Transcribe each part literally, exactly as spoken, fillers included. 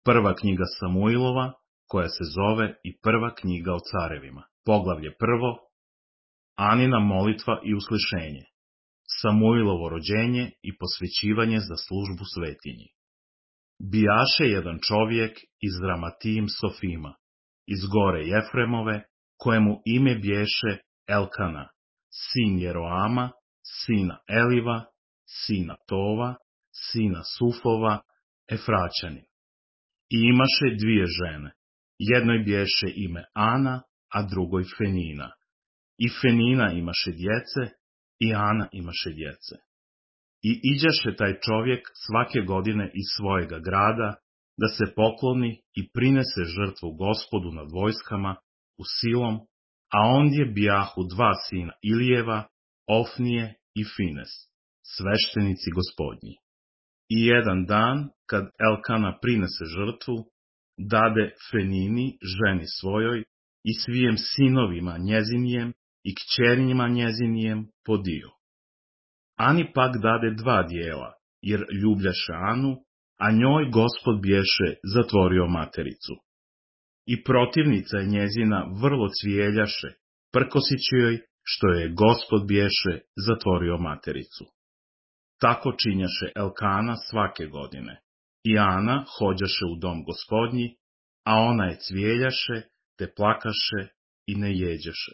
Prva knjiga Samuilova, koja se zove i Prva knjiga o carevima. Poglavlje prvo. Anina molitva i uslišenje. Samuilovo rođenje i posvećivanje za službu svetinji. Bijaše jedan čovjek iz Ramatim Sofima, iz gore Jefremove, kojemu ime bješe Elkana, sin Jeroama, sina Eliva, sina Tova, sina Sufova, Efraćanin. I imaše dvije žene, jednoj bješe ime Ana, a drugoj Fenina. I Fenina imaše djece, i Ana imaše djece. I iđaše taj čovjek svake godine iz svojega grada, da se pokloni i prinese žrtvu Gospodu nad vojskama u Silom, a ondje bijahu dva sina Ilijeva, Ofnije i Fines, sveštenici Gospodnji. I jedan dan, kad Elkana prinese žrtvu, dade Fenini, ženi svojoj, i svijem sinovima njezinijem i kćerinjima njezinijem po dio. Ani pak dade dva dijela, jer ljubljaše Anu, a njoj Gospod bješe zatvorio matericu. I protivnica je njezina vrlo cvijeljaše, prkosići joj, što je Gospod bješe zatvorio matericu. Tako činjaše Elkana svake godine. I Ana hođaše u dom Gospodnji, a ona je cvijeljaše, te plakaše i ne jeđaše.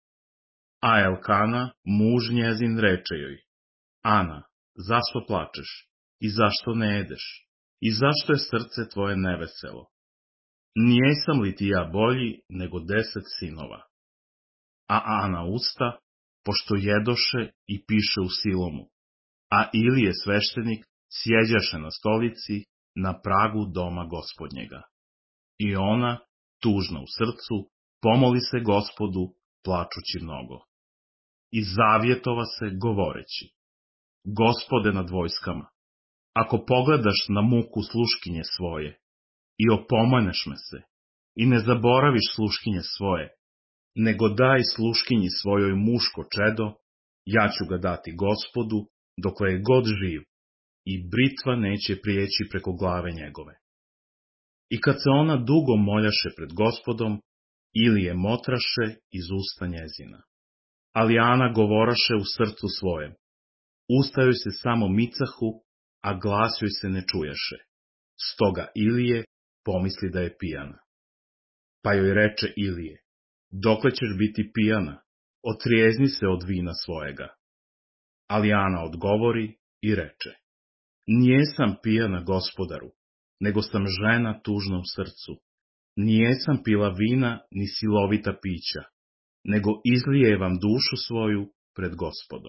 A Elkana, muž njezin, reče joj: Ana, zašto plačeš? I zašto ne jedeš? I zašto je srce tvoje neveselo? Nijesam li ti ja bolji nego deset sinova? A Ana usta, pošto jedoše i piše u Silomu, a Ilije sveštenik sjeđaše na stolici na pragu doma Gospodnjega. I ona, tužna u srcu, pomoli se Gospodu, plačući mnogo. I zavjetova se, govoreći: Gospode nad vojskama, ako pogledaš na muku sluškinje svoje i opomeneš me se i ne zaboraviš sluškinje svoje, nego daj sluškinji svojoj muško čedo, ja ću ga dati Gospodu dokle je god živ i britva neće prijeći preko glave njegove. I kad se ona dugo moljaše pred Gospodom, Ilije motraše iz usta njezina. Ali Ana govoraše u srcu svojem. Usta joj se samo micahu, a glas joj se ne čuješe. Stoga Ilije pomisli da je pijana. Pa joj reče Ilije: dokle ćeš biti pijana? Otrijezni se od vina svojega. Ali Ana odgovori i reče: nijesam pijana, Gospodaru, nego sam žena tužna u srcu. Nijesam pila vina ni silovita pića, nego izlijevam dušu svoju pred Gospodom.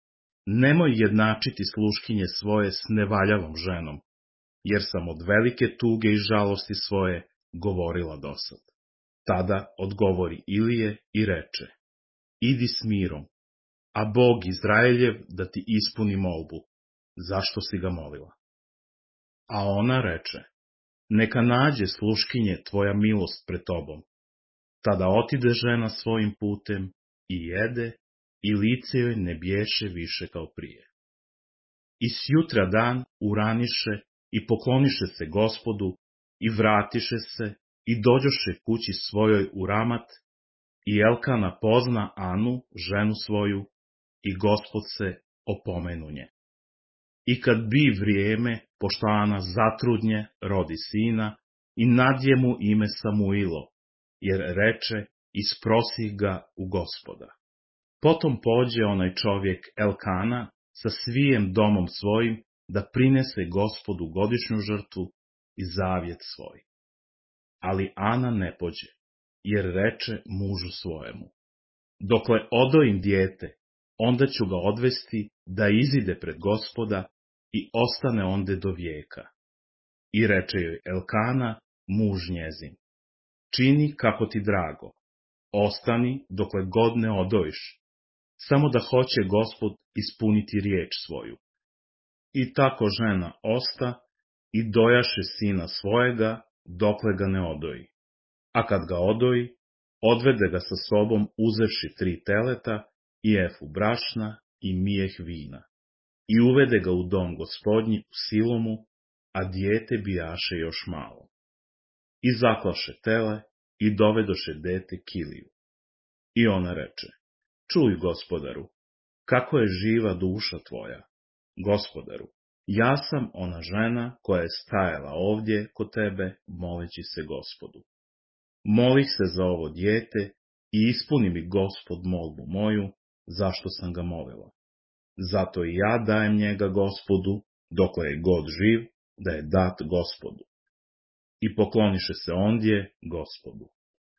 Nemoj jednačiti sluškinje svoje s nevaljavom ženom, jer sam od velike tuge i žalosti svoje govorila dosad. Tada odgovori Ilije i reče: idi s mirom, a Bog Izraeljev da ti ispuni molbu, zašto si ga molila? A ona reče: neka nađe sluškinje tvoja milost pred tobom. Tada otide žena svojim putem i jede, i lice joj ne bješe više kao prije. I sjutra dan uraniše i pokloniše se Gospodu i vratiše se i dođoše kući svojoj u Ramat, i Elkana pozna Anu, ženu svoju, i Gospod se opomenu nje. I kad bi vrijeme, pošto Ana zatrudnje, rodi sina, i nadje mu ime Samuilo, jer reče: isprosi ga u Gospoda. Potom pođe onaj čovjek Elkana sa svijem domom svojim da prinese Gospodu godišnju žrtvu i zavjet svoj. Ali Ana ne pođe, jer reče mužu svojemu: dokle odojim dijete, onda ću ga odvesti da izide pred Gospoda i ostane onde do vijeka. I reče joj Elkana, muž njezin: čini kako ti drago, ostani dokle god ne odojiš, samo da hoće Gospod ispuniti riječ svoju. I tako žena osta i dojaše sina svojega, dokle ga ne odoji. A kad ga odoji, odvede ga sa sobom uzevši tri teleta i efu brašna i mijeh vina. I uvede ga u dom Gospodnji u Silomu, a dijete bijaše još malo. i zaklaše tele i dovedoše dete Kiliju. I ona reče, čuj, gospodaru, kako je živa duša tvoja, gospodaru, ja sam ona žena koja je stajala ovdje kod tebe, moleći se Gospodu. Molih se za ovo dijete i ispuni mi Gospod molbu moju, zašto sam ga molila. Zato i ja dajem njega Gospodu, dokle je god živ, da je dat Gospodu. I pokloniše se ondje Gospodu.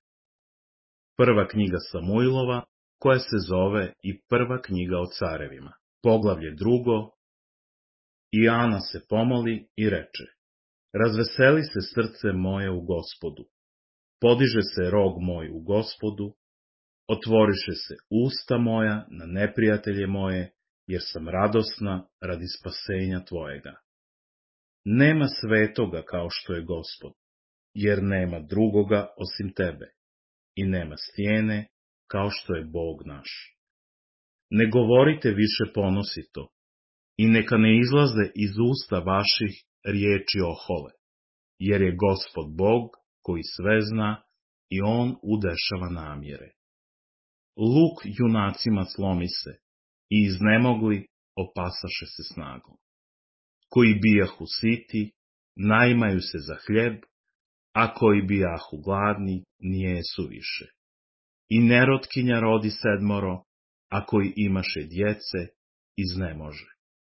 Prva knjiga Samuilova, koja se zove i prva knjiga o carevima. Poglavlje drugo. I Ana se pomoli i reče, razveseli se srce moje u Gospodu, podiže se rog moj u Gospodu, otvoriše se usta moja na neprijatelje moje, jer sam radosna radi spasenja tvojega. Nema svetoga kao što je Gospod, jer nema drugoga osim tebe, i nema stijene kao što je Bog naš. Ne govorite više ponosito, i neka ne izlaze iz usta vaših riječi ohole, jer je Gospod Bog koji sve zna i on udešava namjere. Luk junacima slomi se i iznemogli opasaše se snagom. Koji bijahu siti, naimaju se za hljeb, a koji bijahu gladni, nijesu više. I nerotkinja rodi sedmoro, a koji imaše djece, iznemože.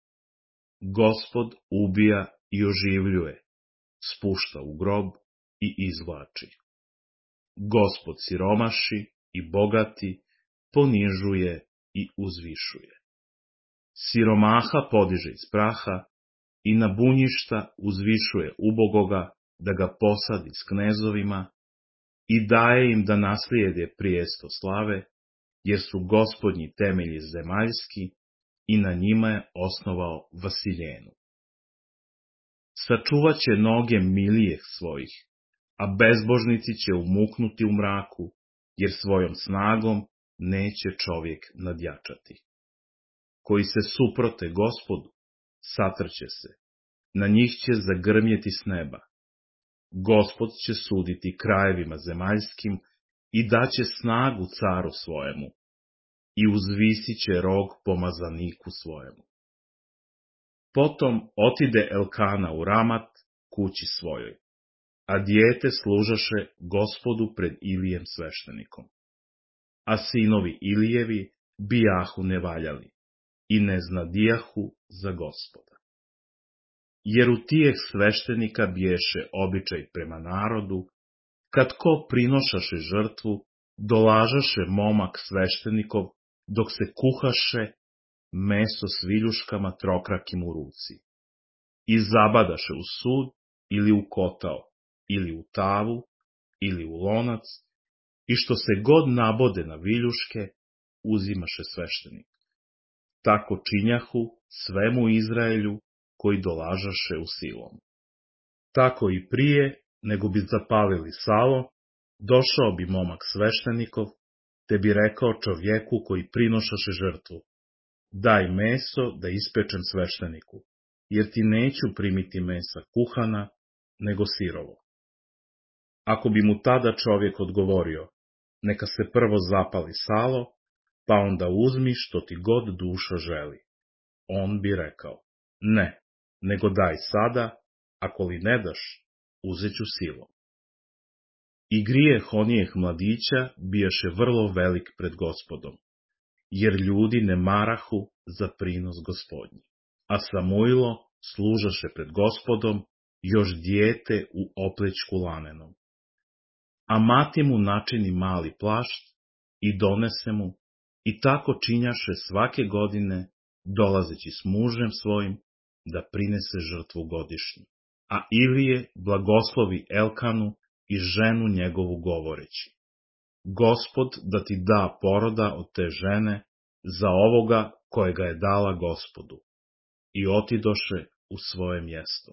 Gospod ubija i oživljuje, spušta u grob i izvlači. Gospod siromaši i bogati, ponižuje i uzvišuje. Siromaha podiže iz praha i na bunjišta uzvišuje ubogoga da ga posadi s knezovima i daje im da naslijede prijesto slave, jer su Gospodnji temelji zemaljski i na njima je osnovao Vasiljenu. Sačuvat će noge milijeh svojih, a bezbožnici će umuknuti u mraku, jer svojom snagom neće čovjek nadjačati. Koji se suprote Gospodu, satrće se, na njih će zagrmjeti s neba. Gospod će suditi krajevima zemaljskim i daće snagu caru svojemu, i uzvisit će rog pomazaniku svojemu. Potom otide Elkana u Ramat, kući svojoj, a dijete služaše Gospodu pred Ilijem sveštenikom. A sinovi Ilijevi bijahu nevaljali i ne znadijahu za Gospoda. Jer u tijeh sveštenika biješe običaj prema narodu, kad ko prinošaše žrtvu, dolažaše momak sveštenikov, dok se kuhaše meso s viljuškama trokrakim u ruci. I zabadaše u sud, ili u kotao, ili u tavu, ili u lonac, i što se god nabode na viljuške, uzimaše sveštenik. Tako činjahu svemu Izraelju, koji dolažaše u Silom. Tako i prije, nego bi zapalili salo, došao bi momak sveštenikov, te bi rekao čovjeku koji prinošaše žrtvu, daj meso da ispečem svešteniku, jer ti neću primiti mesa kuhana, nego sirovo. Ako bi mu tada čovjek odgovorio, neka se prvo zapali salo, pa onda uzmi što ti god duša želi, on bi rekao, ne, nego daj sada, ako li ne daš, uzet ću silom. I grijeh onijeh mladića bijaše vrlo velik pred Gospodom, jer ljudi ne marahu za prinos Gospodnji. A Samuilo služaše pred Gospodom još dijete u oplečku lanenom. A mati mu načini mali plašt i donese mu, i tako činjaše svake godine, dolazeći s mužem svojim, da prinese žrtvu godišnju. A Ilije blagoslovi Elkanu i ženu njegovu govoreći, Gospod da ti da poroda od te žene za ovoga kojega je dala Gospodu. I otidoše u svoje mjesto.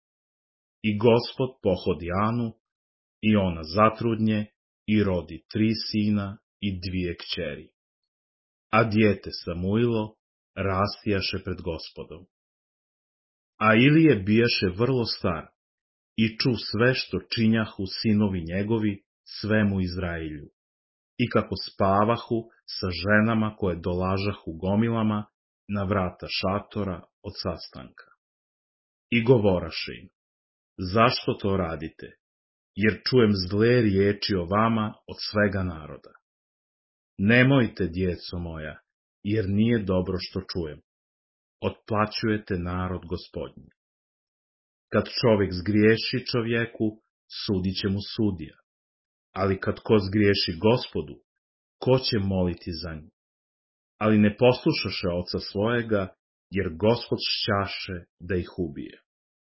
I Gospod pohodi Anu, i ona zatrudnje, i rodi tri sina i dvije kćeri. A dijete Samuilo rastijaše pred Gospodom. A Ilije bijaše vrlo star, i ču sve što činjahu sinovi njegovi svemu Izrailju, i kako spavahu sa ženama koje dolažahu gomilama na vrata šatora od sastanka. I govoraše im, zašto to radite, jer čujem zle riječi o vama od svega naroda. Nemojte, djeco moja, jer nije dobro što čujem. Otplaćujete narod Gospodnji. Kad čovjek zgriješi čovjeku, sudit će mu sudija. Ali kad ko zgriješi Gospodu, ko će moliti za nju? Ali ne poslušaše oca svojega, jer Gospod šćaše da ih ubije.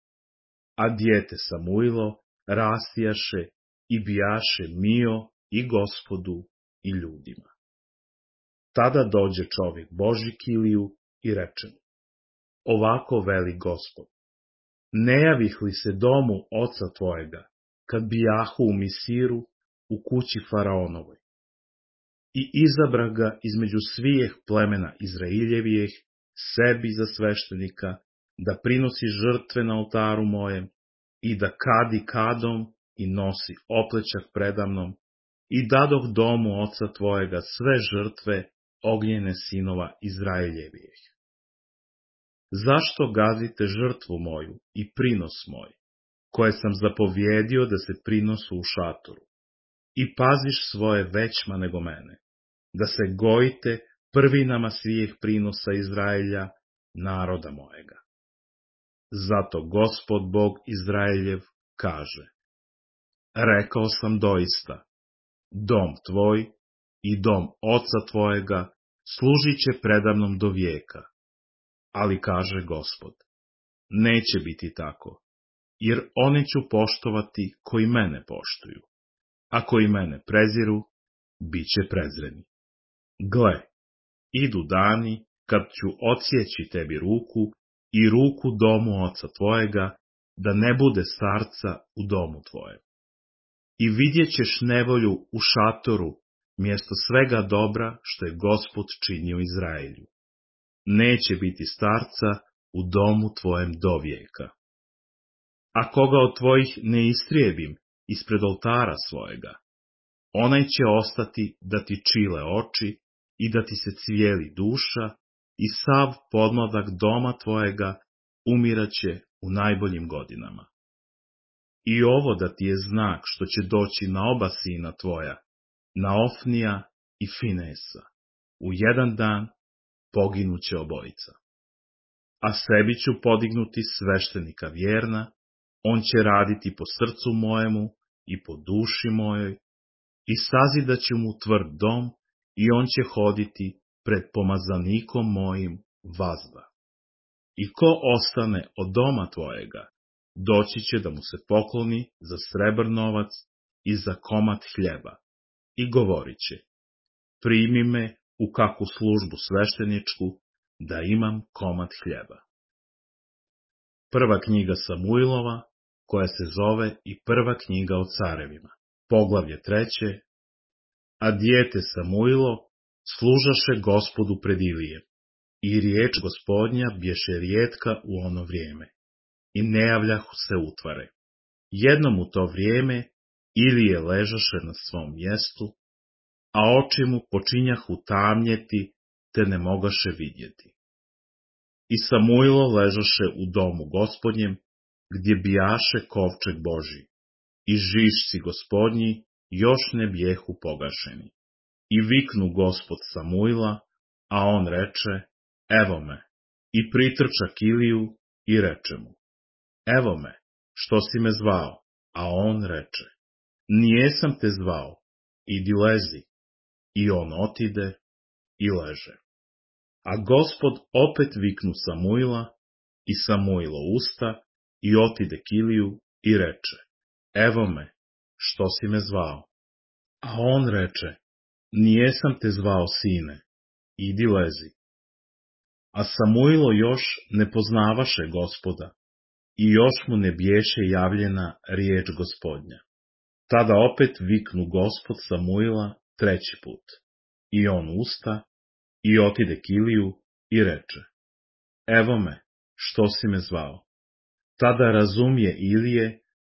A dijete Samuilo rastijaše i bijaše mio i Gospodu i ljudima. Tada dođe čovjek Božji Kiliju i reče mu, ovako veli Gospod, ne javih li se domu oca tvojega, kad bijahu u Misiru u kući Faraonovoj? I izabra ga između svijeh plemena Izraeljevijeh, sebi za sveštenika, da prinosi žrtve na oltaru mojem, i da kadi kadom i nosi oplećak predamnom, i dadoh domu oca tvojega sve žrtve ognjene sinova Izraeljevijeh. Zašto gazite žrtvu moju i prinos moj, koje sam zapovjedio da se prinosu u šatoru, i paziš svoje većma nego mene, da se gojite prvinama svih prinosa Izraelja, naroda mojega? Zato Gospod Bog Izraeljev kaže, rekao sam doista, dom tvoj i dom oca tvojega služit će predamnom do vijeka. Ali kaže Gospod, neće biti tako, jer one ću poštovati koji mene poštuju, a koji mene preziru, bit će prezreni. Gle, idu dani kad ću odsjeći tebi ruku i ruku domu oca tvojega, da ne bude starca u domu tvojem. I vidjet ćeš nevolju u šatoru, mjesto svega dobra što je Gospod činio Izraelju. Neće biti starca u domu tvojem do vijeka. A koga od tvojih ne istrijebim ispred oltara svojega, onaj će ostati da ti čile oči i da ti se cvijeli duša, i sav podmladak doma tvojega umiraće u najboljim godinama. I ovo da ti je znak što će doći na oba sina tvoja, na Ofnija i Finesa. U jedan dan poginuće obojica. A sebi ću podignuti sveštenika vjerna, on će raditi po srcu mojemu i po duši mojoj, i sazidat ću mu tvrd dom, i on će hoditi pred pomazanikom mojim vazda. I ko ostane od doma tvojega, doći će da mu se pokloni za srebr novac i za komad hljeba, i govorit će, primi me u kakvu službu svešteničku, da imam komad hljeba. Prva knjiga Samuilova, koja se zove i prva knjiga o carevima, poglavlje treće. A dijete Samuilo služaše Gospodu pred Ilijem, i riječ Gospodnja bješe rijetka u ono vrijeme, i ne javljahu se utvare. Jednom u to vrijeme Ilije ležaše na svom mjestu, a oči mu počinjahu tamnjeti, te ne mogaše vidjeti. I Samuilo ležaše u domu Gospodnjem, gdje bijaše kovčeg Božji, i žišci Gospodnji još ne bijehu pogašeni. I viknu Gospod Samuila, a on reče, evo me, i pritrča Kiliju i reče mu, evo me, što si me zvao? A on reče, nijesam te zvao, idi lezi. I on otide i leže. A Gospod opet viknu Samuila, i Samuilo usta, i otide Kiliju i reče, evo me, što si me zvao? A on reče, nijesam te zvao, sine, idi lezi. A Samuilo još ne poznavaše Gospoda, i još mu ne biješe javljena riječ Gospodnja. Tada opet viknu Gospod Samuila treći put, i on usta, i otide Kiliju i reče, evo me, što si me zvao? Tada razumije Ilije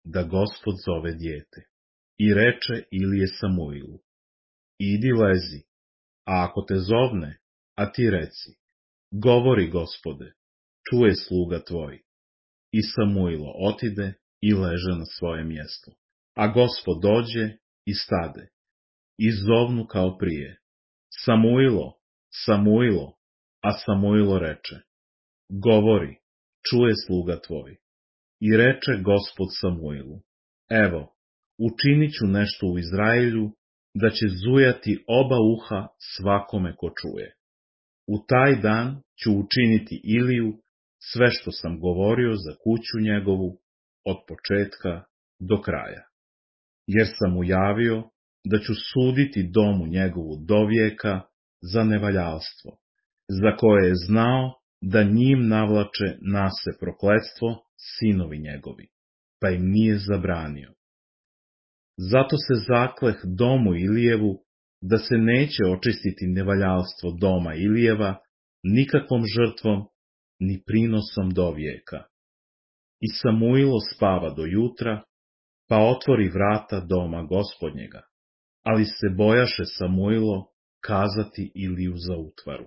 da Gospod zove dijete. I reče Ilije Samuilu, idi lezi, a ako te zovne, a ti reci, govori Gospode, čuje sluga tvoj. I Samuilo otide i leže na svoje mjesto. A Gospod dođe i stade, i zovnu kao prije, Samuilo, Samuilo, a Samuilo reče, govori, čuje sluga tvoj. I reče Gospod Samuilu, evo, učinit ću nešto u Izraelju, da će zujati oba uha svakome ko čuje. U taj dan ću učiniti Iliju sve što sam govorio za kuću njegovu od početka do kraja. Jer sam mu javio da ću suditi domu njegovu dovijeka za nevaljalstvo, za koje je znao da njim navlače nase prokletstvo sinovi njegovi, pa im nije zabranio. Zato se zakleh domu Ilijevu da se neće očistiti nevaljalstvo doma Ilijeva nikakvom žrtvom ni prinosom dovijeka. I Samuilo spava do jutra, pa otvori vrata doma Gospodnjega, ali se bojaše Samuilo kazati Iliju za utvaru.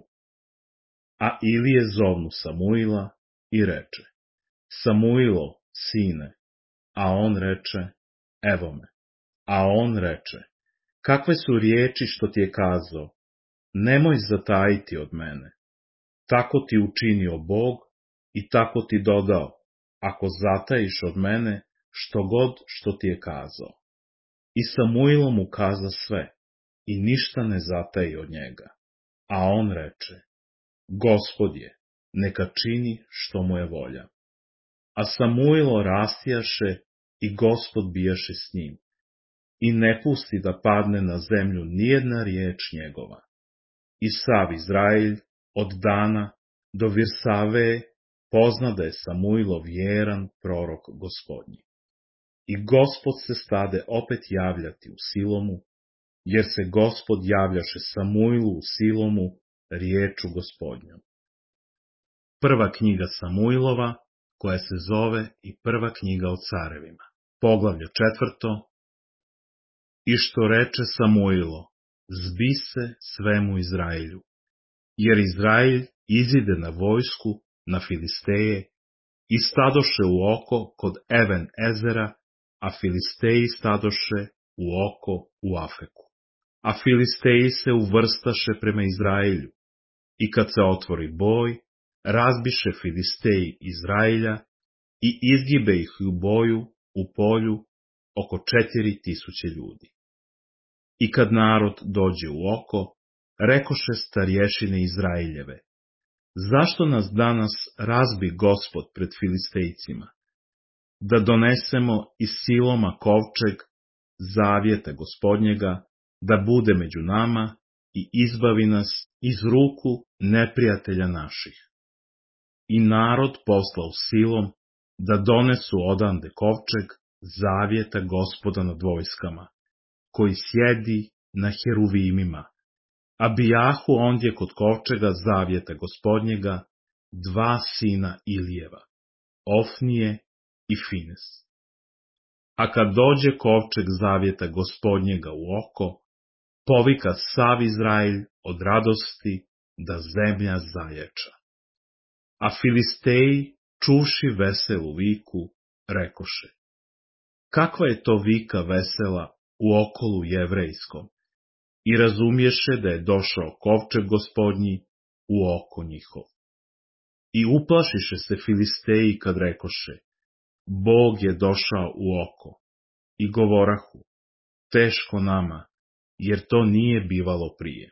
A Ilije zovnu Samuila i reče, Samuilo, sine, a on reče, evo me. A on reče, kakve su riječi što ti je kazao, nemoj zatajiti od mene. Tako ti učinio Bog i tako ti dodao, ako zatajiš od mene što god što ti je kazao. I Samuilo mu kaza sve i ništa ne zataji od njega. A on reče, Gospod je, neka čini što mu je volja. A Samuilo rastijaše i Gospod bijaše s njim. I ne pusti da padne na zemlju nijedna riječ njegova. I sav Izrael od Dana do Virsave pozna da je Samuilo vjeran prorok Gospodnji. I Gospod se stade opet javljati u Silomu, jer se Gospod javljaše Samuilu u Silomu riječu Gospodnjom. Prva knjiga Samuilova, koja se zove i prva knjiga o carevima. Poglavlje četvrto. I što reče Samuilo, zbi se svemu Izraelju, jer Izrael izide na vojsku, na Filisteje, i stadoše u oko kod Even Ezera, a Filisteji stadoše u oko u Afeku. A Filisteji se uvrstaše prema Izraelju, i kad se otvori boj, razbiše Filisteji Izraelja i izgibe ih u boju, u polju, oko četiri tisuće ljudi. I kad narod dođe u oko, rekoše starješine Izraeljeve, zašto nas danas razbi Gospod pred Filistejcima? Da donesemo iz Siloma kovčeg zavjeta Gospodnjega, da bude među nama i izbavi nas iz ruku neprijatelja naših. I narod posla u Silom da donesu odande kovčeg zavjeta Gospoda nad vojskama, koji sjedi na heruvimima, a bijahu ondje kod kovčega zavjeta Gospodnjega dva sina Ilijeva, Ofnije i Fines. A kad dođe kovčeg zavjeta Gospodnjega u oko, povika sav Izrael od radosti da zemlja zaječa. A Filisteji, čuši veselu viku, rekoše, kakva je to vika vesela u okolu jevrejskom, i razumješe da je došao kovčeg Gospodnji u oko njihov. I uplašiše se Filisteji kad rekoše, Bog je došao u oko, i govorahu, teško nama, jer to nije bivalo prije.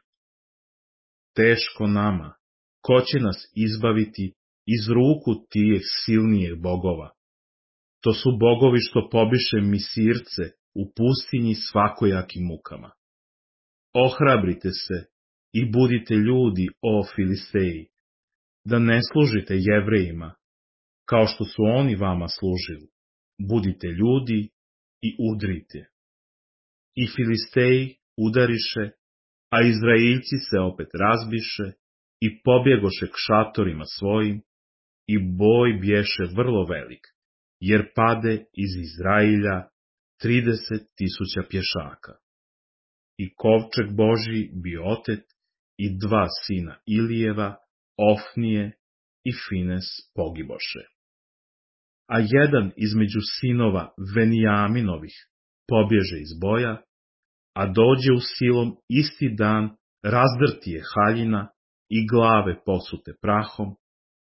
Teško nama, ko će nas izbaviti iz ruku tijeh silnijih bogova? To su bogovi što pobiše Misirce u pustinji svakojakim mukama. Ohrabrite se i budite ljudi, o Filisteji, da ne služite Jevrejima, kao što su oni vama služili. Budite ljudi i udrite. I Filisteji udariše, a Izraeljci se opet razbiše i pobjegoše k šatorima svojim, i boj bješe vrlo velik, jer pade iz Izrailja trideset tisuća pješaka. I kovčeg Božji bi otet i dva sina Ilijeva, Ofnije i Fines pogiboše. A jedan između sinova Venijaminovih pobježe iz boja, a dođe u Silom isti dan, razdrti je haljina i glave posute prahom,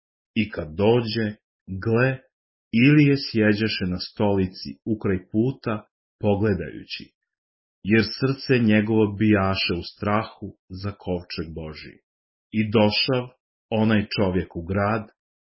i kad dođe, gle, Ilije sjeđeše na stolici ukraj puta, pogledajući, jer srce njegovo bijaše u strahu za kovčeg Božji. I došav onaj čovjek u grad,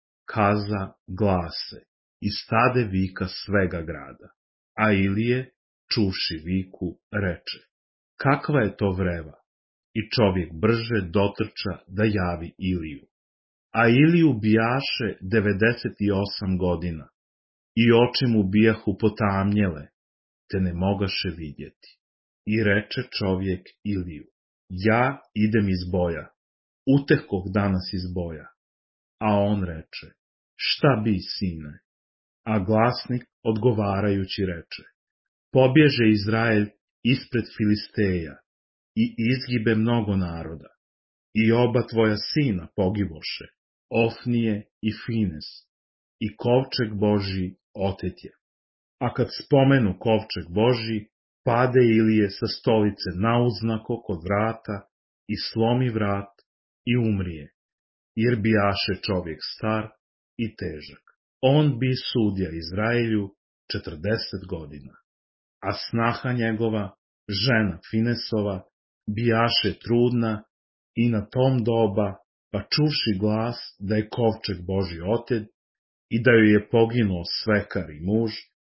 kaza glase, i stade vika svega grada. A Ilije, čuvši viku, reče, kakva je to vreva? I čovjek brže dotrča da javi Iliju. A Iliju bijaše devedeset i osam godina, i oči mu bijahu potamnjele, te ne mogaše vidjeti. I reče čovjek Iliju, ja idem iz boja, utekoh danas iz boja. A on reče, šta bi, sine? A glasnik odgovarajući reče, pobježe Izrael ispred Filisteja i izgibe mnogo naroda. I oba tvoja sina pogiboše, Ofnije i Fines, i kovčeg Božji otet je. A kad spomenu kovčeg Božji, pade Ilije sa stolice nauznako kod vrata i slomi vrat i umrije, jer bijaše čovjek star i težak. On bi sudja Izraelju četrdeset godina. A snaha njegova, žena Finesova, bijaše trudna i na tom doba, pa čuvši glas da je kovčeg Božji otet i da joj je poginuo svekar i muž,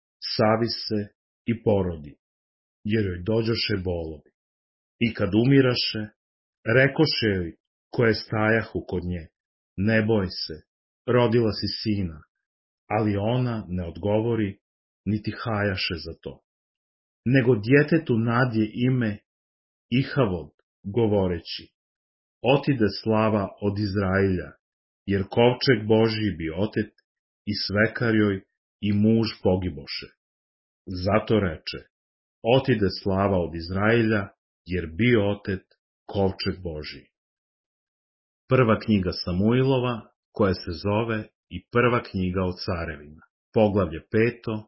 savi se i porodi, jer joj dođoše bolovi. I kad umiraše, rekoše joj koje stajahu kod nje, ne boj se, rodila si sina, ali ona ne odgovori, niti hajaše za to. Nego djetetu nadje ime Ihavod, govoreći, otide slava od Izrailja, jer kovčeg Božji bi otet i svekar joj i muž pogiboše. Zato reče, otide slava od Izrailja, jer bi otet kovčeg Božji. Prva knjiga Samuilova, koja se zove i prva knjiga o carevima, poglavlje peto.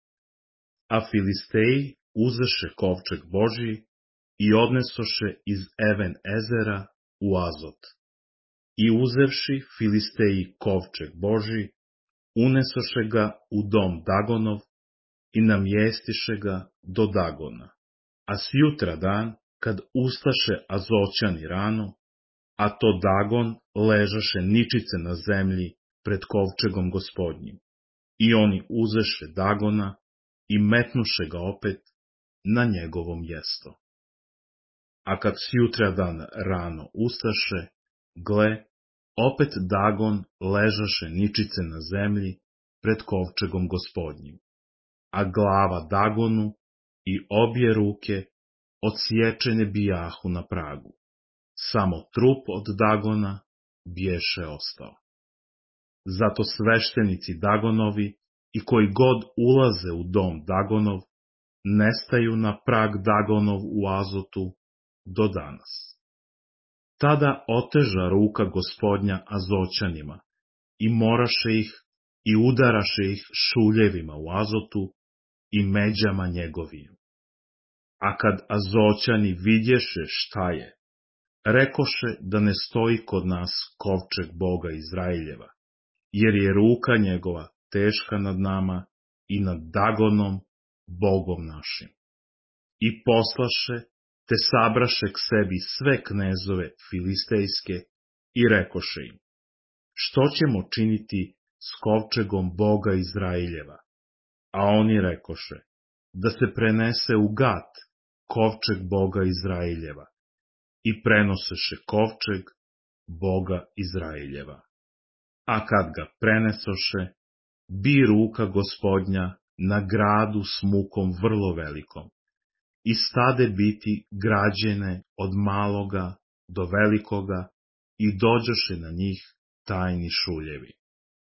A Filisteji uzeše kovčeg Božji i odnesoše iz Even Ezera u Azot. I uzevši Filisteji kovčeg Božji, unesoše ga u dom Dagonov i namjestiše ga do Dagona. A sjutra dan, kad ustaše Azoćani rano, a to Dagon ležaše ničice na zemlji pred kovčegom Gospodnjim. I oni uzeše Dagona i metnuše ga opet na njegovo mjesto. A kad sjutra dan rano ustaše, gle, opet Dagon ležaše ničice na zemlji pred kovčegom Gospodnjim. A glava Dagonu i obje ruke odsječene bijahu na pragu. Samo trup od Dagona bješe ostao. Zato sveštenici Dagonovi i koji god ulaze u dom Dagonov, nestaju na prag Dagonov u Azotu do danas. Tada oteža ruka Gospodnja Azoćanima i moraše ih i udaraše ih šuljevima u Azotu i međama njegovim. A kad Azoćani vidješe šta je, rekoše da ne stoji kod nas kovčeg Boga Izraeljeva, jer je ruka njegova teška nad nama i nad Dagonom, Bogom našim. I poslaše, te sabraše k sebi sve knezove filistejske i rekoše im, što ćemo činiti s kovčegom Boga Izraeljeva? A oni rekoše, da se prenese u Gat kovčeg Boga Izraeljeva. I prenoseše kovčeg Boga Izraeljeva. A kad ga prenesoše, bi ruka Gospodnja na gradu s mukom vrlo velikom, i stade biti građene od maloga do velikoga, i dođoše na njih tajni šuljevi.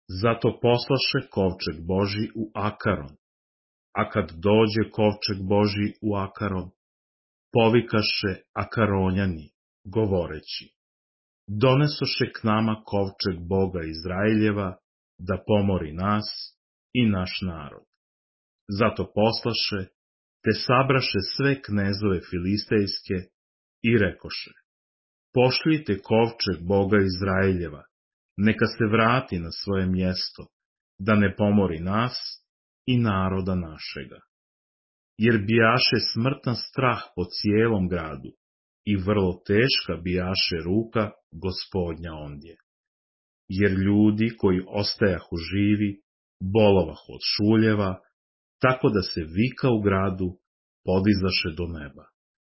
Zato poslaše kovčeg Božji u Akaron, a kad dođe kovčeg Božji u Akaron, povikaše Akaronjani, govoreći: donesoše k nama kovčeg Boga Izraeljeva, da pomori nas i naš narod. Zato poslaše, te sabraše sve knezove filistejske i rekoše: pošljite kovčeg Boga Izraeljeva, neka se vrati na svoje mjesto, da ne pomori nas i naroda našega. Jer bijaše smrtan strah po cijelom gradu i vrlo teška bijaše ruka Gospodnja ondje. Jer ljudi koji ostajahu živi, bolovahu od šuljeva, tako da se vika u gradu podizaše do neba.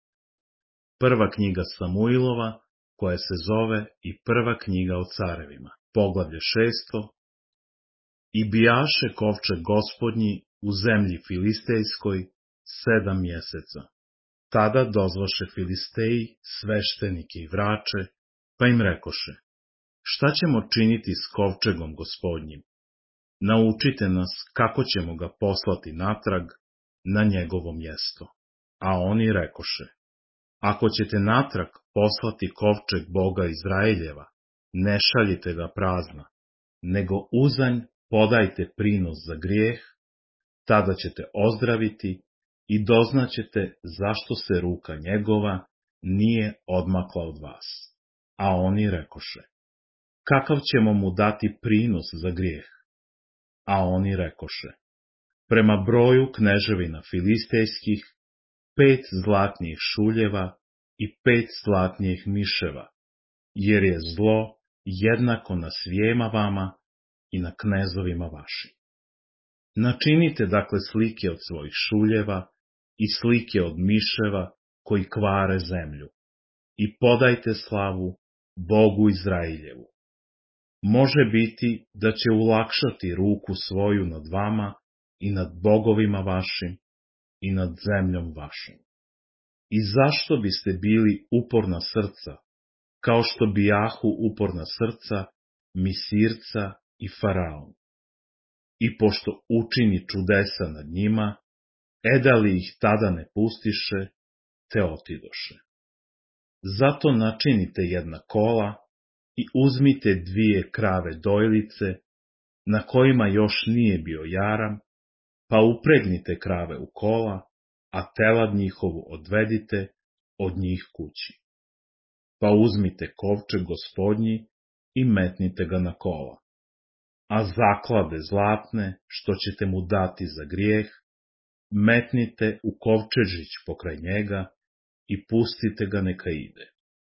Prva knjiga Samuilova, koja se zove i prva knjiga o carevima, poglavlje šesto. I bijaše kovčeg Gospodnji u zemlji filistejskoj sedam mjeseca. Tada dozvaše Filisteji sveštenike i vrače, pa im rekoše: šta ćemo činiti s kovčegom Gospodnjim? Naučite nas kako ćemo ga poslati natrag na njegovo mjesto. A oni rekoše: ako ćete natrag poslati kovčeg Boga Izraeljeva, ne šaljite ga prazna, nego uzanj podajte prinos za grijeh, tada ćete ozdraviti i doznaćete zašto se ruka njegova nije odmakla od vas. A oni rekoše: kakav ćemo mu dati prinos za grijeh? A oni rekoše: prema broju kneževina filistejskih, pet zlatnih šuljeva i pet zlatnih miševa, jer je zlo jednako na svijema vama i na knezovima vašim. Načinite dakle slike od svojih šuljeva i slike od miševa koji kvare zemlju i podajte slavu Bogu Izraeljevu. Može biti da će ulakšati ruku svoju nad vama i nad bogovima vašim i nad zemljom vašom. I zašto biste bili uporna srca, kao što bijahu uporna srca Misirca i Faraon? I pošto učini čudesa nad njima, e da li ih tada ne pustiše, te otidoše. Zato načinite jedna kola i uzmite dvije krave dojlice, na kojima još nije bio jaram, pa upregnite krave u kola, a telad njihovu odvedite od njih kući. Pa uzmite kovčeg Gospodnji i metnite ga na kola. A zaklade zlatne, što ćete mu dati za grijeh, metnite u kovčežić pokraj njega i pustite ga neka ide.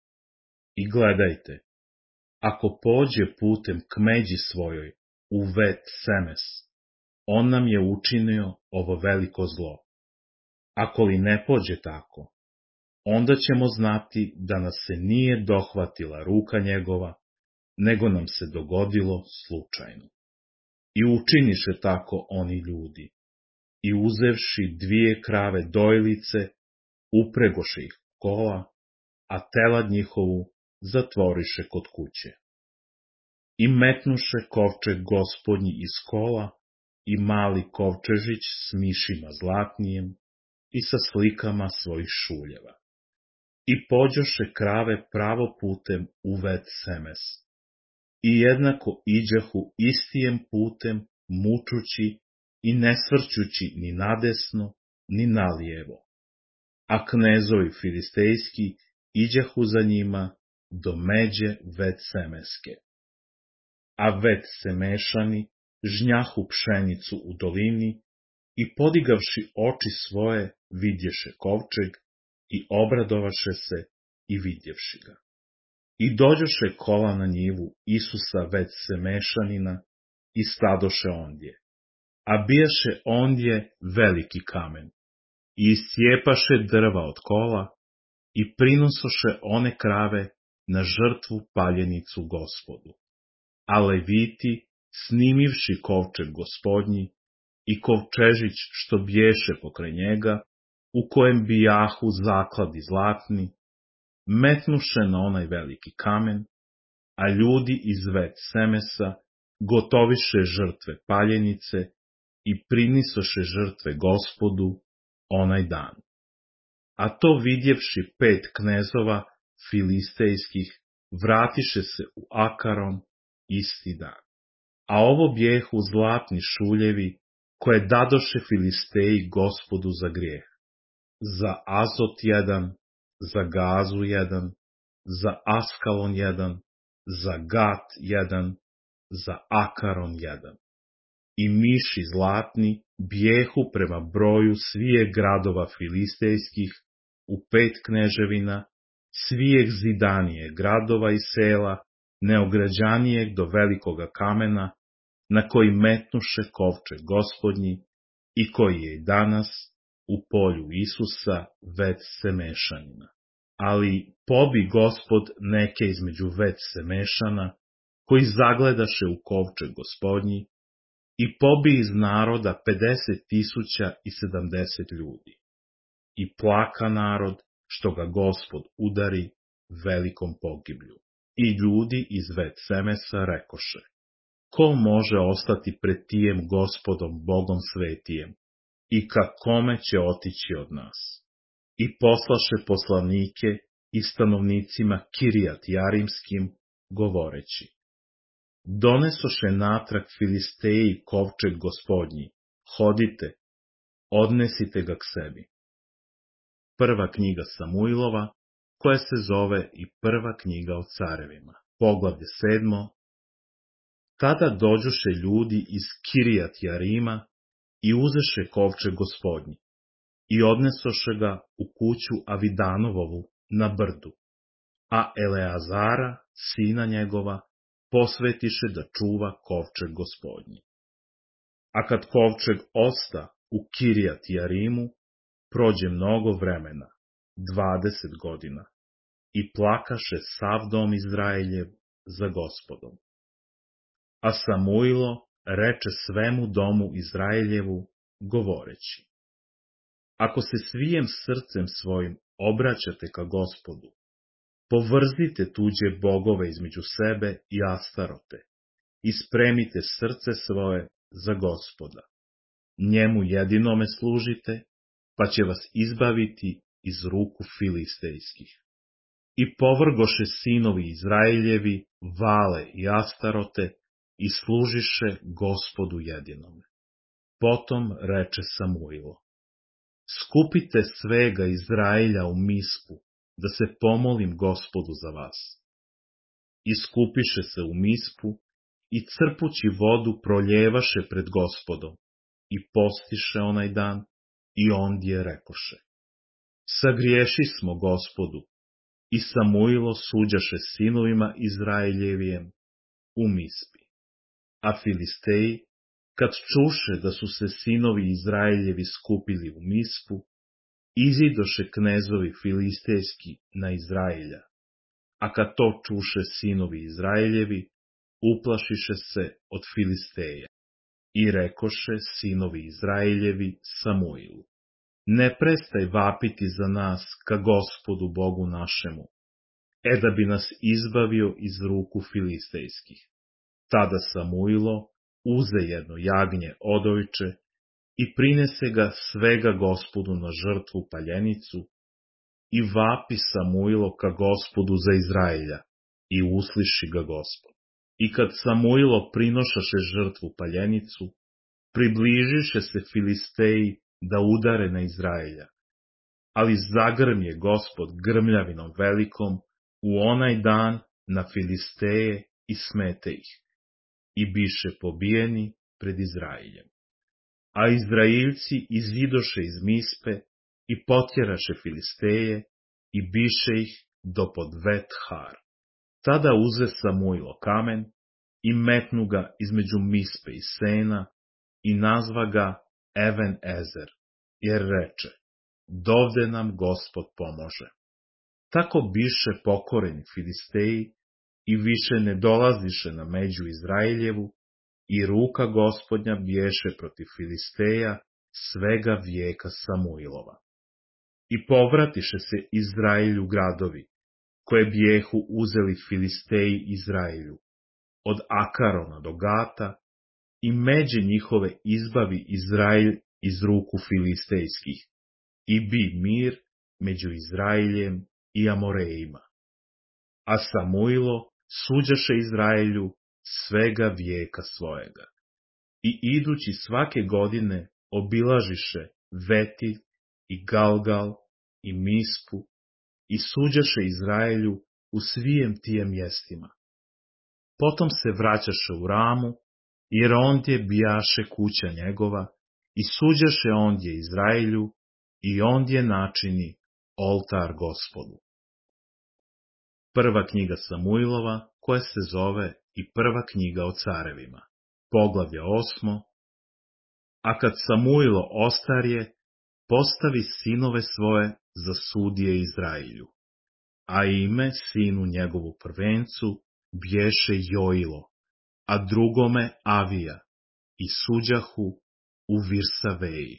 I gledajte, ako pođe putem k međi svojoj u Bet Semes, on nam je učinio ovo veliko zlo. Ako li ne pođe tako, onda ćemo znati da nas se nije dohvatila ruka njegova, nego nam se dogodilo slučajno. I učiniše tako oni ljudi, i uzevši dvije krave dojlice, upregoše ih u kola, a telad njihovu zatvoriše kod kuće. I metnuše kovčeg Gospodnji iz kola i mali kovčežić s mišima zlatnijem i sa slikama svojih šuljeva. I pođoše krave pravo putem u Bet Semes. I jednako iđahu istijem putem, mučući i ne svrćući ni nadesno, ni nalijevo. A knezovi filistejski iđahu za njima do međe Bet Semeske. A Bet Semešani žnjahu pšenicu u dolini i podigavši oči svoje vidješe kovčeg i obradovaše se i vidjevši ga. I dođoše kola na njivu Isusa Bet Semešanina i stadoše ondje. A bijaše ondje veliki kamen. I iscijepaše drva od kola i prinosoše one krave na žrtvu paljenicu Gospodu. A leviti, snimivši kovčeg Gospodnji i kovčežić što bješe pokraj njega, u kojem bijahu zakladi zlatni, metnuše na onaj veliki kamen, a ljudi iz Bet Semesa gotoviše žrtve paljenice i prinisoše žrtve Gospodu onaj dan. A to vidjevši pet knezova filistejskih, vratiše se u Akaron isti dan. A ovo bijehu zlatni šuljevi, koje dadoše Filisteji Gospodu za grijeh. Za Azot jedan, za Gazu jedan, za Askalon jedan, za Gat jedan, za Akaron jedan. I miši zlatni bijehu prema broju svijeg gradova filistejskih u pet kneževina, svijeg zidanije gradova i sela, neograđanijeg do velikoga kamena, na koji metnuše kovčeg Gospodnji i koji je i danas u polju Isusa već Semešanina. Ali pobi Gospod neke između već Semešana, koji zagledaše u kovčeg Gospodnji, i pobi iz naroda pedeset tisuća i sedamdeset ljudi. I plaka narod, što ga Gospod udari velikom pogiblju. I ljudi iz već Semesa rekoše: ko može ostati pred tijem Gospodom Bogom svetijem, i ka kome će otići od nas? I poslaše poslanike i stanovnicima Kirijat Jarimskim, govoreći: donesoše natrag Filisteji kovčeg Gospodnji, hodite, odnesite ga k sebi. Prva knjiga Samuilova, koja se zove i prva knjiga o carevima. Poglavlje sedmo. Tada dođoše ljudi iz Kirijat Jarima i uzeše kovčeg Gospodnji i odnesoše ga u kuću Avidanovovu na brdu, a Eleazara, sina njegova, posvetiše da čuva kovčeg Gospodnji. A kad kovčeg osta u Kirijat Jarimu, prođe mnogo vremena, dvadeset godina, i plakaše sav dom Izraeljev za Gospodom. A Samuilo reče svemu domu Izraeljevu, govoreći: ako se svijem srcem svojim obraćate ka Gospodu, povrzite tuđe bogove između sebe i Astarote, i spremite srce svoje za Gospoda. Njemu jedinome služite, pa će vas izbaviti iz ruku filistejskih. I povrgoše sinovi Izraeljevi Vale i Astarote i služiše Gospodu jedinome. Potom reče Samuilo: skupite svega Izraelja u Mispu, da se pomolim Gospodu za vas. I skupiše se u Mispu i crpući vodu proljevaše pred Gospodom i postiše onaj dan i ondje rekoše: sagriješi smo Gospodu. I Samuilo suđaše sinovima Izraeljevijem u Mispi. A Filisteji, kad čuše da su se sinovi Izraeljevi skupili u Mispu, izidoše knezovi filistejski na Izraelja. A kad to čuše sinovi Izraeljevi, uplašiše se od Filisteja. I rekoše sinovi Izraeljevi Samuilu: ne prestaj vapiti za nas ka Gospodu Bogu našemu, e da bi nas izbavio iz ruku filistejskih. Tada Samuilo uze jedno jagnje odojče i prinese ga svega Gospodu na žrtvu paljenicu, i vapi Samuilo ka Gospodu za Izraelja, i usliši ga Gospod. I kad Samuilo prinošaše žrtvu paljenicu, približiše se Filisteji da udare na Izraelja. Ali zagrmje Gospod grmljavinom velikom u onaj dan na Filisteje i smete ih, i biše pobijeni pred Izraeljem. A Izraeljci izidoše iz Mispe i potjeraše Filisteje i biše ih do pod Bet-har. Tada uze Samuilo kamen i metnu ga između Mispe i Sena i nazva ga Even Ezer, jer reče: dovde nam Gospod pomože. Tako biše pokoreni Filisteji i više ne dolaziše na među Izraeljevu, i ruka Gospodnja biješe protiv Filisteja svega vijeka Samuilova. I povratiše se Izraelju gradovi, koje bijehu uzeli Filisteji Izraelju, od Akarona do Gata, i međe njihove izbavi Izrael iz ruku filistejskih, i bi mir među Izraeljem i Amorejima. A Samuilo suđaše Izraelju svega vijeka svojega. I idući svake godine obilažiše Veti i Galgal i Mispu i suđaše Izraelju u svijem tijem mjestima. Potom se vraćaše u Ramu, jer ondje bijaše kuća njegova, i suđaše ondje Izraelju, i ondje načini oltar Gospodu. Prva knjiga Samuilova, koja se zove i prva knjiga o carevima. Poglavlje osmo. A kad Samuilo ostarje, postavi sinove svoje za sudije Izraelju. A ime sinu njegovu prvencu bješe Joilo, a drugome Avija, i suđahu u Virsaveji.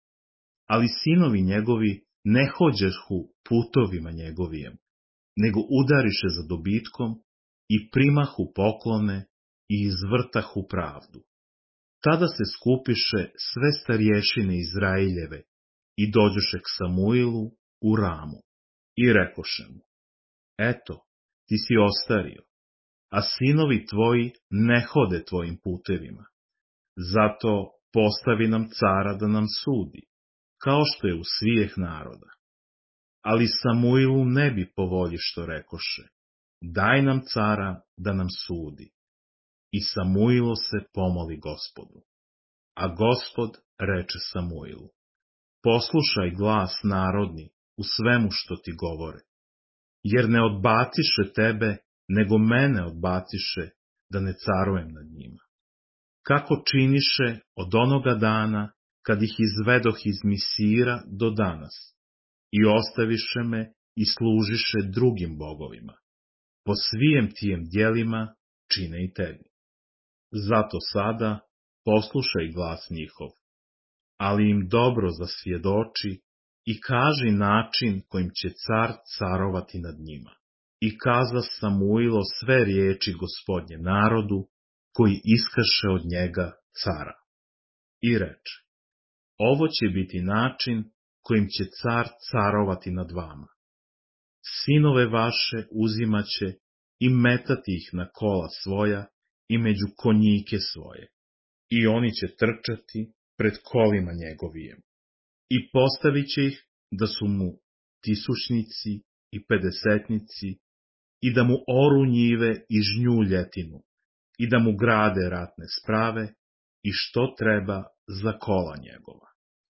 Ali sinovi njegovi ne hođehu putovima njegovijem, nego udariše za dobitkom i primahu poklone i izvrtahu pravdu. Tada se skupiše sve starješine Izraeljeve i dođoše k Samuilu u Ramu i rekoše mu: Eto, ti si ostario, a sinovi tvoji ne hode tvojim putevima. Zato postavi nam cara da nam sudi, kao što je u svijeh naroda. Ali Samuilu ne bi po volji što rekoše: Daj nam cara da nam sudi. I Samuilo se pomoli Gospodu. A Gospod reče Samuilu: Poslušaj glas narodni u svemu što ti govore, jer ne odbaciše tebe, nego mene odbaciše da ne carujem nad njima. Kako činiše od onoga dana kad ih izvedoh iz Misira do danas, i ostaviše me i služiše drugim bogovima. Po svijem tijem djelima čine i tebi. Zato sada poslušaj glas njihov, ali im dobro zasvjedoči i kaži način kojim će car carovati nad njima. I kaza Samuilo sve riječi Gospodnje narodu, koji iskaše od njega cara. I reče: Ovo će biti način kojim će car carovati nad vama. Sinove vaše uzimaće i metati ih na kola svoja i među konjike svoje, i oni će trčati pred kolima njegovijem. I postavit će ih da su mu tisućnici i pedesetnici, i da mu oru njive i žnju ljetinu, i da mu grade ratne sprave, i što treba za kola njegova.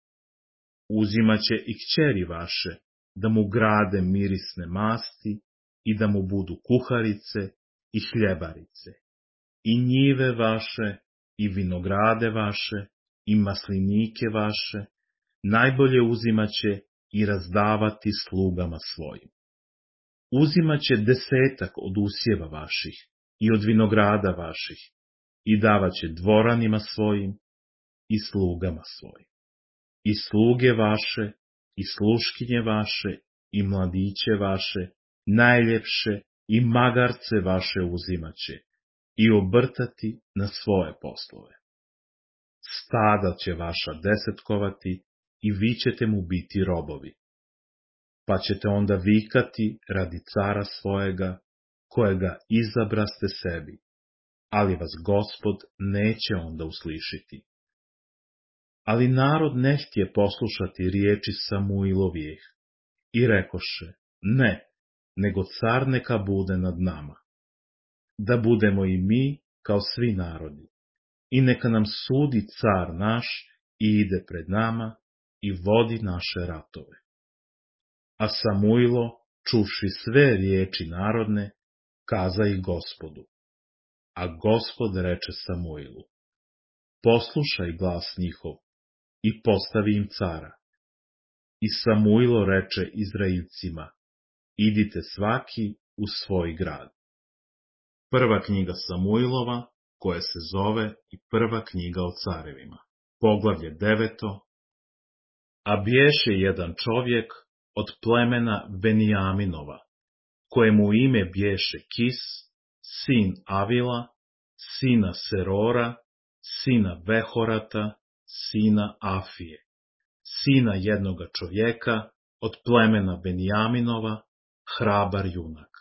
Uzimaće i kćeri vaše, da mu grade mirisne masti, i da mu budu kuharice i hljebarice, i njive vaše, i vinograde vaše, i maslinike vaše, najbolje uzimaće i razdavati slugama svojim. Uzimaće desetak od usjeva vaših i od vinograda vaših, i davaće dvoranima svojim i slugama svojim. I sluge vaše, i sluškinje vaše, i mladiće vaše, najljepše, i magarce vaše uzimaće, i obrtati na svoje poslove. Stada će vaša desetkovati, i vi ćete mu biti robovi. Pa ćete onda vikati radi cara svojega, kojega izabraste sebi, ali vas Gospod neće onda uslišiti. Ali narod ne htje poslušati riječi Samuilovijeh, i rekoše: Ne, nego car neka bude nad nama, da budemo i mi kao svi narodi, i neka nam sudi car naš i ide pred nama i vodi naše ratove. A Samuilo, čuvši sve riječi narodne, kaza ih Gospodu. A Gospod reče Samuilu: Poslušaj glas njihov i postavi im cara. I Samuilo reče Izraelcima: Idite svaki u svoj grad. Prva knjiga Samuilova, koja se zove i prva knjiga o carevima. Poglavlje deveto. A bješe jedan čovjek od plemena Benijaminova, kojemu ime bješe Kis, sin Avila, sina Serora, sina Vehorata, sina Afije, sina jednoga čovjeka od plemena Benjaminova, hrabar junak.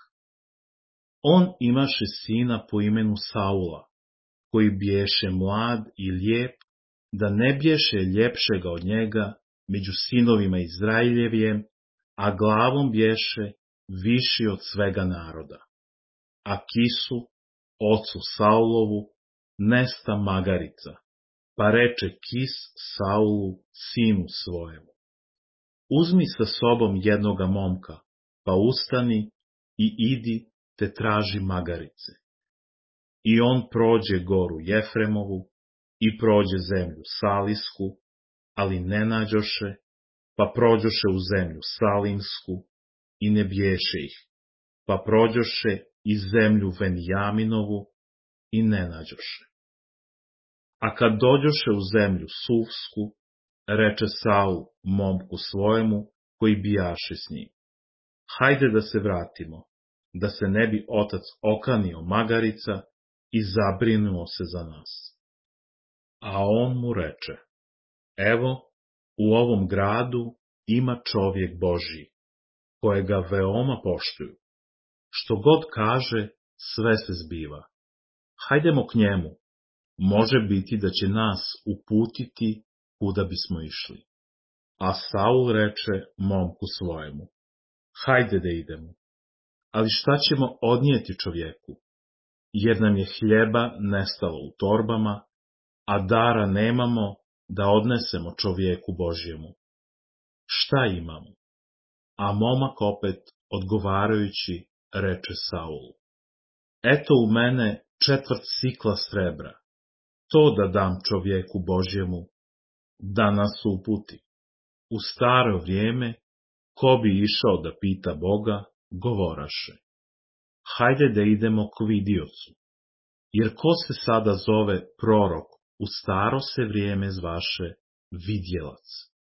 On imaše sina po imenu Saula, koji biješe mlad i lijep, da ne biješe ljepšega od njega među sinovima Izraeljevijem, a glavom biješe viši od svega naroda. A Kisu, ocu Saulovu, nesta magarica, pa reče Kis Saulu, sinu svojemu: uzmi sa sobom jednoga momka, pa ustani i idi te traži magarice. I on prođe goru Jefremovu i prođe zemlju Salisku, ali ne nađoše, pa prođoše u zemlju Salimsku i ne biješe ih, pa prođoše i zemlju Venjaminovu i ne nađoše. A kad dođoše u zemlju Suvsku, reče Saul momku svojemu koji bijaše s njim: hajde da se vratimo, da se ne bi otac okanio magarica i zabrinuo se za nas. A on mu reče: evo, u ovom gradu ima čovjek Božji, kojega veoma poštuju. Što god kaže, sve se zbiva. Hajdemo k njemu, može biti da će nas uputiti kuda bismo išli. A Saul reče momku svojemu: hajde da idemo, ali šta ćemo odnijeti čovjeku, jer nam je hljeba nestalo u torbama, a dara nemamo da odnesemo čovjeku Božjemu. Šta imamo? A momak opet, odgovarajući, reče Saulu: eto u mene četvrt sikla srebra, to da dam čovjeku Božjemu, da nas uputi. U staro vrijeme, ko bi išao da pita Boga, govoraše: hajde da idemo k vidiocu, jer ko se sada zove prorok, u staro se vrijeme zvaše vidjelac.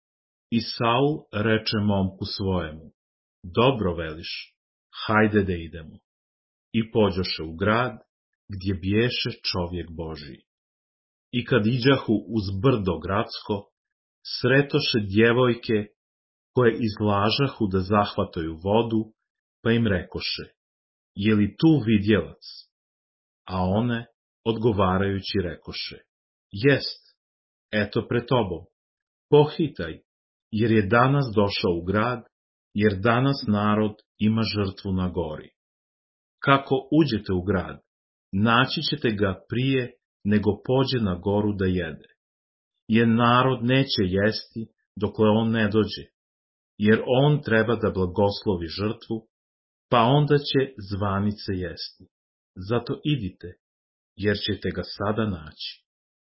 I Saul reče momku svojemu: dobro veliš, hajde da idemo. I pođoše u grad, gdje biješe čovjek Božji. I kad iđahu uz brdo gradsko, sretoše djevojke koje izlažahu da zahvataju vodu, pa im rekoše: je li tu vidjelac? A one, odgovarajući, rekoše: jest, eto pred tobom, pohitaj, jer je danas došao u grad, jer danas narod ima žrtvu na gori. Kako uđete u grad, naći ćete ga prije nego pođe na goru da jede. Jer narod neće jesti dokle on ne dođe, jer on treba da blagoslovi žrtvu, pa onda će zvanice jesti. Zato idite, jer ćete ga sada naći.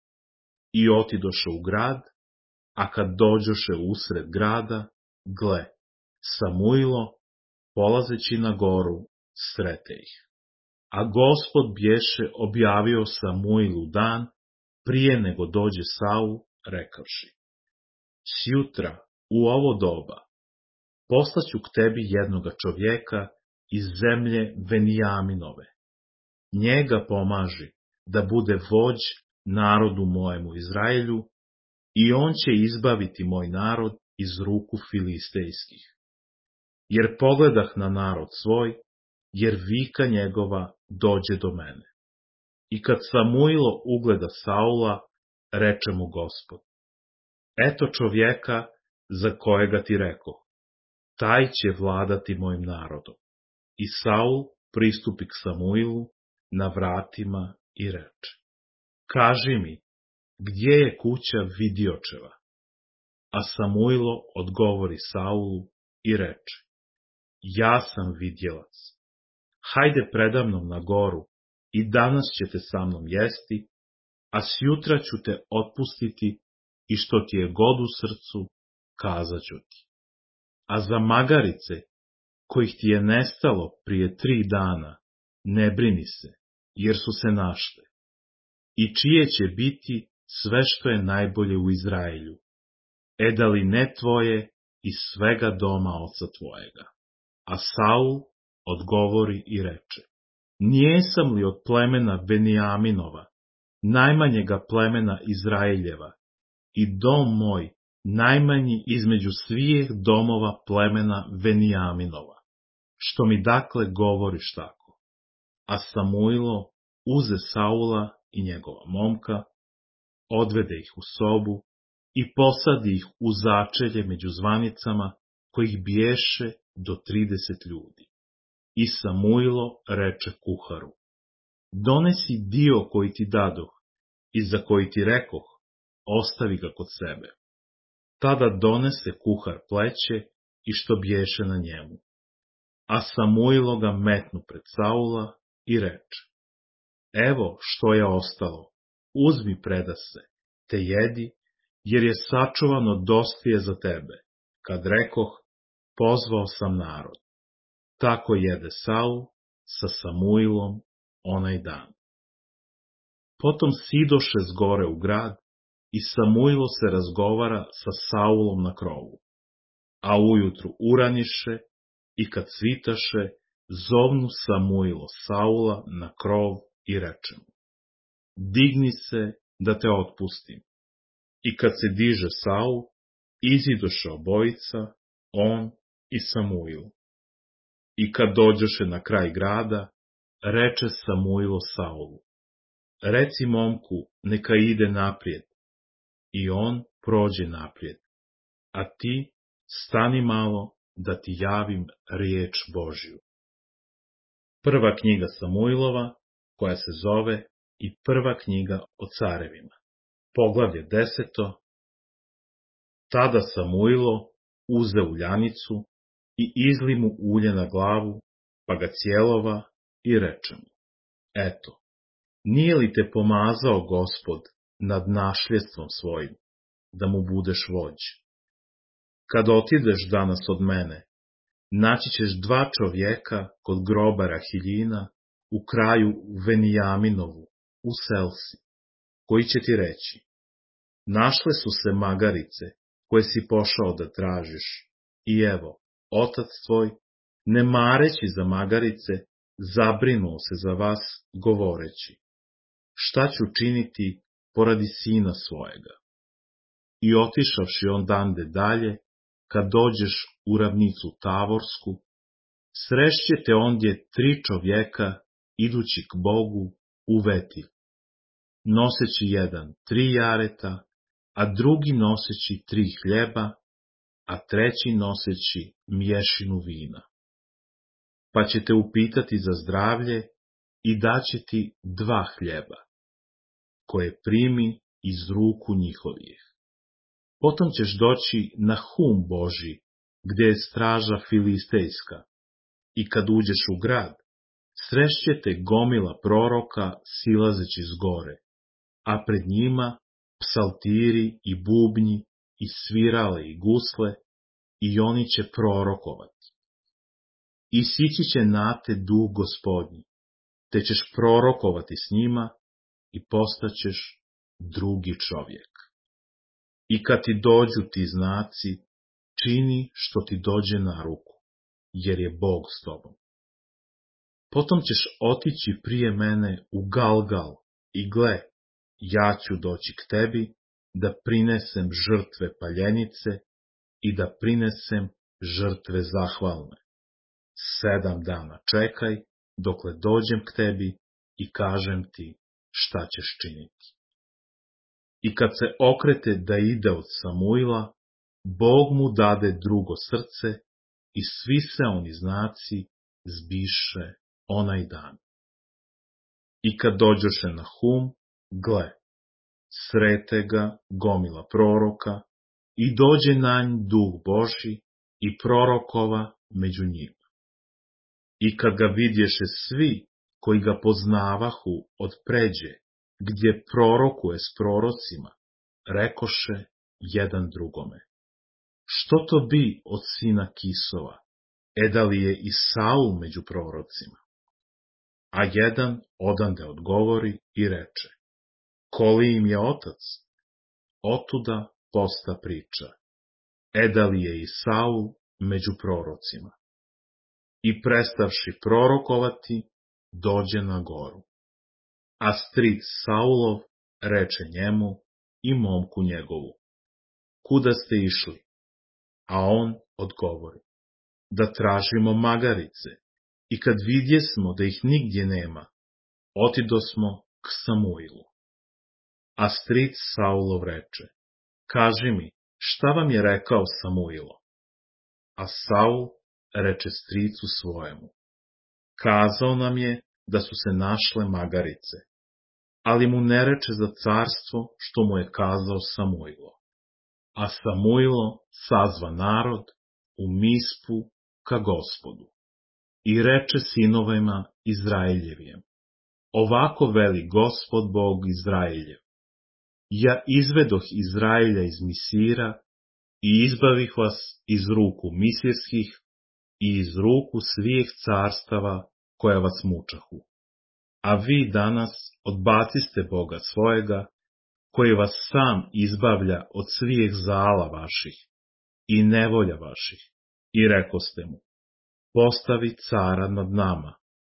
I otidoše u grad, a kad dođoše usred grada, gle, Samuilo, polazeći na goru, srete ih. A Gospod bješe objavio Samuilu dan, prije nego dođe Saul, rekavši: sjutra, u ovo doba, poslaću k tebi jednoga čovjeka iz zemlje Venjaminove. Njega pomaži da bude vođ narodu mojemu Izraelju, i on će izbaviti moj narod iz ruku filistejskih. Jer pogledah na narod svoj, jer vika njegova dođe do mene. I kad Samuilo ugleda Saula, reče mu Gospod: eto čovjeka za kojega ti reko, taj će vladati mojim narodom. I Saul pristupi k Samuilu na vratima i reče: kaži mi, gdje je kuća vidiočeva? A Samuilo odgovori Saulu i reče: ja sam vidjelac. Hajde predamnom na goru i danas ćete sa mnom jesti, a sjutra ću te otpustiti i što ti je god u srcu, kazat ću ti. A za magarice, kojih ti je nestalo prije tri dana, ne brini se, jer su se našle. I čije će biti sve što je najbolje u Izraelju, e da li ne tvoje i svega doma oca tvojega? A Saul odgovori i reče: Nijesam li od plemena Benijaminova, najmanjega plemena Izraeljeva, i dom moj najmanji između svih domova plemena Benijaminova? Što mi dakle govoriš tako? A Samuilo uze Saula i njegova momka, odvede ih u sobu i posadi ih u začelje među zvanicama, kojih biješe do trideset ljudi. I Samuilo reče kuharu: donesi dio koji ti dadoh i za koji ti rekoh, ostavi ga kod sebe. Tada donese kuhar pleće i što biješe na njemu. A Samuilo ga metnu pred Saula i reče: evo što je ostalo, uzmi predase, te jedi, jer je sačuvano dostije za tebe, kad rekoh, pozvao sam narod. Tako jede Saul sa Samuilom onaj dan. Potom sidoše s gore u grad i Samuilo se razgovara sa Saulom na krovu. A ujutru uraniše i kad svitaše, zovnu Samuilo Saula na krov i reče mu: digni se da te otpustim. I kad se diže Saul, izidoše obojica, on i Samuil. I kad dođoše na kraj grada, reče Samuilo Saulu: reci momku, neka ide naprijed. I on prođe naprijed. A ti stani malo da ti javim riječ Božju. Prva knjiga Samuilova, koja se zove i prva knjiga o carevima. Poglavlje deseto. Tada Samuilo uze uljanicu i izli mu ulje na glavu, pa ga cijelova i reče mu: eto, nije li te pomazao Gospod nad našljedstvom svojim, da mu budeš vođ? Kad otideš danas od mene, naći ćeš dva čovjeka kod groba Rahiljina u kraju Venijaminovu, u Selsi, koji će ti reći: našle su se magarice koje si pošao da tražiš, i evo, otac tvoj, ne mareći za magarice, zabrinuo se za vas, govoreći: šta ću činiti poradi sina svojega? I otišavši ondande dalje, kad dođeš u ravnicu Tavorsku, srešćete ondje tri čovjeka idući k Bogu u Vetil, noseći jedan tri jareta, a drugi noseći tri hljeba, a treći noseći mješinu vina. Pa ćete upitati za zdravlje i daće ti dva hljeba, koje primi iz ruku njihovih. Potom ćeš doći na hum Božji, gdje je straža filistejska, i kad uđeš u grad, srešćete gomila proroka silazeći s gore, a pred njima psaltiri i bubnji i svirale i gusle, i oni će prorokovati. I sići će na te duh Gospodnji, te ćeš prorokovati s njima i postaćeš drugi čovjek. I kad ti dođu ti znaci, čini što ti dođe na ruku, jer je Bog s tobom. Potom ćeš otići prije mene u Galgal i gle, ja ću doći k tebi da prinesem žrtve paljenice i da prinesem žrtve zahvalne. Sedam dana čekaj, dokle dođem k tebi i kažem ti šta ćeš činiti. I kad se okrete da ide od Samuila, Bog mu dade drugo srce i svi se oni znaci zbiše onaj dan. I kad dođoše na hum, gle, srete ga gomila proroka i dođe na nj duh Božji i prorokova među njima. I kad ga vidješe svi koji ga poznavahu od pređe, gdje prorokuje s prorocima, rekoše jedan drugome: što to bi od sina Kisova, e da li je i Saul među prorocima? A jedan odande odgovori i reče: koli im je otac? Otuda posta priča: e da li je i Saul među prorocima? I prestavši prorokovati, dođe na goru. A stric Saulov reče njemu i momku njegovu: Kuda ste išli? A on odgovori: Da tražimo magarice, i kad vidjesmo da ih nigdje nema, otidosmo k Samuilu. A stric Saulov reče: Kaži mi, šta vam je rekao Samuilo? A Saul reče stricu svojemu: Kazao nam je da su se našle magarice, ali mu ne reče za carstvo što mu je kazao Samuilo. A Samuilo sazva narod u Mispu ka Gospodu i reče sinovima Izraeljevijem: Ovako veli Gospod Bog Izraeljev: Ja izvedoh Izraelja iz Misira i izbavih vas iz ruku misirskih i iz ruku svih carstava koja vas mučahu. A vi danas odbaciste Boga svojega, koji vas sam izbavlja od svih zala vaših i nevolja vaših, i rekoste mu: Postavi cara nad nama.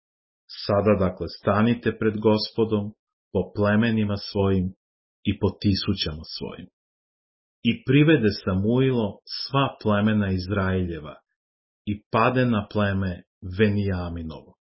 Sada dakle stanite pred Gospodom po plemenima svojim i po tisućama svojim. I privede Samuilo sva plemena Izraeljeva i pade na pleme Venijaminovo.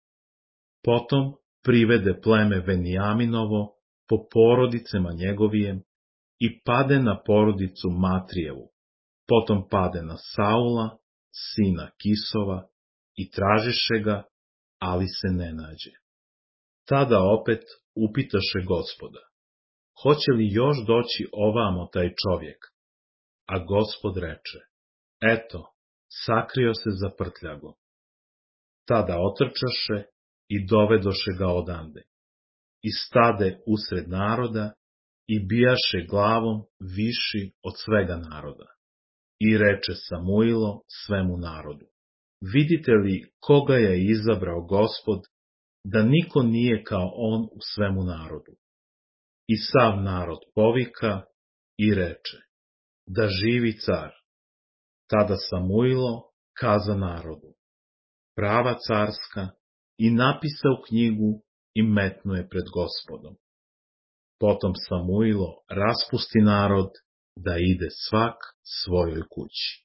Potom privede pleme Venijaminovo po porodicama njegovijem i pade na porodicu Matrijevu. Potom pade na Saula, sina Kisova, i tražiše ga, ali se ne nađe. Tada opet upitaše Gospoda: Hoće li još doći ovamo taj čovjek? A Gospod reče: Eto, sakrio se za prtljagom. Tada otrčaše i dovedoše ga odande. I stade usred naroda i bijaše glavom viši od svega naroda. I reče Samuilo svemu narodu: Vidite li koga je izabrao Gospod, da niko nije kao on u svemu narodu? I sav narod povika i reče: Da živi car. Tada Samuilo kaza narodu: Prava carska, i napisao knjigu i metnuo je pred Gospodom. Potom Samuilo raspusti narod da ide svak svojoj kući.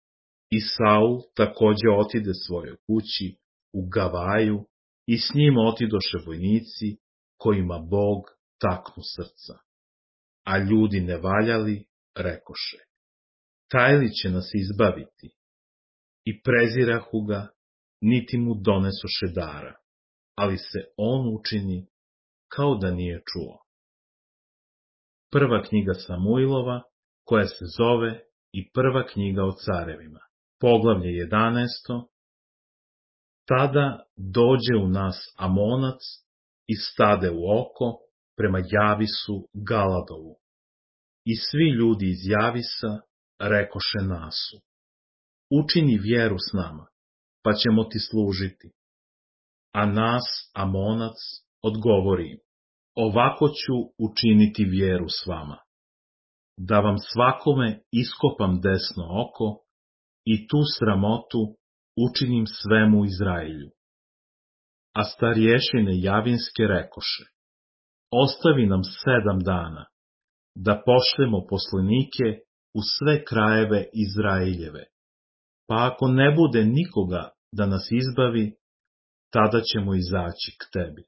I Saul takođe otide svojoj kući u Gavaju i s njim otidoše vojnici kojima Bog taknu srca. A ljudi nevaljali rekoše: Taj li će nas izbaviti? I prezirahu ga, niti mu donesoše dara, ali se on učini kao da nije čuo. Prva knjiga Samuilova, koja se zove i prva knjiga o carevima. Poglavlje jedanaesto. Tada dođe u nas Amonac i stade u oko prema Javisu Galadovu. I svi ljudi iz Javisa rekoše Nasu: Učini vjeru s nama, pa ćemo ti služiti. A Nas, Amonac, odgovori im: Ovako ću učiniti vjeru s vama, da vam svakome iskopam desno oko i tu sramotu učinim svemu Izraelju. A starješine Javinske rekoše: Ostavi nam sedam dana, da pošljemo poslanike u sve krajeve Izraeljeve, pa ako ne bude nikoga da nas izbavi, tada ćemo izaći k tebi.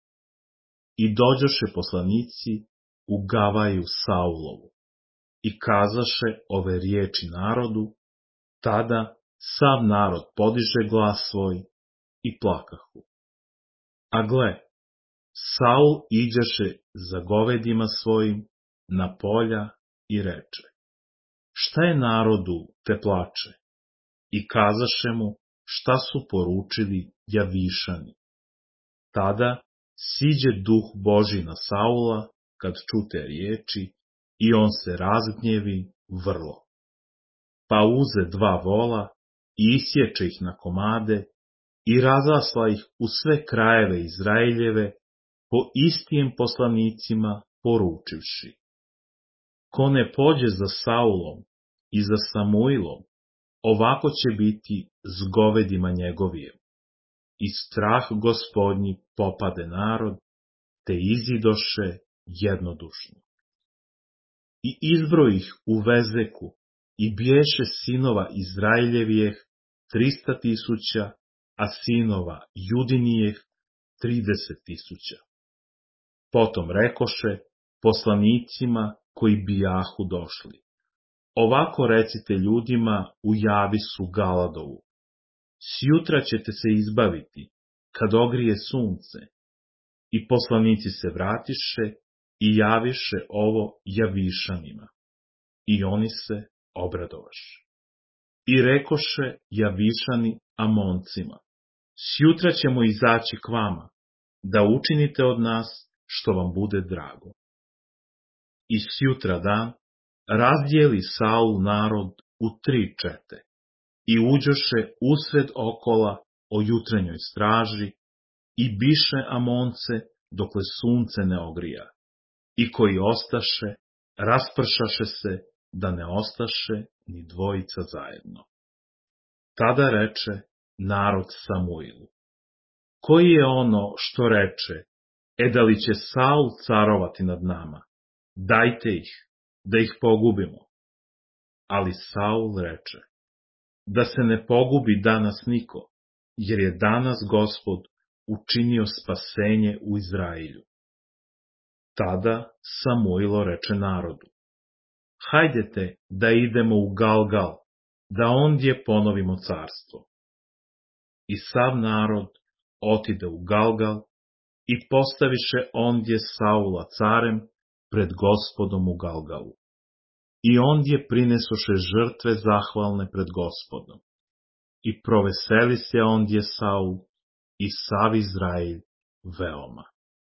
I dođoše poslanici u Gavaju Saulovu i kazaše ove riječi narodu. Tada sav narod podiže glas svoj i plakahu. A gle, Saul iđaše za govedima svojim na polja i reče: Šta je narodu te plače? I kazaše mu šta su poručili Javišani. Tada siđe duh Božji na Saula kad čute riječi i on se razgnjevi vrlo. Pa uze dva vola i isječe ih na komade i razasla ih u sve krajeve Izraeljeve po istim poslanicima poručivši: Ko ne pođe za Saulom i za Samuilom, ovako će biti s govedima njegovijim. i strah Gospodnji popade narod, te izidoše jednodušno. I izbrojih u Vezeku i bješe sinova Izraeljevijeh trista tisuća, a sinova Judinijeh trideset tisuća. Potom rekoše poslanicima koji bijahu došli: ovako recite ljudima u Javisu Galadovu: sjutra ćete se izbaviti, kad ogrije sunce. I poslanici se vratiše i javiše ovo Javišanima. I oni se obradovaše. I rekoše Javišani Amoncima: sjutra ćemo izaći k vama, da učinite od nas što vam bude drago. I sjutra dan razdijeli Saul narod u tri čete i uđoše usred okola o jutrenjoj straži i biše Amonce dokle sunce ne ogrija. I koji ostaše, raspršaše se, da ne ostaše ni dvojica zajedno. Tada reče narod Samuilu: koji je ono što reče, e da li će Saul carovati nad nama? Dajte ih, da ih pogubimo. Ali Saul reče: da se ne pogubi danas niko, jer je danas Gospod učinio spasenje u Izraelju. Tada Samuilo reče narodu: hajdete da idemo u Galgal, da ondje ponovimo carstvo. I sav narod otide u Galgal i postaviše ondje Saula carem pred Gospodom u Galgalu. I ondje prinesoše žrtve zahvalne pred Gospodom. I proveseli se ondje Saul i sav Izrael veoma.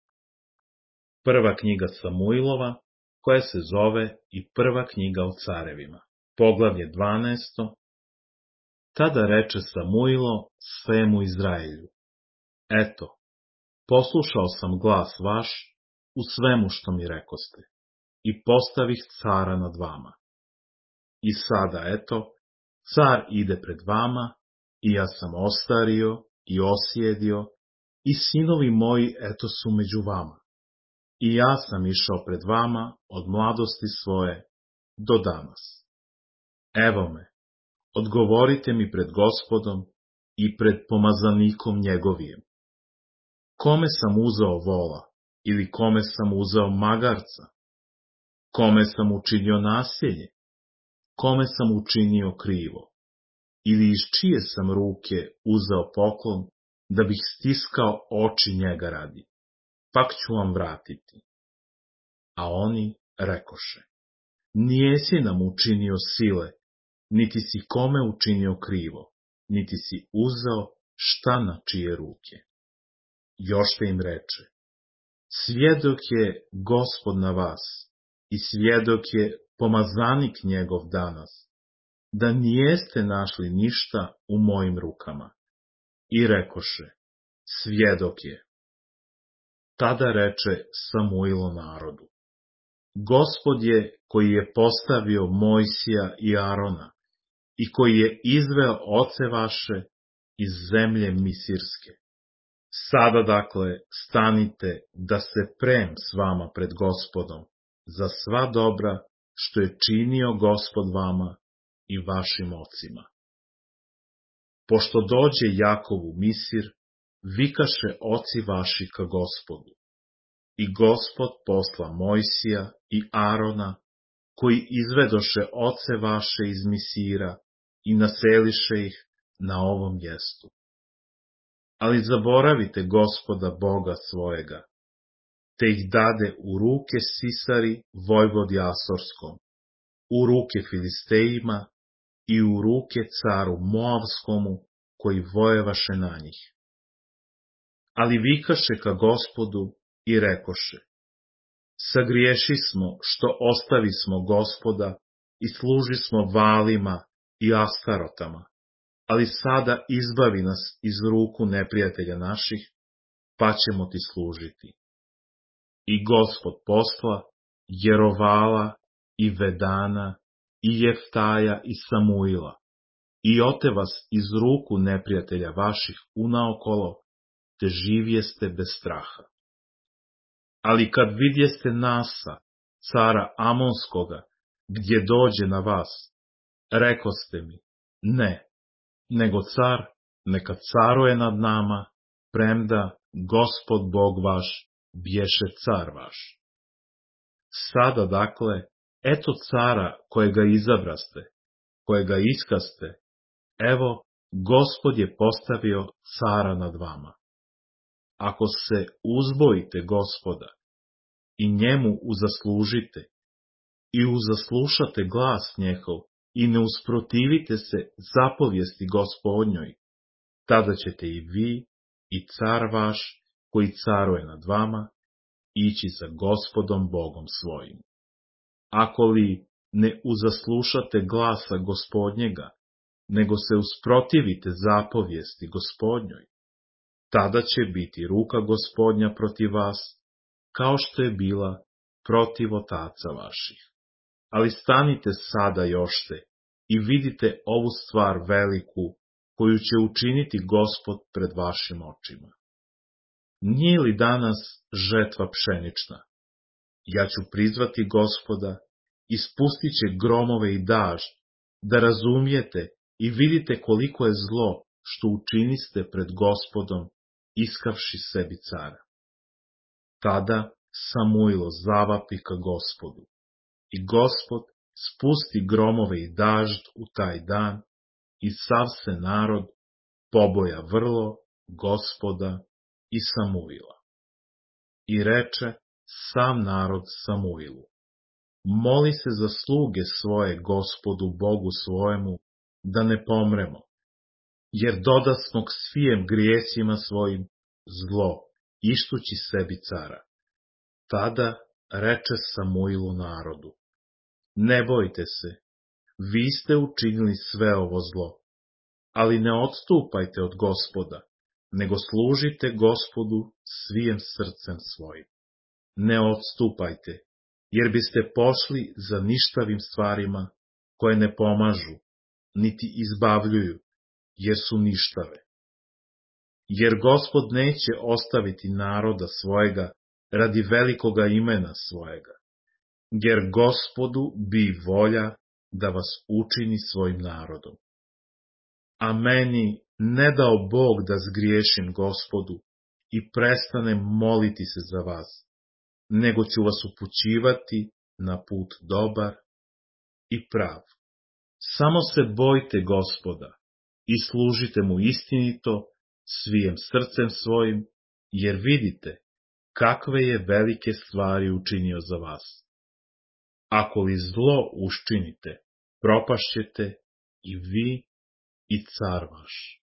Prva knjiga Samuilova, koja se zove i prva knjiga o carevima. Poglavlje dvanaesto. Tada reče Samuilo svemu Izraelju: eto, poslušao sam glas vaš u svemu što mi rekoste, i postavih cara nad vama. I sada, eto, car ide pred vama, i ja sam ostario i osjedio, i sinovi moji, eto, su među vama. I ja sam išao pred vama od mladosti svoje do danas. Evo me, odgovorite mi pred Gospodom i pred pomazanikom njegovijem. Kome sam uzeo vola, ili kome sam uzeo magarca? Kome sam učinio nasilje? Kome sam učinio krivo? Ili iz čije sam ruke uzeo poklon, da bih stiskao oči njega radi? Pak ću vam vratiti. A oni rekoše: nijesi nam učinio sile, niti si kome učinio krivo, niti si uzeo šta na čije ruke. Još te im reče: svjedok je Gospod na vas, i svjedok je pomazanik njegov danas, da nijeste našli ništa u mojim rukama. I rekoše: svjedok je. Tada reče Samuilo narodu: Gospod je koji je postavio Mojsija i Arona i koji je izveo oce vaše iz zemlje Misirske. Sada dakle stanite da se prem s vama pred Gospodom za sva dobra što je činio Gospod vama i vašim ocima. Pošto dođe Jakov u Misir, vikaše oci vaši ka Gospodu. I Gospod posla Mojsija i Arona, koji izvedoše oce vaše iz Misira i naseliše ih na ovom mjestu. Ali zaboravite Gospoda Boga svojega, te ih dade u ruke Sisari vojvodi Asorskom, u ruke Filistejima i u ruke caru Moavskomu, koji vojevaše na njih. Ali vikaše ka Gospodu i rekoše: sagriješi smo što ostavi smo Gospoda i služi smo Valima i Astarotama, ali sada izbavi nas iz ruku neprijatelja naših, pa ćemo ti služiti. I Gospod posla Jerovala i Vedana i Jeftaja i Samuila, i ote vas iz ruku neprijatelja vaših unaokolo, te živjeste bez straha. Ali kad vidjeste Nasa, cara Amonskoga, gdje dođe na vas, rekoste mi, ne, nego car neka caruje nad nama, premda Gospod Bog vaš bješe car vaš. Sada dakle, eto cara kojega izabraste, kojega iskaste, evo, Gospod je postavio cara nad vama. Ako se uzbojite Gospoda i njemu uzaslužite i uzaslušate glas njehov i ne usprotivite se zapovijesti Gospodnjoj, tada ćete i vi i car vaš koji caruje nad vama ići za Gospodom Bogom svojim. Ako li ne uzaslušate glasa Gospodnjega, nego se usprotivite zapovijesti Gospodnjoj, tada će biti ruka Gospodnja protiv vas, kao što je bila protiv otaca vaših. Ali stanite sada jošte i vidite ovu stvar veliku, koju će učiniti Gospod pred vašim očima. Nije li danas žetva pšenična? Ja ću prizvati Gospoda, ispustit će gromove i dažd, da razumijete i vidite koliko je zlo što učiniste pred Gospodom, iskavši sebi cara. Tada Samuilo zavapi ka Gospodu, i Gospod spusti gromove i dažd u taj dan, i sav se narod poboja vrlo Gospoda i Samuila. I reče sam narod Samuilu, moli se za sluge svoje Gospodu Bogu svojemu, da ne pomremo, jer dodasmo k svijem grijesima svojim zlo, ištući sebi cara. Tada reče Samuilu narodu, ne bojte se, vi ste učinili sve ovo zlo, ali ne odstupajte od Gospoda, nego služite Gospodu svijem srcem svojim. Ne odstupajte, jer biste pošli za ništavim stvarima koje ne pomažu, niti izbavljuju, jer su ništave. Jer Gospod neće ostaviti naroda svojega radi velikoga imena svojega, jer Gospodu bi volja da vas učini svojim narodom. A meni ne dao Bog da zgriješim Gospodu i prestanem moliti se za vas, nego ću vas upućivati na put dobar i prav. Samo se bojte Gospoda i služite mu istinito svijem srcem svojim, jer vidite kakve je velike stvari učinio za vas. Ako li zlo učinite, propašćete i vi i car vaš.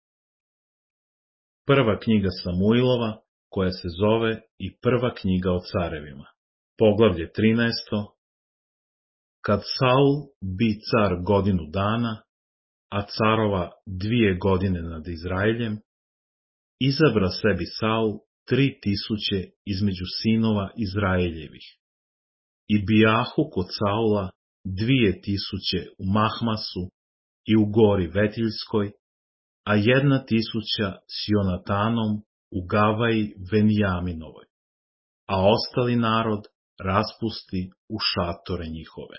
Prva knjiga Samuilova, koja se zove i prva knjiga o carevima. Poglavlje trinaesto. Kad Saul bi car godinu dana, a carova dvije godine nad Izraeljem, izabra sebi Saul tri tisuće između sinova Izraeljevih. I bijahu kod Saula dvije tisuće u Mahmasu i u gori Vetiljskoj, a jedna tisuća s Jonatanom u Gavaji Venijaminovoj, a ostali narod raspusti u šatore njihove.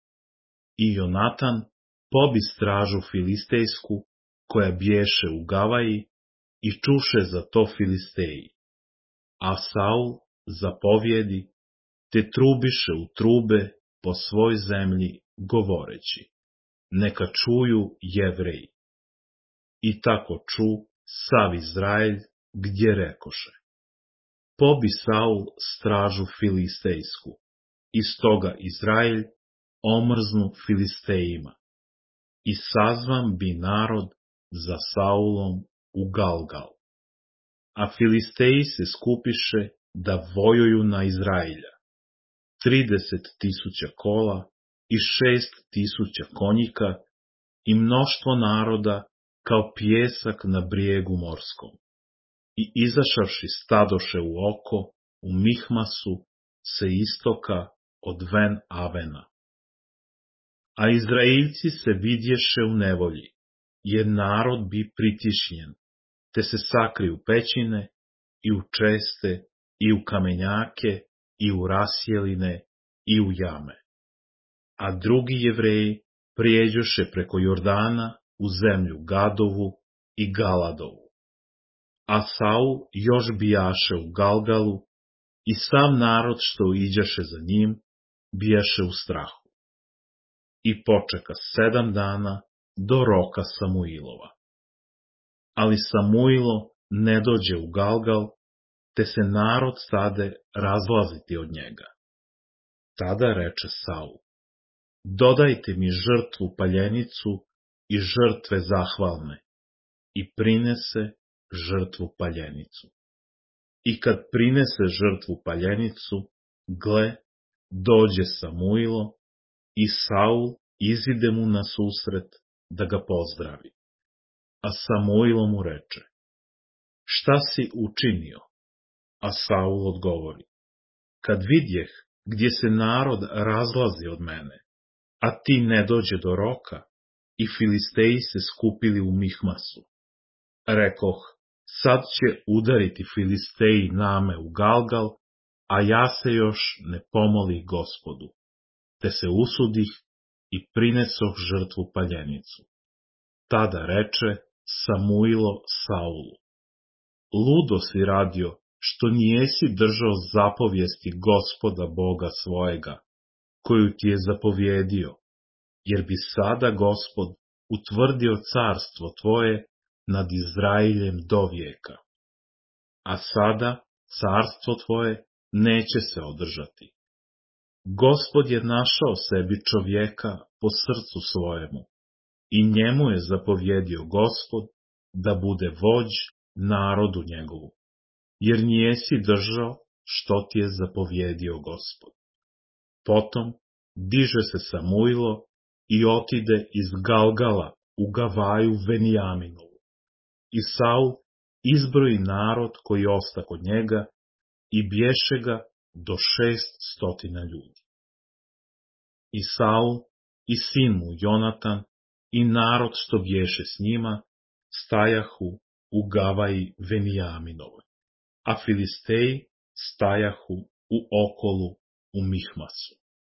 I Jonatan pobi stražu filistejsku, koja bješe u Gavaji, i čuše za to Filisteji. A Saul zapovjedi, te trubiše u trube po svoj zemlji, govoreći, neka čuju Jevreji. I tako ču sav Izraelj, gdje rekoše, pobi Saul stražu filistejsku, i stoga Izraelj omrznu Filistejima. I sazvan bi narod za Saulom u Galgal. A Filisteji se skupiše da vojuju na Izraelja. Trideset tisuća kola i šest tisuća konjika i mnoštvo naroda kao pjesak na brijegu morskom. I izašavši stadoše u oko, u Mihmasu, se istoka od Ven Avena. A Izraeljci se vidješe u nevolji, jer narod bi pritišnjen, te se sakri u pećine, i u česte, i u kamenjake, i u rasjeline, i u jame. A drugi Jevreji prijeđoše preko Jordana u zemlju Gadovu i Galadovu. A Saul još bijaše u Galgalu, i sav narod što iđaše za njim, bijaše u strahu. I počeka sedam dana do roka Samuilova. Ali Samuilo ne dođe u Galgal, te se narod stade razlaziti od njega. Tada reče Saul: dodajte mi žrtvu paljenicu i žrtve zahvalne, i prinese žrtvu paljenicu. I kad prinese žrtvu paljenicu, gle, dođe Samuilo, i Saul izide mu na susret da ga pozdravi. A Samuilo mu reče: šta si učinio? A Saul odgovori: kad vidjeh gdje se narod razlazi od mene, a ti ne dođe do roka, i Filisteji se skupili u Mihmasu. Rekoh, sad će udariti Filisteji name u Galgal, a ja se još ne pomolih Gospodu. Te se usudih i prinesoh žrtvu paljenicu. Tada reče Samuilo Saulu: ludo si radio, što nijesi držao zapovijesti Gospoda Boga svojega, koju ti je zapovjedio, jer bi sada Gospod utvrdio carstvo tvoje nad Izraeljem do vijeka. A sada carstvo tvoje neće se održati. Gospod je našao sebi čovjeka po srcu svojemu, i njemu je zapovjedio Gospod da bude vođ narodu njegovu, jer nijesi držao što ti je zapovjedio Gospod. Potom diže se Samuilo i otide iz Galgala u Gavaju Venijaminovu. I Saul izbroji narod koji osta kod njega i bješe ga do šest stotina ljudi. I Saul i sin mu Jonatan i narod što bješe s njima stajahu u Gavaji Venijaminove, a Filisteji stajahu u okolu u Mihmasu.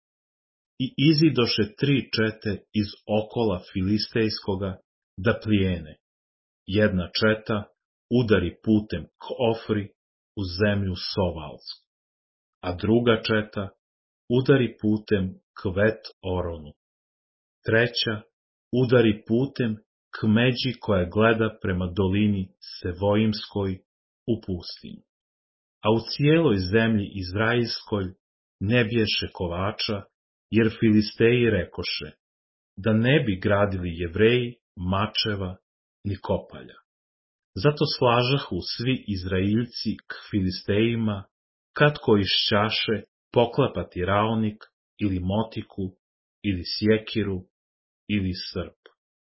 I izidoše tri čete iz okola Filistejskoga da plijene. Jedna četa udari putem k Ofri u zemlju Sovalsku, a druga četa udari putem k Vet Oronu. Treća udari putem k međi koja gleda prema dolini Sevojimskoj u pustinju. A u cijeloj zemlji Izraelskoj ne bješe kovača, jer Filisteji rekoše da ne bi gradili Jevreji mačeva ni kopalja. Zato slažahu svi Izraeljci k Filistejima, kad ko išćaše poklepati raonik ili motiku ili sjekiru ili srp.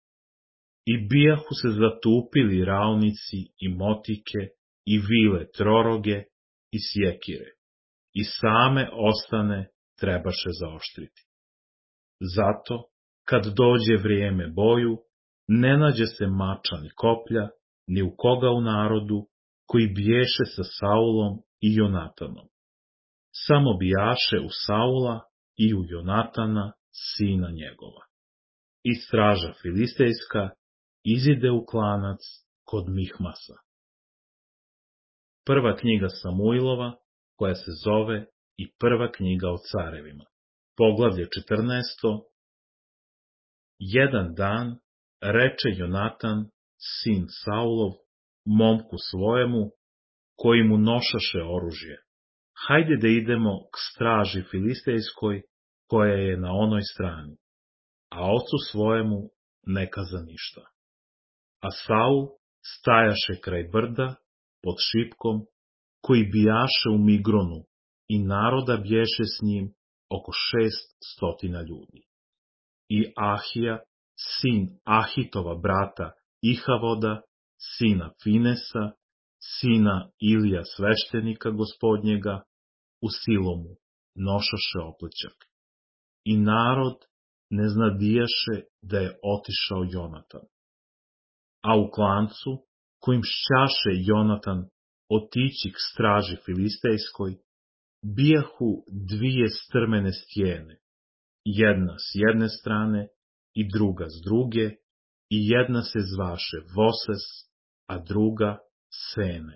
I bijahu se zatupili raonici i motike i vile troroge i sjekire, i same ostane trebaše zaoštriti. Zato, kad dođe vrijeme boju, ne nađe se mača ni koplja, ni u koga u narodu, koji biješe sa Saulom i Jonatanom. Samo bijaše u Saula i u Jonatana, sina njegova. I straža filistejska izide u klanac kod Mihmasa. Prva knjiga Samuilova, koja se zove i prva knjiga o carevima. Poglavlje četrnaesto. Jedan dan reče Jonatan, sin Saulov, momku svojemu, koji mu nošaše oružje: hajde da idemo k straži filistejskoj, koja je na onoj strani. A ocu svojemu ne kaza ništa. A Saul stajaše kraj brda, pod šipkom, koji bijaše u Migronu, i naroda bješe s njim oko šest stotina ljudi. I Ahija, sin Ahitova brata Ihavoda, sina Finesa, sina Ilija sveštenika gospodnjega, u Silomu nošaše oplećak. I narod ne znadijaše da je otišao Jonatan. a u klancu, kojim šćaše Jonatan otići k straži filistejskoj, bijahu dvije strmene stijene, jedna s jedne strane i druga s druge, i jedna se zvaše Voses, a druga Sene.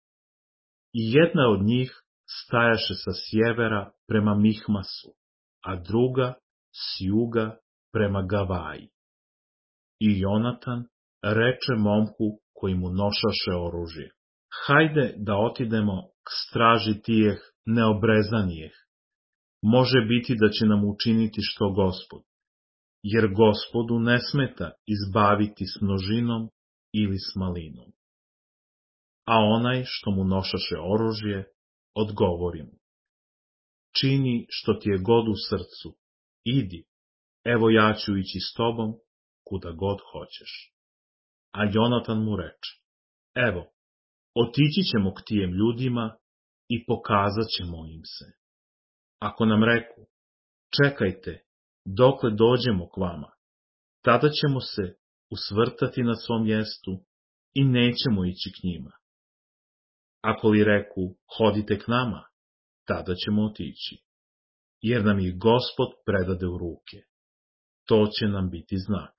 I jedna od njih stajaše sa sjevera prema Mihmasu, a druga s juga prema Gavaji. I Jonatan reče momku koji mu nošaše oružje: hajde da otidemo k straži tijeh neobrezanijeh. Može biti da će nam učiniti što Gospod, jer Gospodu ne smeta izbaviti s množinom ili s malinom. A onaj što mu nošaše oružje, odgovori mu: čini što ti je god u srcu, idi, evo ja ću ići s tobom kuda god hoćeš. A Jonatan mu reče: evo, otići ćemo k tijem ljudima i pokazat ćemo im se. Ako nam reku: čekajte, dokle dođemo k vama, tada ćemo se usvrtati na svom mjestu i nećemo ići k njima. Ako li reku: hodite k nama, tada ćemo otići, jer nam ih Gospod predade u ruke. To će nam biti znak.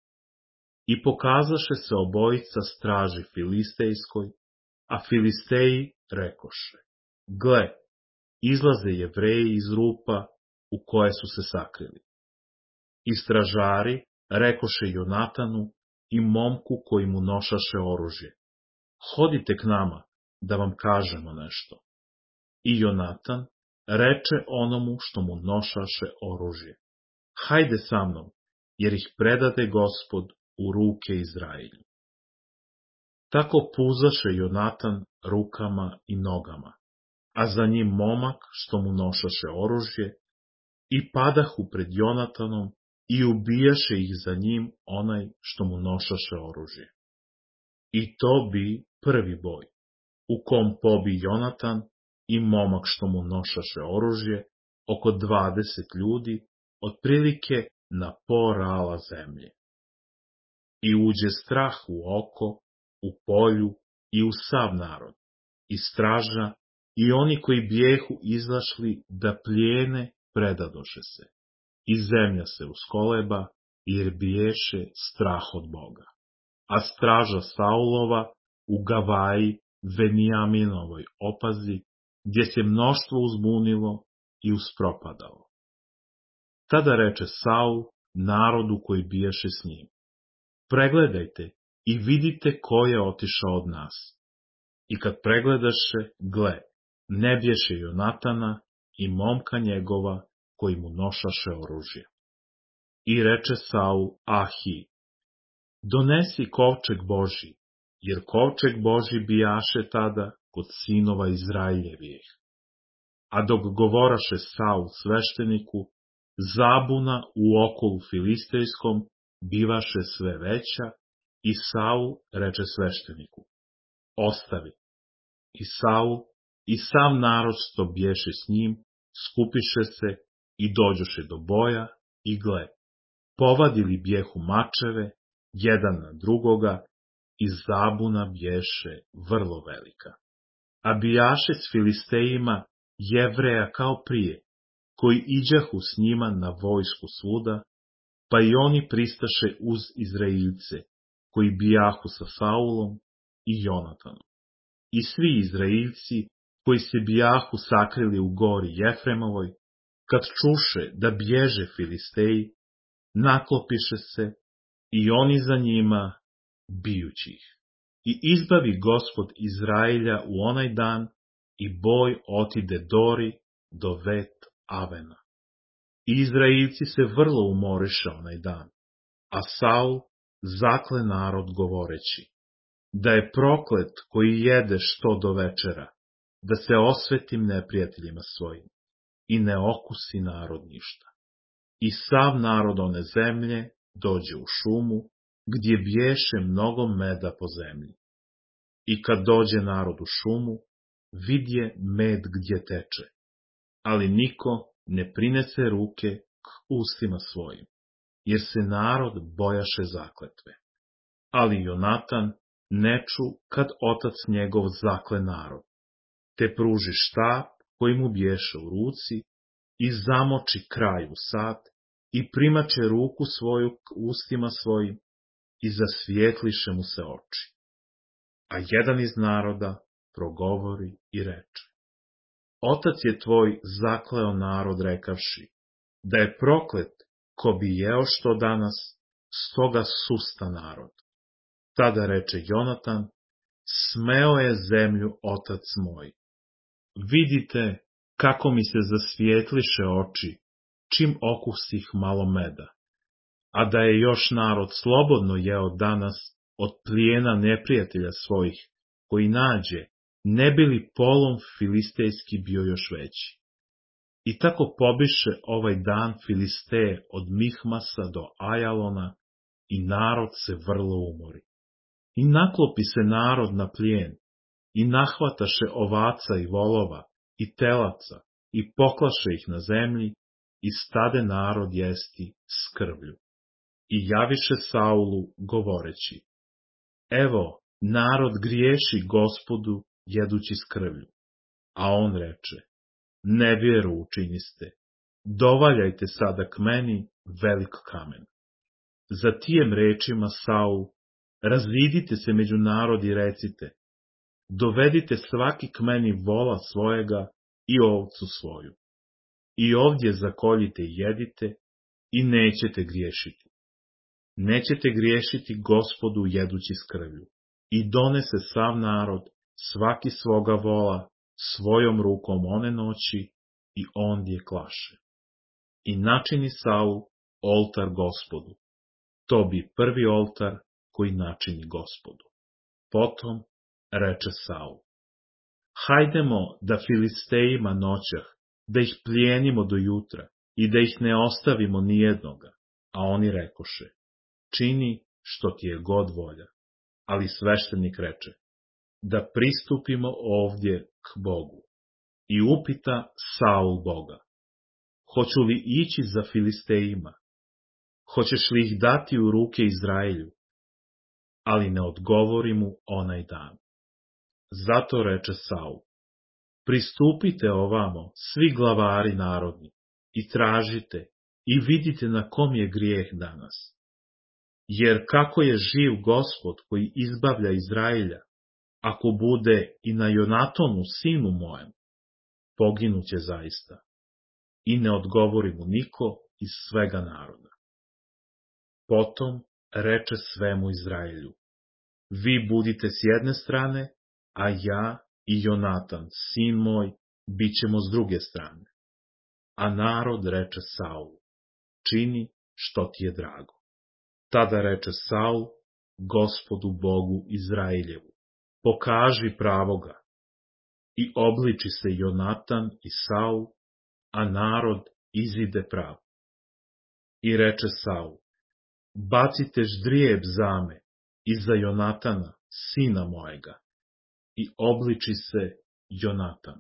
I pokazaše se obojica straži filistejskoj, a Filisteji rekoše: gle, izlaze Jevreji iz rupa u koje su se sakrili. I stražari rekoše Jonatanu i momku koji mu nošaše oružje: hodite k nama, da vam kažemo nešto. I Jonatan reče onomu što mu nošaše oružje: hajde sa mnom, jer ih predade Gospod u ruke Izrailju. Tako puzaše Jonatan rukama i nogama, a za njim momak što mu nošaše oružje, i padahu pred Jonatanom i ubijaše ih za njim onaj što mu nošaše oružje. I to bi prvi boj, u kom pobi Jonatan i momak što mu nošaše oružje, oko dvadeset ljudi, otprilike na po rala zemlje. I uđe strah u oko, u polju i u sav narod, i straža, i oni koji bijehu izašli da plijene predadoše se, i zemlja se uskoleba, jer biješe strah od Boga. A straža Saulova u Gavaji, Venijaminovoj opazi, gdje se mnoštvo uzbunilo i uspropadalo. Tada reče Saul narodu koji bijaše s njim: pregledajte i vidite ko je otišao od nas. I kad pregledaše, gle, ne bješe Jonatana i momka njegova koji mu nošaše oružje. I reče Saul Ahiji: donesi kovčeg Božji, jer kovčeg Božji bijaše tada kod sinova Izraeljevih. A dok govoraše Saul svešteniku, zabuna u okolu filistejskom bivaše sve veća, i Saul reče svešteniku: ostavi. I Saul i sav narod što bješe s njim skupiše se i dođoše do boja, i gle, povadili bjehu mačeve jedan na drugoga, i zabuna bješe vrlo velika. A bijaše s Filistejima Jevreja kao prije, koji iđahu s njima na vojsku svuda, pa i oni pristaše uz Izraeljce, koji bijahu sa Saulom i Jonatanom. I svi Izraeljci, koji se bijahu sakrili u gori Jefremovoj, kad čuše da bježe Filisteji, naklopiše se, i oni za njima, bijući ih. I izbavi Gospod Izraelja u onaj dan, i boj otide Dori do Vet Avena. I Izraeljci se vrlo umoriše onaj dan, a Saul zakle narod govoreći: da je proklet koji jede što do večera, da se osvetim neprijateljima svojim, i ne okusi narod ništa. I sav narod one zemlje dođe u šumu, gdje biješe mnogo meda po zemlji. I kad dođe narod u šumu, vidje med gdje teče, ali niko ne prinese ruke k ustima svojim, jer se narod bojaše zakletve. Ali Jonatan ne ču kad otac njegov zakle narod, te pruži štap koji mu bješe u ruci i zamoči kraj u sat i primače ruku svoju k ustima svojim i zasvijetliše mu se oči. A jedan iz naroda progovori i reče: Otac je tvoj zakleo narod rekavši, da je proklet ko bi jeo što danas, stoga susta narod. Tada reče Jonatan: Smeo je zemlju otac moj. Vidite kako mi se zasvijetliše oči, čim okusih malo meda. A da je još narod slobodno jeo danas od plijena neprijatelja svojih, koji nađe, ne bi li polom filistejski bio još veći. I tako pobiše ovaj dan Filisteje od Mihmasa do Ajalona i narod se vrlo umori. I naklopi se narod na plijen, i nahvataše ovaca i volova, i telaca, i poklaše ih na zemlji, i stade narod jesti s krvlju. I javiše Saulu, govoreći: Evo, narod griješi Gospodu, jedući s krvlju. A on reče: Nevjeru učiniste, dovaljajte sada k meni velik kamen. Za tijem rečima Saul: Razidite se među narod i recite: Dovedite svaki k meni vola svojega i ovcu svoju. I ovdje zakoljite i jedite i nećete griješiti. Nećete griješiti Gospodu jedući s krvlju. I donese sav narod, svaki svoga vola, svojom rukom one noći, i ondje klaše. I načini Saul oltar Gospodu. To bi prvi oltar koji načini Gospodu. Potom reče Saul: Hajdemo da Filistejima noćah, da ih plijenimo do jutra i da ih ne ostavimo nijednoga. A oni rekoše: Čini što ti je god volja. Ali sveštenik reče: Da pristupimo ovdje k Bogu. I upita Saul Boga: Hoću li ići za Filistejima? Hoćeš li ih dati u ruke Izraelju? Ali ne odgovori mu onaj dan. Zato reče Saul: Pristupite ovamo, svi glavari narodni, i tražite, i vidite na kom je grijeh danas. Jer kako je živ Gospod koji izbavlja Izraelja, ako bude i na Jonatanu sinu mojem, poginuće zaista. I ne odgovori mu niko iz svega naroda. Potom reče svemu Izraelju: Vi budite s jedne strane, a ja i Jonatan, sin moj, bit ćemo s druge strane. A narod reče Saulu: Čini što ti je drago. Tada reče Saul Gospodu Bogu Izraeljevu: Pokaži pravoga. I obliči se Jonatan i Saul, a narod izide prav. I reče Saul: Bacite ždrijeb za me i za Jonatana, sina mojega. I obliči se Jonatan.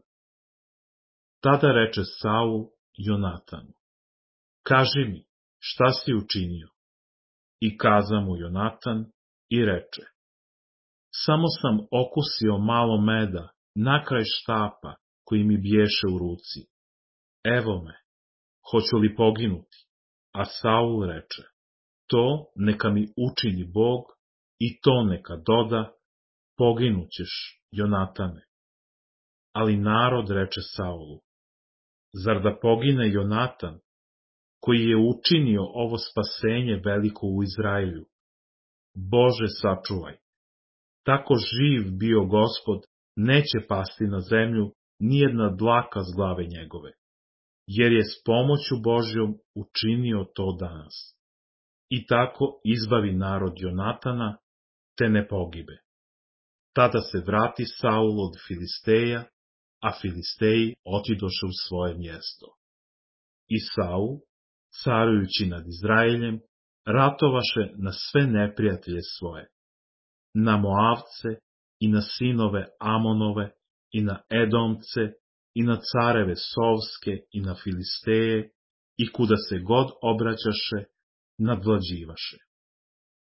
Tada reče Saul Jonatanu: Kaži mi, šta si učinio? I kaza mu Jonatan i reče: Samo sam okusio malo meda na kraj štapa koji mi bješe u ruci. Evo me, hoću li poginuti? A Saul reče: To neka mi učini Bog i to neka doda: Poginućeš, Jonatane. Ali narod reče Saulu: Zar da pogine Jonatan, koji je učinio ovo spasenje veliko u Izraelju? Bože, sačuvaj. Tako živ bio Gospod, neće pasti na zemlju nijedna dlaka s glave njegove, jer je s pomoću Božjom učinio to danas. I tako izbavi narod Jonatana, te ne pogibe. Tada se vrati Saul od Filisteja, a Filisteji otidoše u svoje mjesto. I Saul, carujući nad Izraeljem, ratovaše na sve neprijatelje svoje, na Moavce i na sinove Amonove i na Edomce i na careve Sovske i na Filisteje, i kuda se god obraćaše, nadvlađivaše.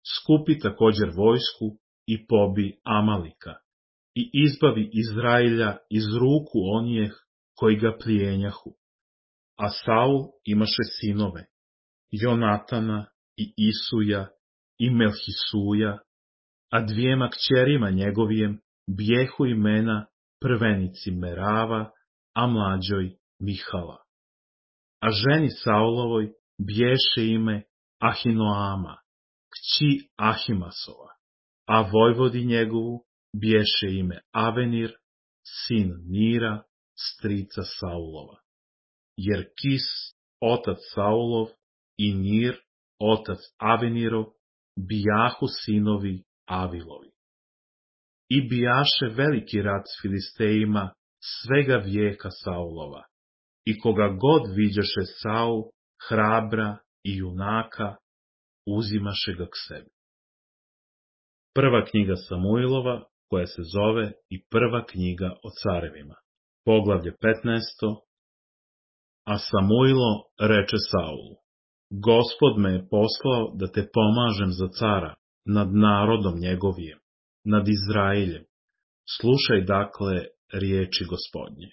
skupi također vojsku i pobi Amalika i izbavi Izrailja iz ruku onijeh koji ga plijenjahu. A Saul imaše sinove, Jonatana i Isuja i Melhisuja, a dvijema kćerima njegovijem bijehu imena prvenici Merava, a mlađoj Mihala. A ženi Saulovoj biješe ime Ahinoama, kći Ahimasova, a vojvodi njegovu biješe ime Avenir, sin Nira, strica Saulova. Jer Kis, otac Saulov, i Nir, otac Avenirov, bijahu sinovi Avilovi. I bijaše veliki rat s Filistejima svega vijeka Saulova, i koga god viđaše Saul, hrabra i junaka, uzimaše ga k sebi. Prva knjiga Samuilova, koja se zove i prva knjiga o carevima. Poglavlje petnaesto. A Samuilo reče Saulu: Gospod me je poslao da te pomažem za cara nad narodom njegovijem, nad Izrailjem. Slušaj dakle riječi Gospodnje.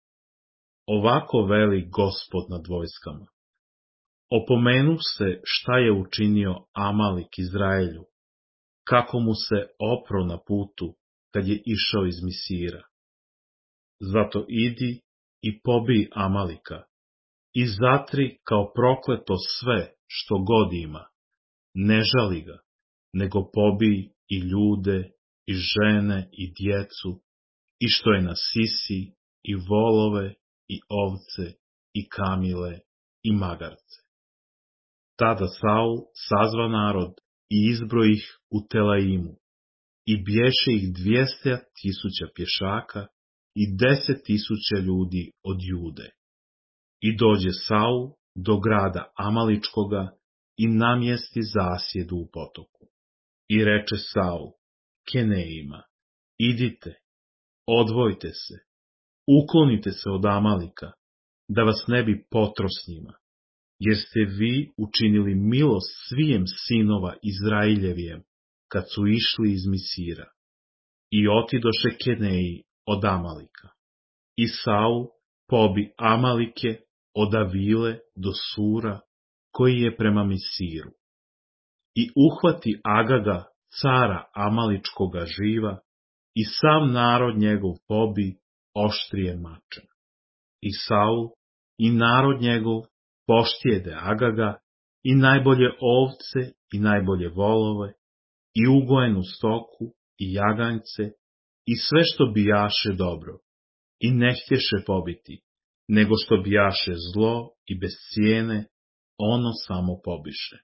Ovako veli Gospod nad vojskama: Opomenu se šta je učinio Amalik Izraelju, kako mu se opro na putu kad je išao iz Misira. Zato idi i pobij Amalika i zatri kao prokleto sve što god ima. Ne žali ga, nego pobij i ljude, i žene, i djecu, i što je na sisi, i volove, i ovce, i kamile, i magarce. Tada Saul sazva narod i izbroji ih u Telaimu, i bješe ih dvjesto tisuća pješaka i deset tisuća ljudi od Jude. I dođe Saul do grada Amaličkoga i namjesti zasjedu u potoku. I reče Saul Kenejima: idite, odvojte se, uklonite se od Amalika, da vas ne bi potro s njima, jer ste vi učinili milost svijem sinova Izrailjevijem, kad su išli iz Misira. I otidoše Keneji od Amalika. I Saul pobi Amalike od Avile do Sura, koji je prema Misiru. I uhvati Agaga, cara Amaličkoga živa, i sam narod njegov pobi oštrijem mačem. I Saul i narod njegov poštijede Agaga, i najbolje ovce, i najbolje volove, i ugojenu stoku, i jaganjce, i sve što bijaše dobro, i ne htješe pobiti, nego što bijaše zlo i bez cijene, ono samo pobiše.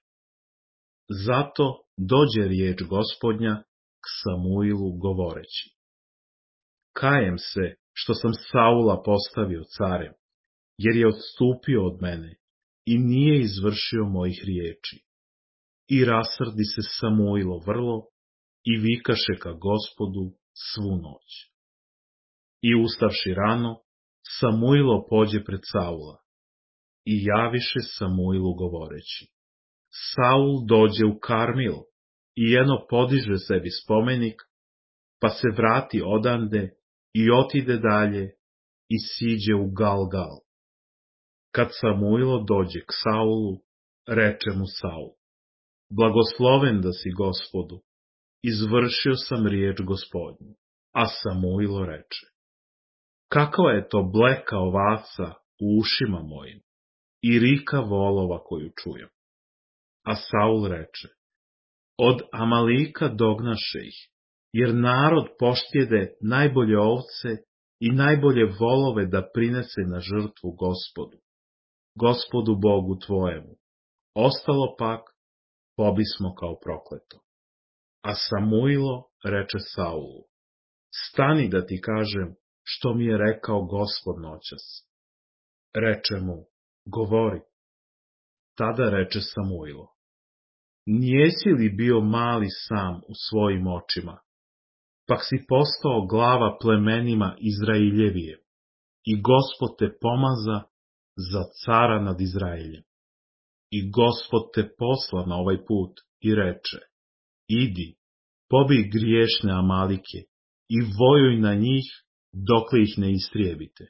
Zato dođe riječ Gospodnja k Samuilu govoreći: Kajem se što sam Saula postavio carem, jer je odstupio od mene i nije izvršio mojih riječi. I rasrdi se Samuilo vrlo i vikaše ka Gospodu svu noć. I ustavši rano, Samuilo pođe pred Saula i javiše Samuilu govoreći: Saul dođe u Karmil i eno podiže sebi spomenik, pa se vrati odande i otide dalje i siđe u Galgal. Kad Samuilo dođe k Saulu, reče mu Saul: Blagosloven da si Gospodu, izvršio sam riječ Gospodnju. A Samuilo reče: Kakva je to bleka ovaca u ušima mojim i rika volova koju čujem? A Saul reče: Od Amalika dognaše ih, jer narod poštjede najbolje ovce i najbolje volove da prinese na žrtvu Gospodu, Gospodu Bogu tvojemu. Ostalo pak pobismo kao prokleto. A Samuilo reče Saulu: Stani da ti kažem što mi je rekao Gospod noćas. Reče mu: Govori. Tada reče Samuilo: Nijesi li bio mali sam u svojim očima, pak si postao glava plemenima Izrailjevijem, i Gospod te pomaza za cara nad Izrailjem. I Gospod te posla na ovaj put i reče: idi, pobij griješne Amalike i vojuj na njih dokle ih ne istrijebite.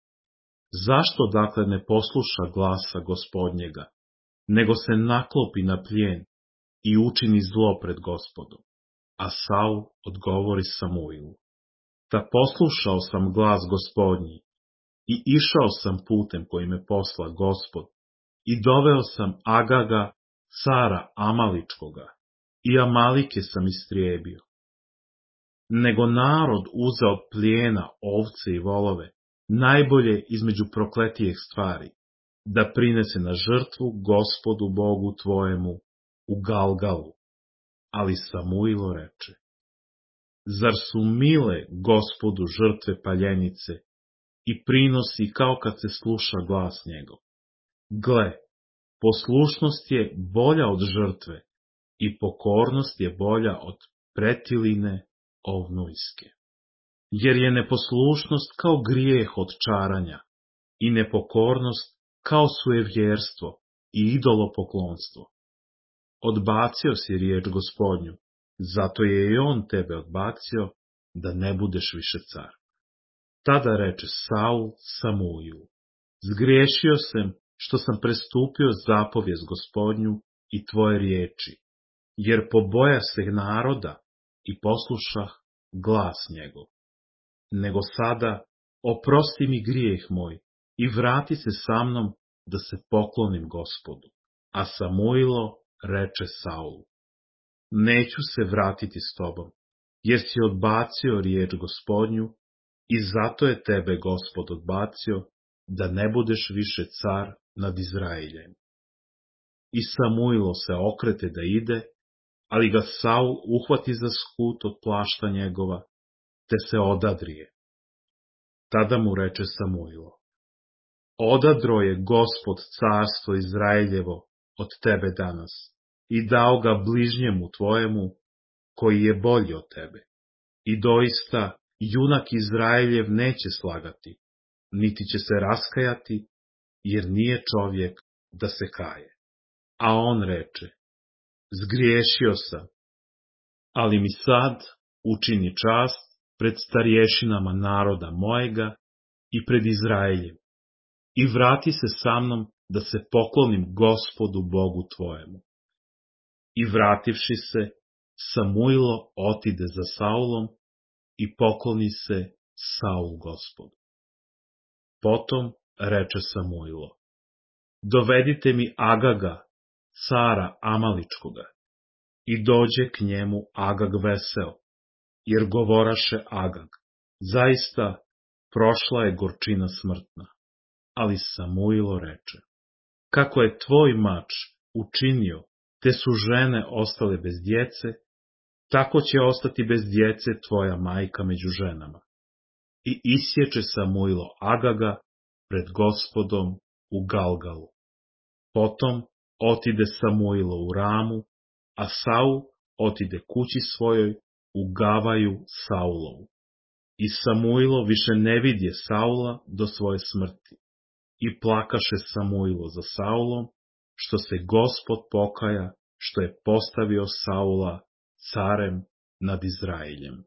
Zašto dakle ne posluša glasa Gospodnjega, nego se naklopi na plijen i učini zlo pred Gospodom? A Saul odgovori Samuilu: Ta poslušao sam glas Gospodnji i išao sam putem koji me posla Gospod i doveo sam Agaga, cara Amaličkoga, i Amalike sam istrijebio. Nego narod uzeo od plijena ovce i volove, najbolje između prokletijih stvari, da prinese na žrtvu Gospodu Bogu tvojemu u Galgalu. Ali Samuilo reče: Zar su mile Gospodu žrtve paljenice i prinosi kao kad se sluša glas njegov? Gle, poslušnost je bolja od žrtve i pokornost je bolja od pretiline ovnujske. Jer je neposlušnost kao grijeh od čaranja i nepokornost kao suevjerstvo i idolopoklonstvo. Odbacio si riječ Gospodnju, zato je i on tebe odbacio, da ne budeš više car. Tada reče Saul Samuilu: Zgriješio sam što sam prestupio zapovijest Gospodnju i tvoje riječi, jer pobojaseh naroda i poslušah glas njegov. Nego sada oprosti mi grijeh moj i vrati se sa mnom da se poklonim Gospodu. A Samuilo reče Saulu: Neću se vratiti s tobom, jer si odbacio riječ Gospodnju i zato je tebe Gospod odbacio, da ne budeš više car nad Izraeljem. I Samuilo se okrete da ide, ali ga Saul uhvati za skut od plašta njegova, te se odadrije. Tada mu reče Samuilo: Odadro je Gospod carstvo Izraeljevo od tebe danas i dao ga bližnjemu tvojemu, koji je bolji od tebe. I doista, junak Izraeljev neće slagati, niti će se raskajati, jer nije čovjek da se kaje. A on reče: Zgriješio sam, ali mi sad učini čast pred starješinama naroda mojega i pred Izraeljem, i vrati se sa mnom da se poklonim Gospodu Bogu tvojemu. I vrativši se, Samuilo otide za Saulom i pokloni se Saul Gospodu. Potom reče Samuilo: Dovedite mi Agaga, cara Amaličkoga. I dođe k njemu Agag veseo, jer govoraše Agag: Zaista, prošla je gorčina smrtna. Ali Samuilo reče: Kako je tvoj mač učinio, te su žene ostale bez djece, tako će ostati bez djece tvoja majka među ženama. I isječe Samuilo Agaga pred Gospodom u Galgalu. Potom otide Samuilo u Ramu, a Saul otide kući svojoj u Gavaju Saulovu. I Samuilo više ne vidje Saula do svoje smrti. I plakaše Samuilo za Saulom, što se Gospod pokaja, što je postavio Saula carem nad Izraeljem.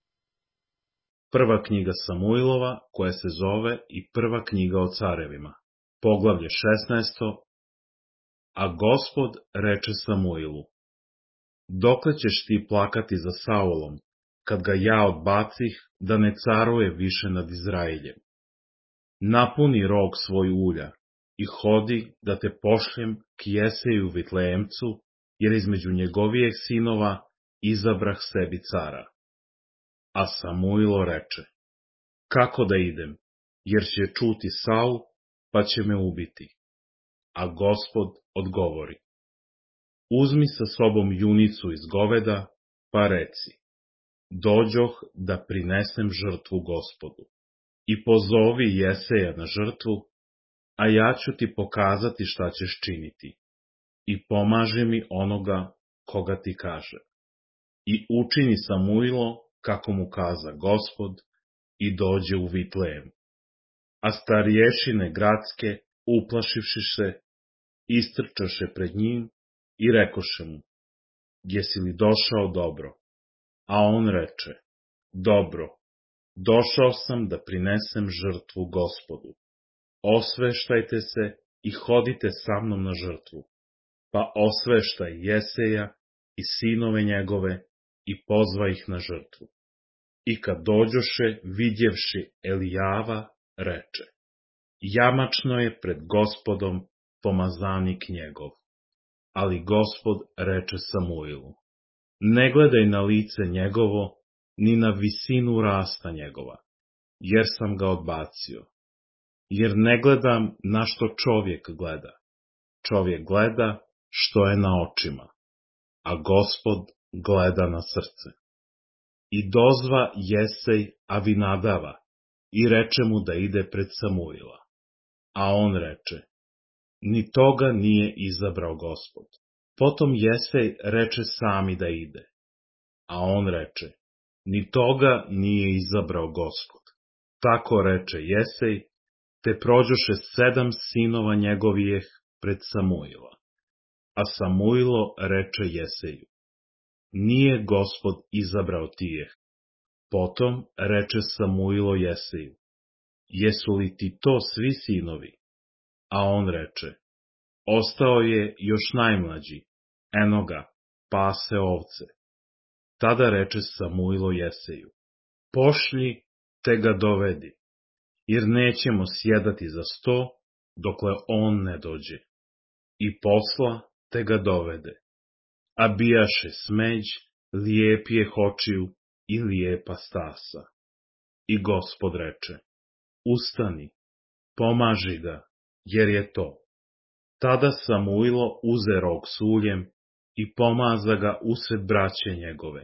Prva knjiga Samuilova, koja se zove i prva knjiga o carevima. Poglavlje šesnaesto. A Gospod reče Samuilu: Dokle ćeš ti plakati za Saulom, kad ga ja odbacih da ne caruje više nad Izraeljem? Napuni rog svoj ulja i hodi da te pošljem k Jeseju Vitlejemcu, jer između njegovijeg sinova izabrah sebi cara. A Samuilo reče: Kako da idem, jer će čuti Saul, pa će me ubiti. A Gospod odgovori: Uzmi sa sobom junicu iz goveda, pa reci: Dođoh da prinesem žrtvu Gospodu. I pozovi Jeseja na žrtvu, a ja ću ti pokazati šta ćeš činiti. I pomaži mi onoga koga ti kaže. I učini Samuilo kako mu kaza Gospod i dođe u Vitlejem. A starješine gradske, uplašivši se, istrčaše pred njim i rekoše mu: jesi li došao dobro? A on reče, dobro, došao sam da prinesem žrtvu Gospodu. Osveštajte se i hodite sa mnom na žrtvu. Pa osveštaj Jeseja i sinove njegove i pozva ih na žrtvu. I kad dođoše, vidjevši Elijava, reče, jamačno je pred Gospodom pomazanik njegov. Ali Gospod reče Samuilu, ne gledaj na lice njegovo, ni na visinu rasta njegova, jer sam ga odbacio. Jer ne gledam na što čovjek gleda. Čovjek gleda što je na očima, a Gospod gleda na srce. I dozva Jesej Avinadava i reče mu da ide pred Samuila. A on reče, ni toga nije izabrao Gospod. Potom Jesej reče Sami da ide. A on reče, ni toga nije izabrao Gospod. Tako reče Jesej, te prođoše sedam sinova njegovijeh pred Samuila. A Samuilo reče Jeseju, nije Gospod izabrao tijeh. Potom reče Samuilo Jeseju, jesu li ti to svi sinovi? A on reče, ostao je još najmlađi, eno ga, pase ovce. Tada reče Samuilo Jeseju, pošlji te ga dovedi, jer nećemo sjedati za sto, dokle on ne dođe. I posla te ga dovede. A bijaše smeđ, lijep je hočiju i lijepa stasa. I Gospod reče, ustani, pomaži ga, jer je to. Tada Samuilo uze rog s uljem i pomaza ga usred braće njegove.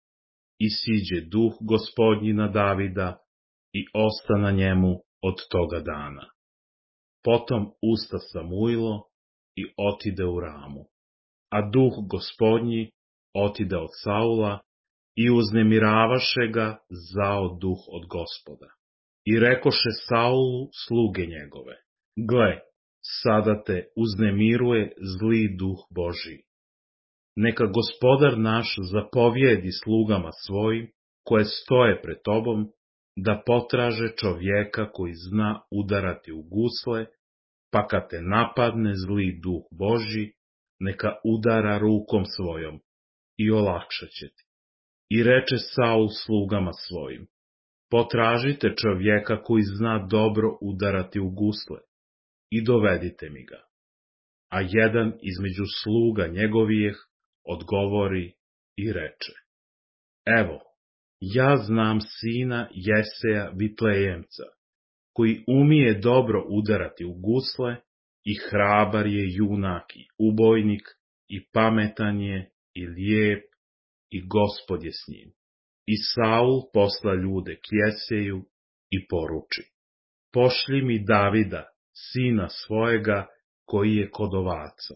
I siđe duh Gospodnji na Davida i osta na njemu od toga dana. Potom usta Samuilo i otide u Ramu. A duh Gospodnji otide od Saula i uznemiravaše ga zao duh od Gospoda. I rekoše Saulu sluge njegove, gle, sada te uznemiruje zli duh Božji. Neka Gospodar naš zapovjedi slugama svojim, koje stoje pred tobom, da potraže čovjeka koji zna udarati u gusle, pa kad te napadne zli duh Božji, neka udara rukom svojom i olakšat će ti. I reče Saul slugama svojim, potražite čovjeka koji zna dobro udarati u gusle i dovedite mi ga. A jedan između sluga njegovijeh odgovori i reče, evo, ja znam sina Jeseja Vitlejemca, koji umije dobro udarati u gusle i hrabar je junak i ubojnik i pametan je i lijep i Gospod je s njim. I Saul posla ljude k Jeseju i poruči, pošlji mi Davida, sina svojega, koji je kod ovaca.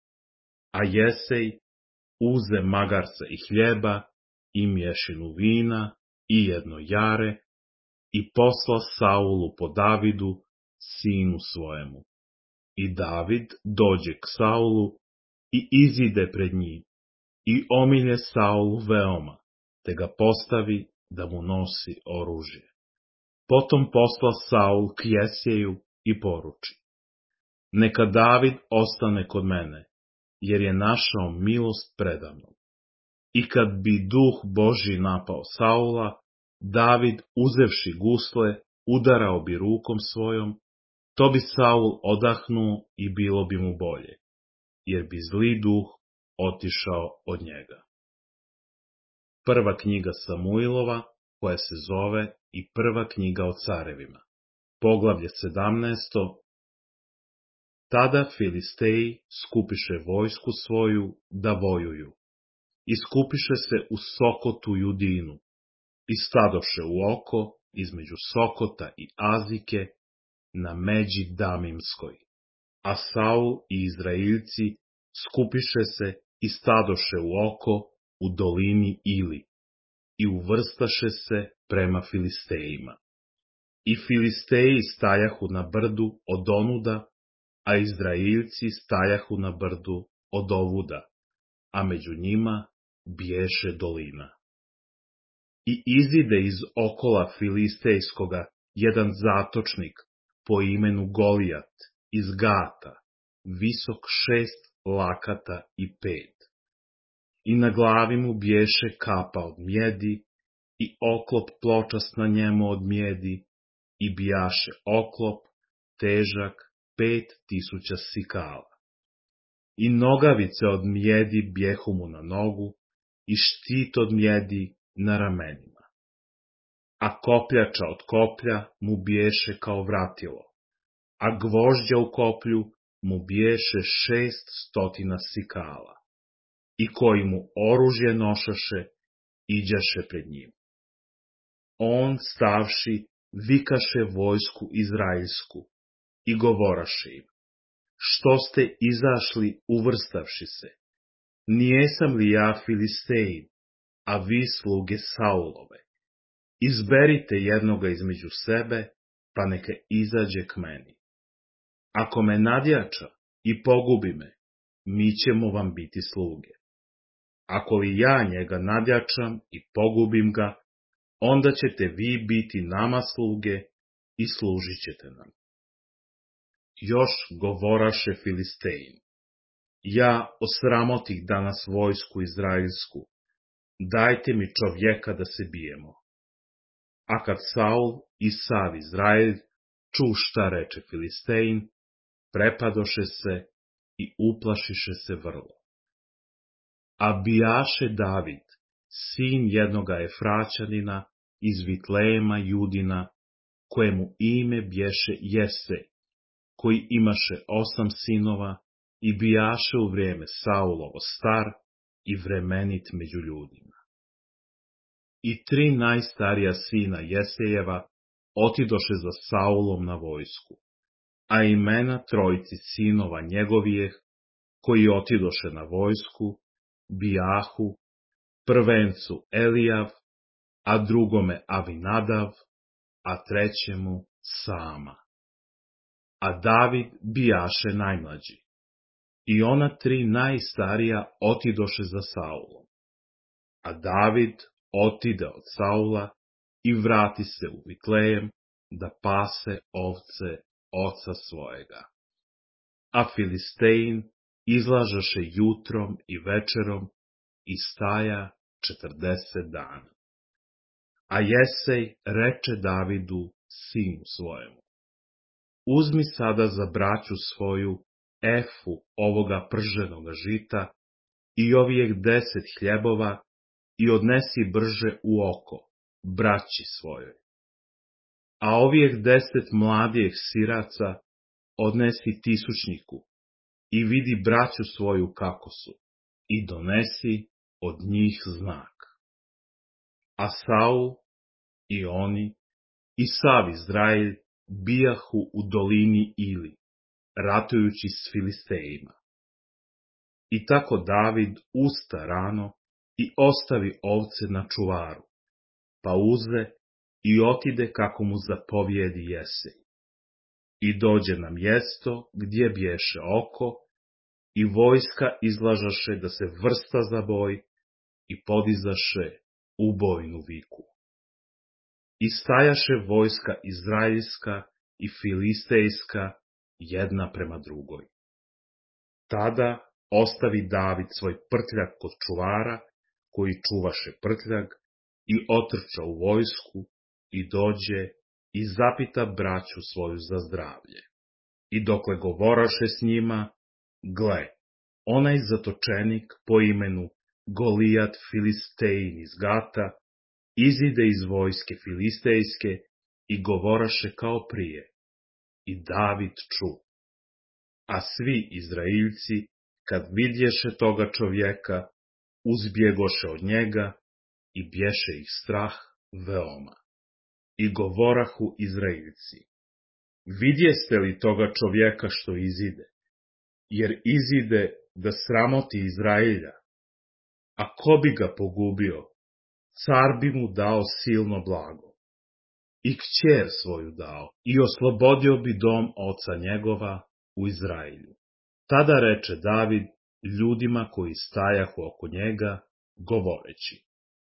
A Jesej uze magarca i hljeba i mješinu vina i jedno jare i posla Saulu po Davidu, sinu svojemu. I David dođe k Saulu i izide pred njim i omilje Saulu veoma, te ga postavi da mu nosi oružje. Potom posla Saul k Jeseju i poruči, neka David ostane kod mene, jer je našao milost predamnom. I kad bi duh Božji napao Saula, David, uzevši gusle, udarao bi rukom svojom, to bi Saul odahnuo i bilo bi mu bolje, jer bi zli duh otišao od njega. Prva knjiga Samuilova, koja se zove i prva knjiga o carevima. Poglavlje sedamnaesto. Tada Filisteji skupiše vojsku svoju da vojuju. I skupiše se u Sokotu Judinu. I stadoše u oko između Sokota i Azike na međi Damimskoj. A Saul i Izraeljci skupiše se i stadoše u oko u dolini Ili i uvrstaše se prema Filistejima. I Filisteji stajahu na brdu od onuda, a Izraeljci stajahu na brdu od ovuda, a među njima biješe dolina. I izide iz okola filistejskoga jedan zatočnik po imenu Golijat iz Gata, visok šest lakata i pet. I na glavi mu biješe kapa od mjedi i oklop pločast na njemu od mjedi i bijaše oklop težak pet tisuća sikala. I nogavice od mjedi bjehu mu na nogu i štit od mjedi na ramenima. A kopljača od koplja mu biješe kao vratilo, a gvožđa u koplju mu biješe šest stotina sikala. I koji mu oružje nošaše, iđaše pred njim. On, stavši, vikaše vojsku izraelsku i govoraše im: što ste izašli uvrstavši se? Nijesam li ja Filistein, a vi sluge Saulove? Izberite jednoga između sebe, pa neka izađe k meni. Ako me nadjača i pogubi me, mi ćemo vam biti sluge. Ako li ja njega nadjačam i pogubim ga, onda ćete vi biti nama sluge i služit ćete nam. Još govoraše Filistein: ja osramotih danas vojsku izraelsku, dajte mi čovjeka da se bijemo. A kad Saul i sav Izrael ču šta reče Filistein, prepadoše se i uplašiše se vrlo. A bijaše David, sin jednoga Efraćanina iz Vitlejema Judina, kojemu ime bješe Jesej, koji imaše osam sinova i bijaše u vrijeme Saulovo star i vremenit među ljudima. I tri najstarija sina Jesejeva otidoše za Saulom na vojsku, a imena trojici sinova njegovijeh, koji otidoše na vojsku, bijahu, prvencu Elijav, a drugome Avinadav, a trećemu Sama. A David bijaše najmlađi. I ona tri najstarija otidoše za Saulom. A David otide od Saula i vrati se u Vitlejem da pase ovce oca svojega. A Filistein izlažaše jutrom i večerom i staja četrdeset dana. A Jesej reče Davidu, sinu svojemu: uzmi sada za braću svoju efu ovoga prženoga žita i ovijeh deset hljebova i odnesi brže u oko, braći svojoj. A ovijeh deset mladijih siraca odnesi tisućniku i vidi braću svoju kako su i donesi od njih znak. A Saul i oni i sav Izrael bijahu u dolini Ili, ratujući s Filistejima. I tako David usta rano i ostavi ovce na čuvaru, pa uze i otide kako mu zapovijedi Jesej. I dođe na mjesto gdje bješe oko, i vojska izlažaše da se vrsta za boj i podizaše ubojnu viku. I stajaše vojska izraelska i filistejska jedna prema drugoj. Tada ostavi David svoj prtljag kod čuvara, koji čuvaše prtljag, i otrča u vojsku i dođe i zapita braću svoju za zdravlje. I dokle govoraše s njima, gle, onaj zatočenik po imenu Golijat Filistein iz Gata izide iz vojske filistejske i govoraše kao prije. I David ču. A svi Izraeljci, kad vidješe toga čovjeka, uzbjegoše od njega i bješe ih strah veoma. I govorahu Izraeljci: vidjeste li toga čovjeka što izide? Jer izide da sramoti Izraelja. A ko bi ga pogubio, car bi mu dao silno blago. I kćer svoju dao i oslobodio bi dom oca njegova u Izraelju. Tada reče David ljudima koji stajahu oko njega, govoreći: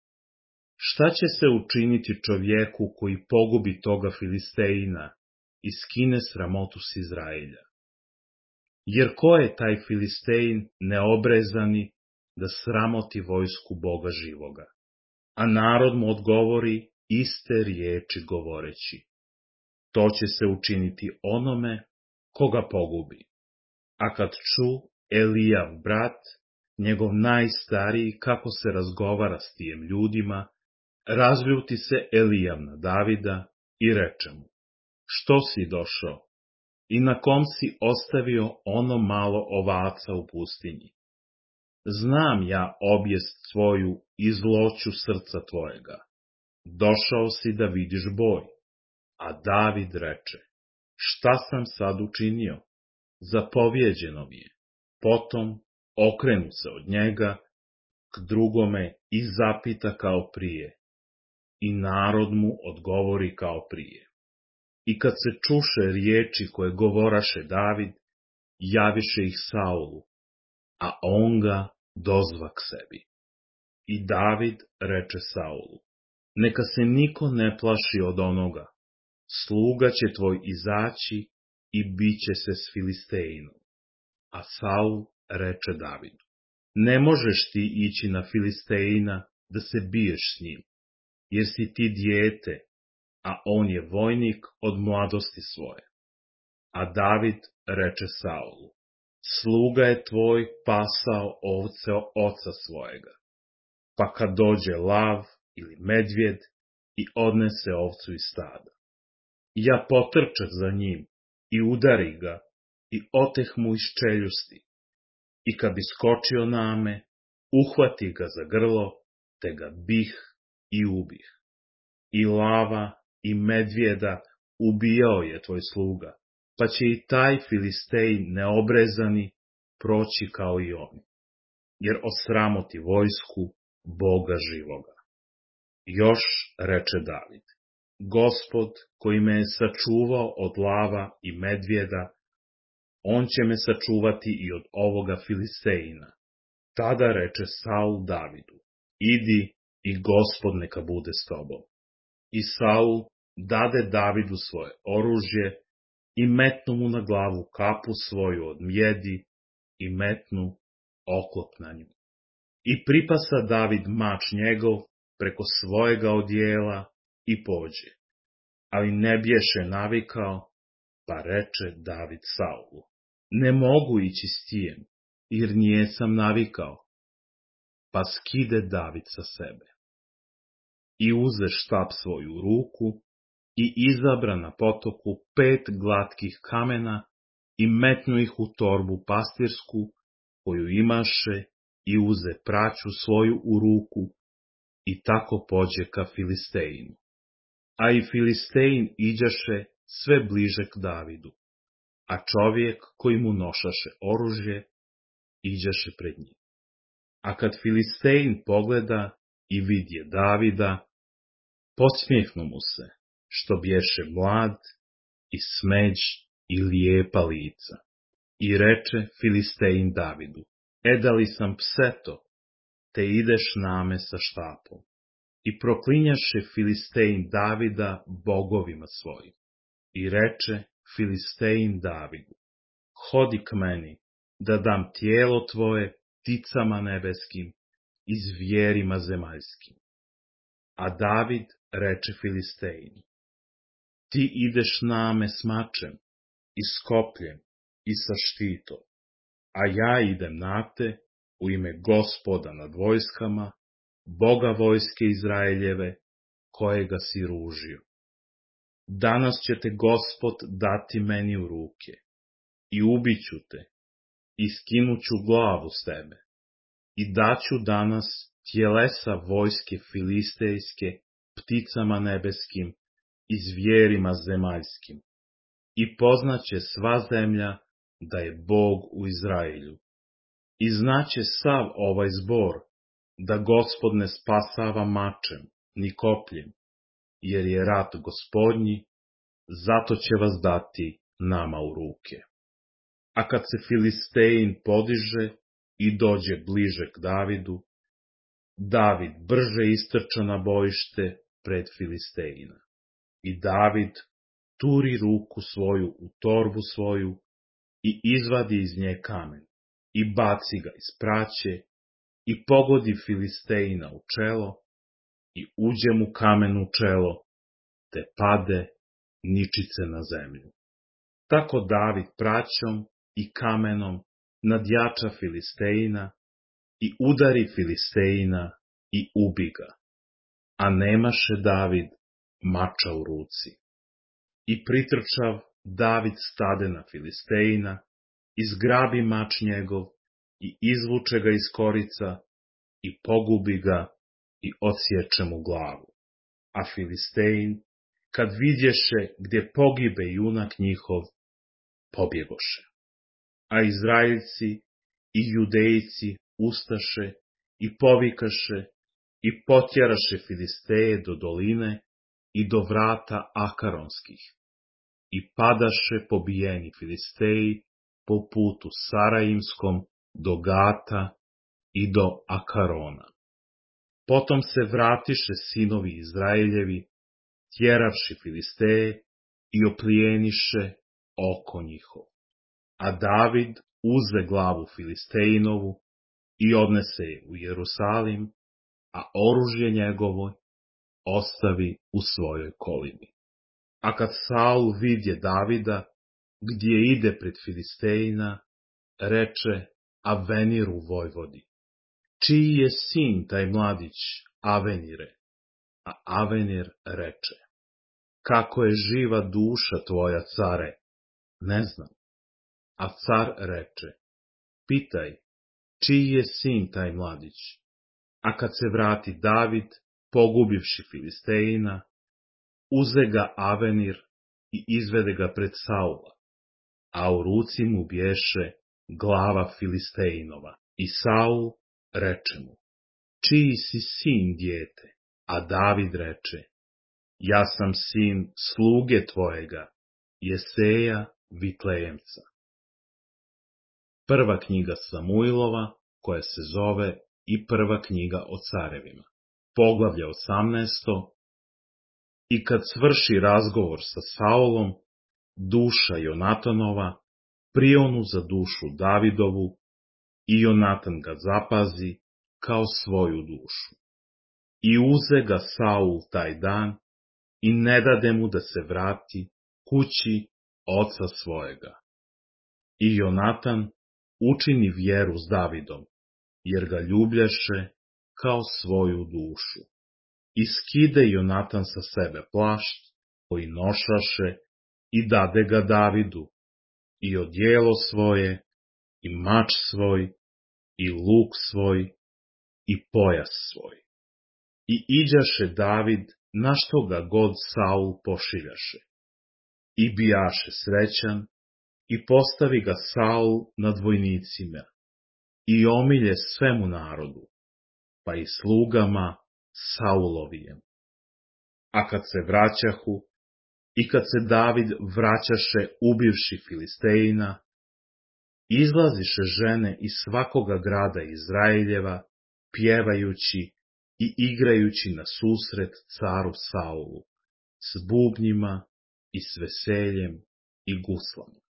šta će se učiniti čovjeku koji pogubi toga Filistejina i skine sramotu s Izraelja? Jer ko je taj Filistejin neobrezani da sramoti vojsku Boga živoga? A narod mu odgovori iste riječi govoreći: to će se učiniti onome koga pogubi. A kad ču Elijav brat, njegov najstariji, kako se razgovara s tijem ljudima, razljuti se Elijav na Davida i reče mu: što si došao i na kom si ostavio ono malo ovaca u pustinji? Znam ja obijest tvoju i zloću srca tvojega. Došao si da vidiš boj. A David reče: šta sam sad učinio? Zapovjeđeno mi je. Potom okrenu se od njega k drugome i zapita kao prije. I narod mu odgovori kao prije. I kad se čuše riječi koje govoraše David, javiše ih Saulu, a on ga dozva k sebi. I David reče Saulu: neka se niko ne plaši od onoga, sluga će tvoj izaći i bit će se s Filistejinom. A Saul reče Davidu: ne možeš ti ići na Filistejina da se biješ s njim, jer si ti dijete, a on je vojnik od mladosti svoje. A David reče Saulu: sluga je tvoj pasao ovce oca svojega, pa kad dođe lav ili medvjed i odnese ovcu iz stada, ja potrčah za njim i udari ga i oteh mu iz čeljusti, i kad bi skočio na me, uhvati ga za grlo, te ga bih i ubih. I lava i medvjeda ubijao je tvoj sluga, pa će i taj Filistej neobrezani proći kao i oni, jer osramoti vojsku Boga živoga. Još reče David: Gospod koji me je sačuvao od lava i medvjeda, on će me sačuvati i od ovoga Filistejina. Tada reče Saul Davidu: idi i Gospod neka bude s tobom. I Saul dade Davidu svoje oružje i metnu mu na glavu kapu svoju od mjedi i metnu oklop na nju. I pripasa David mač njegov preko svojega odijela i pođe, ali ne bješe navikao, pa reče David Saulu: ne mogu ići s tijem, jer nijesam navikao. Pa skide David sa sebe. I uze štap svoju ruku i izabra na potoku pet glatkih kamena i metnu ih u torbu pastirsku koju imaše i uze praću svoju u ruku i tako pođe ka Filistejinu. A i Filistejin iđaše sve bliže k Davidu, a čovjek koji mu nošaše oružje iđaše pred njim. A kad Filistejin pogleda i vidje Davida, podsmijehnu mu se, što bješe mlad i smeđ i lijepa lica. I reče Filistejin Davidu: edali sam pseto, te ideš name sa štapom. I proklinjaše Filistejin Davida bogovima svojim. I reče Filistejin Davidu: hodi k meni, da dam tijelo tvoje pticama nebeskim i zvijerima zemaljskim. A David reče Filistejinu: ti ideš name s mačem i s kopljem i sa štitom, a ja idem na te u ime Gospoda nad vojskama, Boga vojske Izraeljeve, kojega si ružio. Danas će te Gospod dati meni u ruke i ubiću te i skinuću glavu s tebe i daću danas tjelesa vojske filistejske pticama nebeskim i zvijerima zemaljskim, i poznaće sva zemlja da je Bog u Izraelju. I znaće sav ovaj zbor da Gospod ne spasava mačem ni kopljem, jer je rat Gospodnji, zato će vas dati nama u ruke. A kad se Filistejin podiže i dođe bliže k Davidu, David brže istrča na bojište pred Filistejina. I David turi ruku svoju u torbu svoju i izvadi iz nje kamen i baci ga iz praće i pogodi Filistejina u čelo i uđe mu kamen u čelo, te pade ničice na zemlju. Tako David praćom i kamenom nadjača Filistejina i udari Filistejina i ubi ga, a nemaše David mača u ruci. I pritrčav David stade na Filistejina, izgrabi mač njegov i izvuče ga iz korica i pogubi ga i odsječe mu glavu. A Filistejin, kad vidješe gdje pogibe junak njihov, pobjegoše. A Izraeljci i Judejci ustaše i povikaše i potjeraše Filisteje do doline i do vrata Akaronskih. I padaše pobijeni Filisteji po putu Sarajimskom do Gata i do Akarona. Potom se vratiše sinovi Izraeljevi, tjeravši Filisteje i oplijeniše oko njihov. A David uze glavu Filistejinovu i odnese je u Jerusalim, a oružje njegovo ostavi u svojoj kolini. A kad Saul vidje Davida, gdje ide pred Filistejina, reče Aveniru vojvodi: čiji je sin taj mladić, Avenire? A Avenir reče: kako je živa duša tvoja, care, ne znam. A car reče: pitaj, čiji je sin taj mladić? A kad se vrati David, pogubivši Filistejina, uze ga Avenir i izvede ga pred Saula, a u ruci mu bješe glava Filistejinova. I Saul reče mu: čiji si sin, dijete? A David reče: ja sam sin sluge tvojega, Jeseja Vitlejemca. Prva knjiga Samuilova, koja se zove i prva knjiga o carevima. Poglavlje osamnaesto. I kad svrši razgovor sa Saulom, duša Jonatanova prionu za dušu Davidovu i Jonatan ga zapazi kao svoju dušu. I uze ga Saul taj dan i ne dade mu da se vrati kući oca svojega. I Jonatan učini vjeru s Davidom, jer ga ljubljaše kao svoju dušu. I skide Jonatan sa sebe plašt koji nošaše i dade ga Davidu, i odjelo svoje, i mač svoj, i luk svoj, i pojas svoj. I iđaše David na što ga god Saul pošiljaše. I bijaše srećan, i postavi ga Saul nad vojnicima, i omilje svemu narodu, pa i slugama Saulovijem. A kad se vraćahu, i kad se David vraćaše ubivši Filistejina, izlaziše žene iz svakoga grada Izraeljeva, pjevajući i igrajući na susret caru Saulu, s bubnjima i s veseljem i guslama.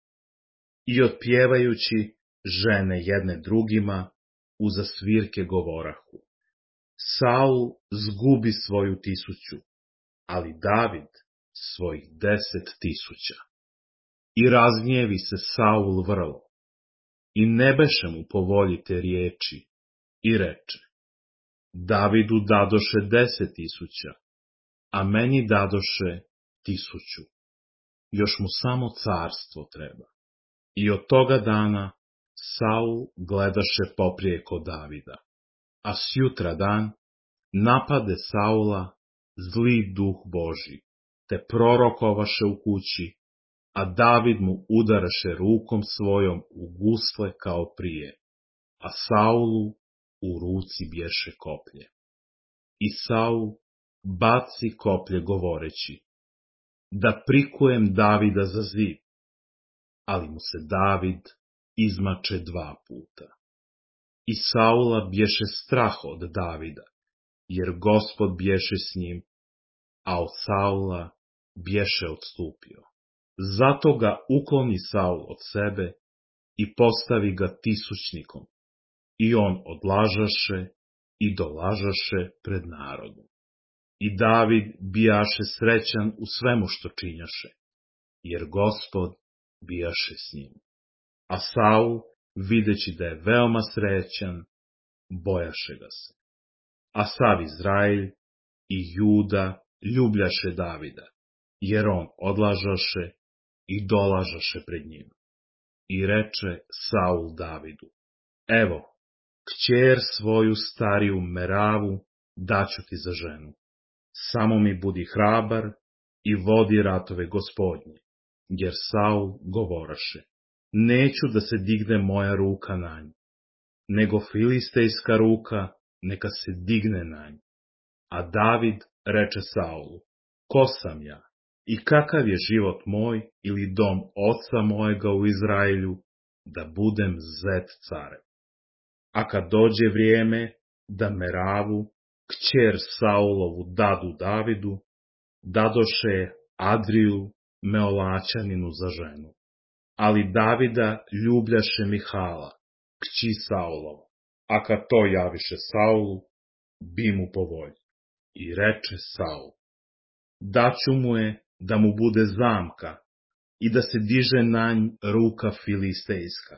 I otpjevajući žene jedne drugima, uza svirke govorahu: Saul zgubi svoju tisuću, ali David svojih deset tisuća. I razgnjevi se Saul vrlo, i ne beše mu po volji te riječi, i reče: Davidu dadoše deset tisuća, a meni dadoše tisuću. Još mu samo carstvo treba. I od toga dana Saul gledaše poprijeko Davida, a sjutra dan napade Saula zli duh Božji, te prorokovaše u kući, a David mu udaraše rukom svojom u gusle kao prije, a Saulu u ruci bješe koplje. I Saul baci koplje govoreći: da prikujem Davida za zid, ali mu se David izmače dva puta. I Saula bješe strah od Davida, jer Gospod bješe s njim, a od Saula bješe odstupio. Zato ga ukloni Saul od sebe i postavi ga tisućnikom, i on odlažaše i dolažaše pred narodom. I David bijaše srećan u svemu što činjaše, jer Gospod bijaše s njim. A Saul, videći da je veoma srećan, bojaše ga se. A sav Izrael i Juda ljubljaše Davida, jer on odlažaše i dolažaše pred njim. I reče Saul Davidu: Evo, kćer svoju stariju Meravu daću ti za ženu. Samo mi budi hrabar i vodi ratove Gospodnje. Jer Saul govoraše: Neću da se digne moja ruka na nju, nego filistejska ruka neka se digne na nju. A David reče Saulu: Ko sam ja i kakav je život moj ili dom oca mojega u Izraelju, da budem zet carev? A kad dođe vrijeme da Meravu, kćer Saulovu, dadu Davidu, dadoše Adriju Meolaćaninu za ženu. Ali Davida ljubljaše Mihala, kći Saulova, a kad to javiše Saulu, bi mu po volji. I reče Saul: Daću mu je da mu bude zamka i da se diže na nj ruka filistejska.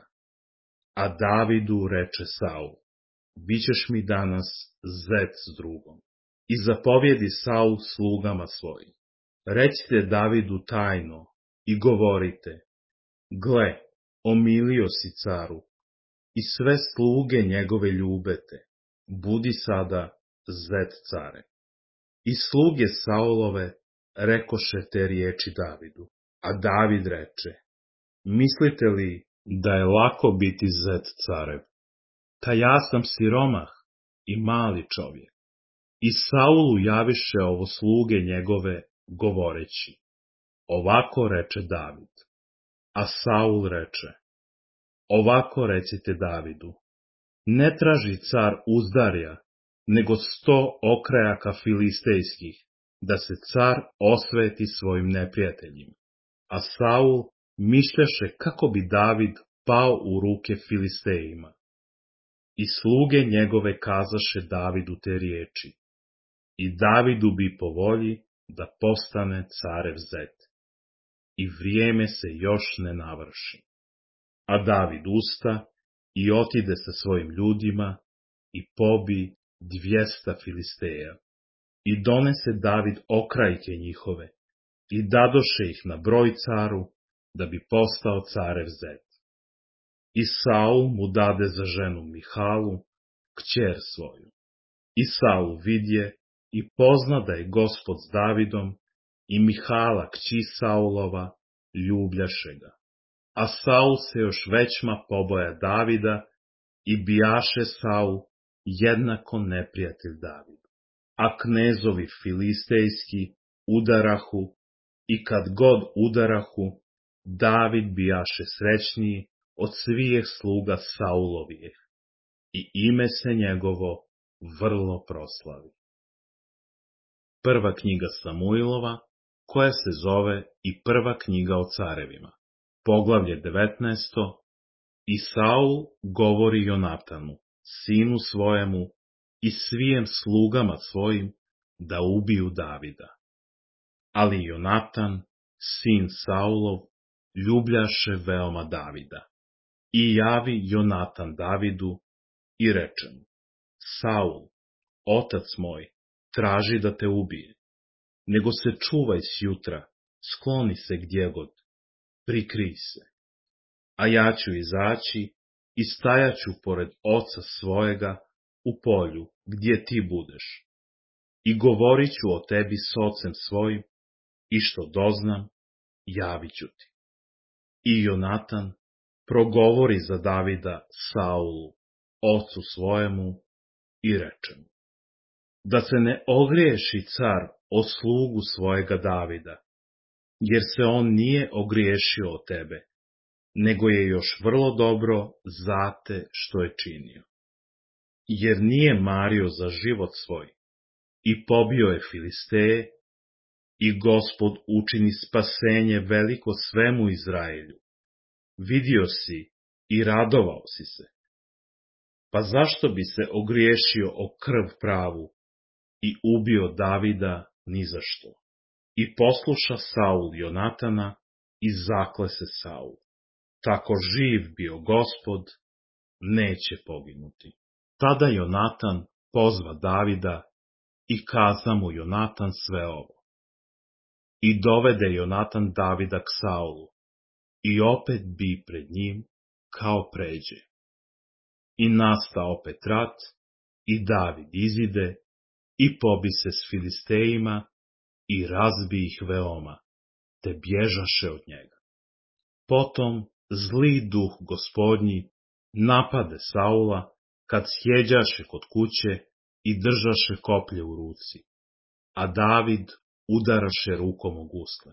A Davidu reče Saul: Bićeš mi danas zet s drugom. I zapovjedi Saul slugama svojim: Recite Davidu tajno i govorite: Gle, omilio si caru i sve sluge njegove ljubete, budi sada zet care. I sluge Saulove rekoše te riječi Davidu, a David reče: Mislite li da je lako biti zet carev? Ta ja sam siromah i mali čovjek. I Saulu javiše ovo sluge njegove, govoreći: Ovako reče David. A Saul reče: Ovako recite Davidu: Ne traži car uzdarja, nego sto okrajaka filistejskih, da se car osveti svojim neprijateljima. A Saul mišljaše kako bi David pao u ruke Filistejima. I sluge njegove kazaše Davidu te riječi, i Davidu bi po volji da postane carev zet. I vrijeme se još ne navrši. A David usta i otide sa svojim ljudima i pobi dvjesta Filisteja. I donese David okrajke njihove i dadoše ih na broj caru, da bi postao carev zet. I Saul mu dade za ženu Mihalu, kćer svoju. I Saul vidje i pozna da je Gospod s Davidom, i Mihala, kći Saulova, ljubljaše ga. A Saul se još većma poboja Davida i bijaše Saul jednako neprijatelj Davidu. A knezovi filistejski udarahu, i kad god udarahu, David bijaše srećniji od svijeh sluga Saulovijeh, i ime se njegovo vrlo proslavi. Prva knjiga Samuilova, koja se zove i prva knjiga o carevima. Poglavlje devetnaesto. I Saul govori Jonatanu, sinu svojemu, i svijem slugama svojim, da ubiju Davida. Ali Jonatan, sin Saulov, ljubljaše veoma Davida. I javi Jonatan Davidu i reče mu: Saul, otac moj, traži da te ubije. Nego se čuvaj sjutra, skloni se gdjegod, prikrij se. A ja ću izaći i stajaću pored oca svojega u polju gdje ti budeš. I govorit ću o tebi s ocem svojim, i što doznam, javit ću ti. I Jonatan progovori za Davida Saulu, ocu svojemu, i reče mu: Da se ne ogriješi car o slugu svojega Davida, jer se on nije ogriješio o tebe, nego je još vrlo dobro za te što je činio. jer nije mario za život svoj, i pobio je Filisteje, i Gospod učini spasenje veliko svemu Izraelju. Vidio si i radovao si se. Pa zašto bi se ogriješio o krv pravu i ubio Davida ni za što? I posluša Saul Jonatana i zakle se Saul. Tako živ bio Gospod, neće poginuti. Tada Jonatan pozva Davida i kaza mu Jonatan sve ovo. I dovede Jonatan Davida k Saulu, i opet bi pred njim kao pređe. I nasta opet rat, i David izide, i pobi se s Filistejima, i razbi ih veoma, te bježaše od njega. Potom zli duh Gospodnji napade Saula, kad sjeđaše kod kuće i držaše koplje u ruci, a David udaraše rukom o gusle.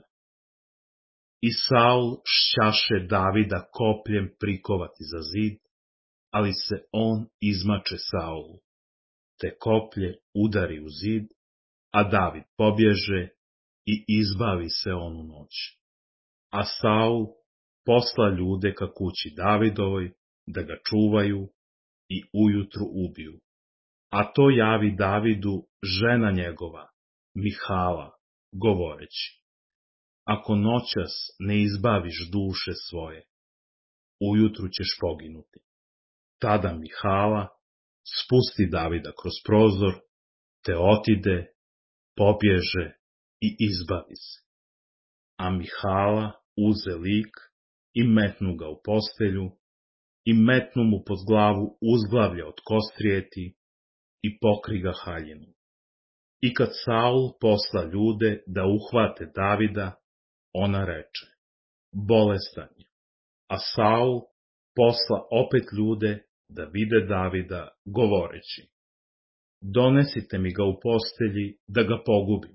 I Saul šćaše Davida kopljem prikovati za zid, ali se on izmače Saulu, te koplje udari u zid, a David pobježe i izbavi se on u noć. A Saul posla ljude ka kući Davidovoj, da ga čuvaju i ujutru ubiju. A to javi Davidu žena njegova, Mihala, govoreći: ako noćas ne izbaviš duše svoje, ujutru ćeš poginuti. Tada Mihala spusti Davida kroz prozor, te otide, pobježe i izbavi se. A Mihala uze lik i metnu ga u postelju, i metnu mu pod glavu uzglavlja od kostrijeti i pokri ga haljinom. I kad Saul posla ljude da uhvate Davida, ona reče: bolestan je. A Saul posla opet ljude da vide Davida, govoreći: donesite mi ga u postelji da ga pogubim.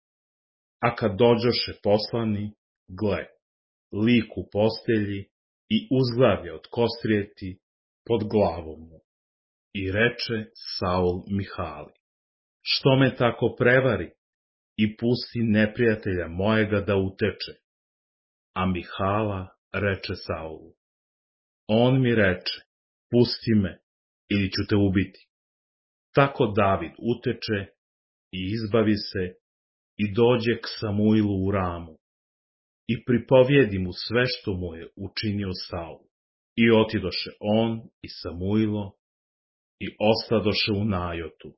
A kad dođoše poslani, gle, lik u postelji i uzglavlje od kostrijeti pod glavom mu. I reče Saul Mihali: što me tako prevari i pusti neprijatelja mojega da uteče? A Mihala reče Saulu: on mi reče: pusti me, ili ću te ubiti. Tako David uteče i izbavi se i dođe k Samuilu u Ramu i pripovijedi mu sve što mu je učinio Saul. I otidoše on i Samuilo i ostadoše u Najotu.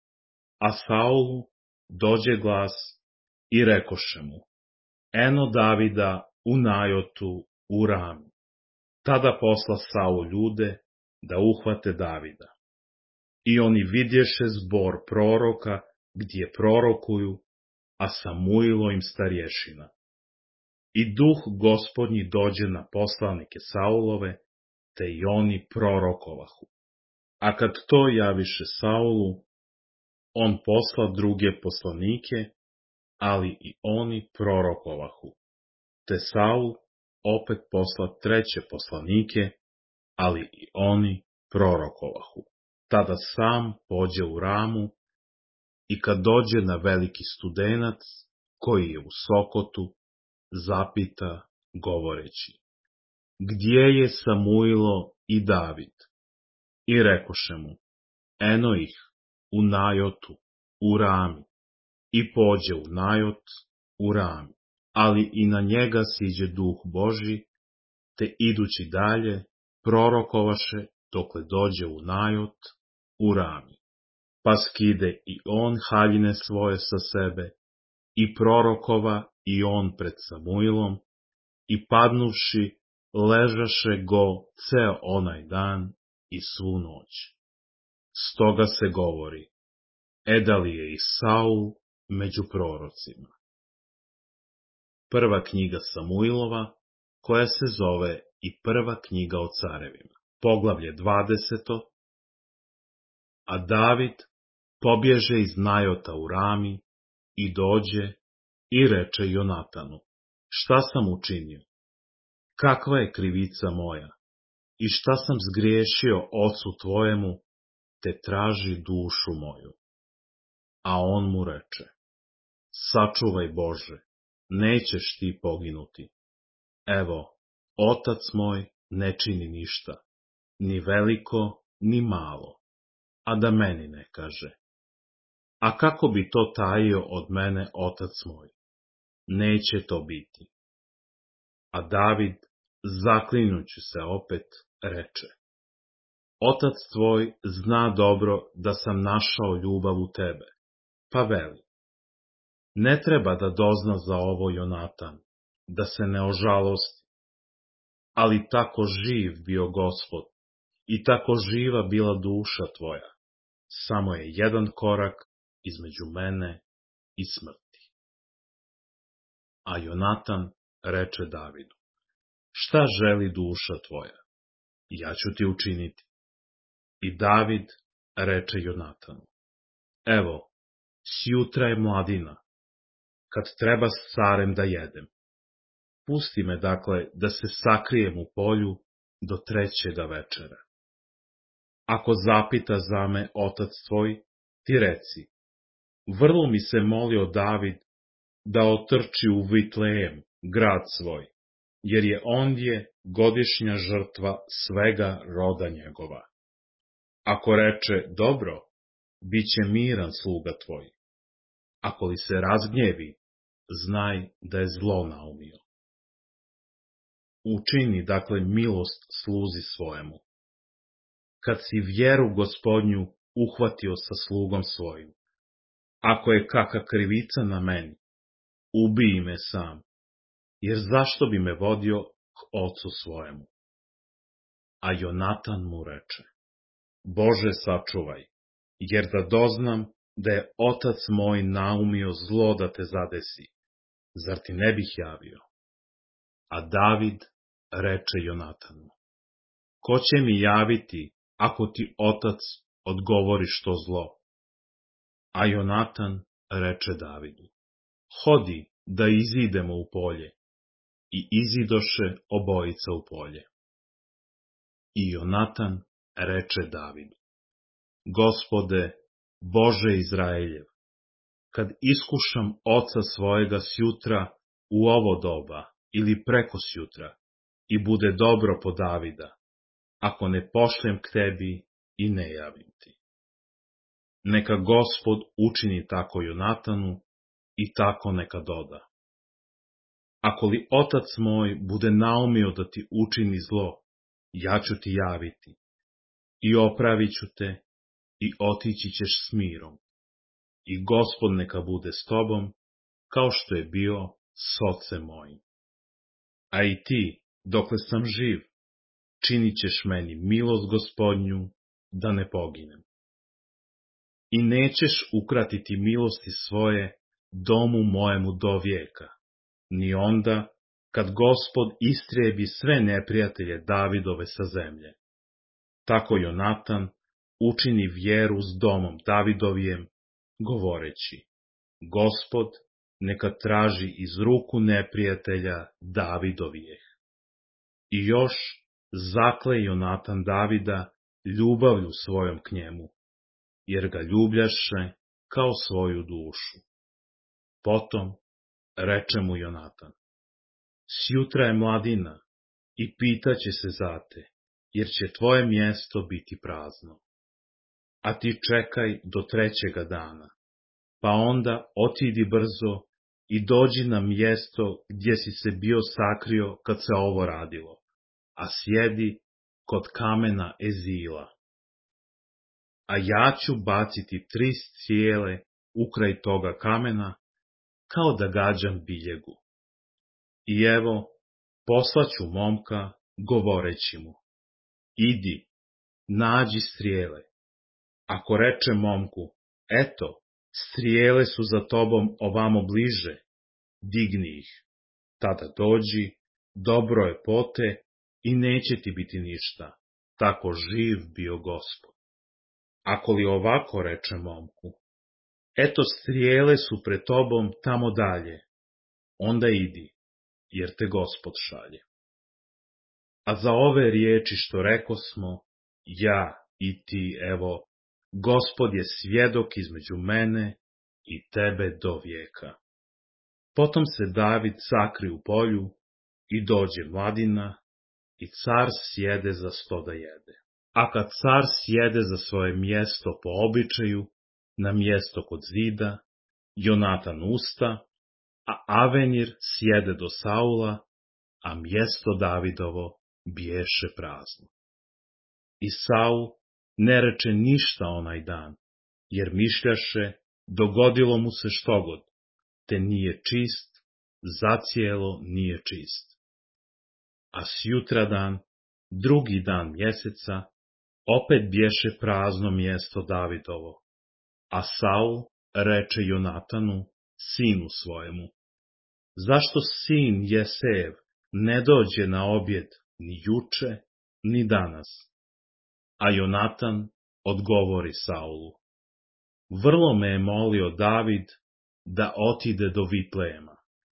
A Saulu dođe glas i rekoše mu: eno Davida u Najotu u Rami. Tada posla Saul ljude da uhvate Davida. I oni vidješe zbor proroka gdje prorokuju, a Samuilo im starješina. I duh Gospodnji dođe na poslanike Saulove, te i oni prorokovahu. A kad to javiše Saulu, on posla druge poslanike, ali i oni prorokovahu. Te Saul opet posla treće poslanike, ali i oni prorokovahu. Tada sam pođe u Ramu, i kad dođe na veliki studenac, koji je u Sokotu, zapita, govoreći: gdje je Samuilo i David? I rekoše mu: eno ih, u Najotu, u Rami. I pođe u Najot, u Rami. Ali i na njega siđe duh Božji, te idući dalje, prorokovaše dokle dođe u Najot, u Rami. Pa skide i on haljine svoje sa sebe, i prorokova i on pred Samuilom, i padnuvši, ležaše go ceo onaj dan i svu noć. Stoga se govori: eda li je i Saul među prorocima. Prva knjiga Samuilova, koja se zove i prva knjiga o carevima. Poglavlje dvadeseto. A David pobježe iz Najota u Rami i dođe i reče Jonatanu: šta sam učinio? Kakva je krivica moja? I šta sam zgriješio ocu tvojemu, te traži dušu moju. A on mu reče, sačuvaj Bože, nećeš ti poginuti. Evo, otac moj ne čini ništa, ni veliko, ni malo, a da meni ne kaže. A kako bi to tajio od mene otac moj? Neće to biti. A David, zaklinjući se opet, reče, otac tvoj zna dobro da sam našao ljubav u tebe, pa veli, ne treba da dozna za ovo Jonatan, da se ne ožalosti. Ali tako živ bio Gospod i tako živa bila duša tvoja, samo je jedan korak između mene i smrti. A Jonatan reče Davidu, šta želi duša tvoja? Ja ću ti učiniti. I David reče Jonatanu, evo, sjutra je mladina, kad treba s carem da jedem. Pusti me dakle da se sakrijem u polju do trećega večera. Ako zapita za me otac tvoj, ti reci, vrlo mi se molio David da otrči u Vitlejem, grad svoj, jer je ondje godišnja žrtva svega roda njegova. Ako reče, dobro, bit će miran sluga tvoj. Ako li se razgnjevi, znaj da je zlo naumio. Učini, dakle, milost sluzi svojemu. Kad si vjeru Gospodnju uhvatio sa slugom svojim, ako je kaka krivica na meni, ubij me sam, jer zašto bi me vodio k ocu svojemu? A Jonatan mu reče, Bože sačuvaj, jer da doznam da je otac moj naumio zlo da te zadesi, zar ti ne bih javio? A David reče Jonatanu, ko će mi javiti ako ti otac odgovori što zlo? A Jonatan reče Davidu, hodi da izidemo u polje. I izidoše obojica u polje. I Jonatan reče Davidu, Gospode, Bože Izraeljev, kad iskušam oca svojega sjutra u ovo doba ili preko sjutra i bude dobro po Davida, ako ne pošljem k tebi i ne javim ti. Neka Gospod učini tako Jonatanu i tako neka doda. Ako li otac moj bude naumio da ti učini zlo, ja ću ti javiti i opravit ću te i otići ćeš s mirom. I Gospod neka bude s tobom, kao što je bio s ocem mojim. A i ti, dokle sam živ, činit ćeš meni milost Gospodnju, da ne poginem. I nećeš ukratiti milosti svoje domu mojemu do vijeka, ni onda kad Gospod istrebi sve neprijatelje Davidove sa zemlje. Tako Jonatan učini vjeru s domom Davidovijem, govoreći, Gospod neka traži iz ruku neprijatelja Davidovijeh. I još zakle Jonatan Davida ljubavlju svojom k njemu, jer ga ljubljaše kao svoju dušu. Potom reče mu Jonatan, sjutra je mladina i pitaće se za te, jer će tvoje mjesto biti prazno. A ti čekaj do trećega dana, pa onda otidi brzo i dođi na mjesto gdje si se bio sakrio kad se ovo radilo, a sjedi kod kamena Ezila. A ja ću baciti tri strijele ukraj toga kamena, kao da gađam biljegu. I evo, poslaću momka, govoreći mu, idi, nađi strijele. Ako reče momku, eto, strijele su za tobom ovamo bliže, digni ih, tada dođi, dobro je pote i neće ti biti ništa, tako živ bio Gospod. Ako li ovako reče momku, eto strijele su pred tobom tamo dalje, onda idi, jer te Gospod šalje. A za ove riječi što rekosmo, ja i ti, evo, Gospod je svjedok između mene i tebe do vijeka. Potom se David sakri u polju i dođe mladina i car sjede za sto da jede. A kad car sjede za svoje mjesto po običaju, na mjesto kod zida, Jonatan usta, a Avenir sjede do Saula, a mjesto Davidovo biješe prazno. I Saul ne reče ništa onaj dan, jer mišljaše, dogodilo mu se štogod, te nije čist, zacijelo nije čist. A sjutradan, drugi dan mjeseca, opet biješe prazno mjesto Davidovo, a Saul reče Jonatanu, sinu svojemu, zašto sin Jesejev ne dođe na objed ni juče, ni danas? A Jonatan odgovori Saulu, vrlo me je molio David da otide do Vitlejema,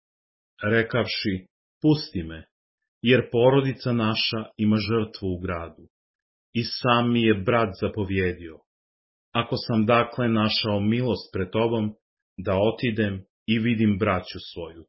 rekavši, pusti me, jer porodica naša ima žrtvu u gradu, i sam mi je brat zapovjedio, ako sam dakle našao milost pred tobom, da otidem i vidim braću svoju.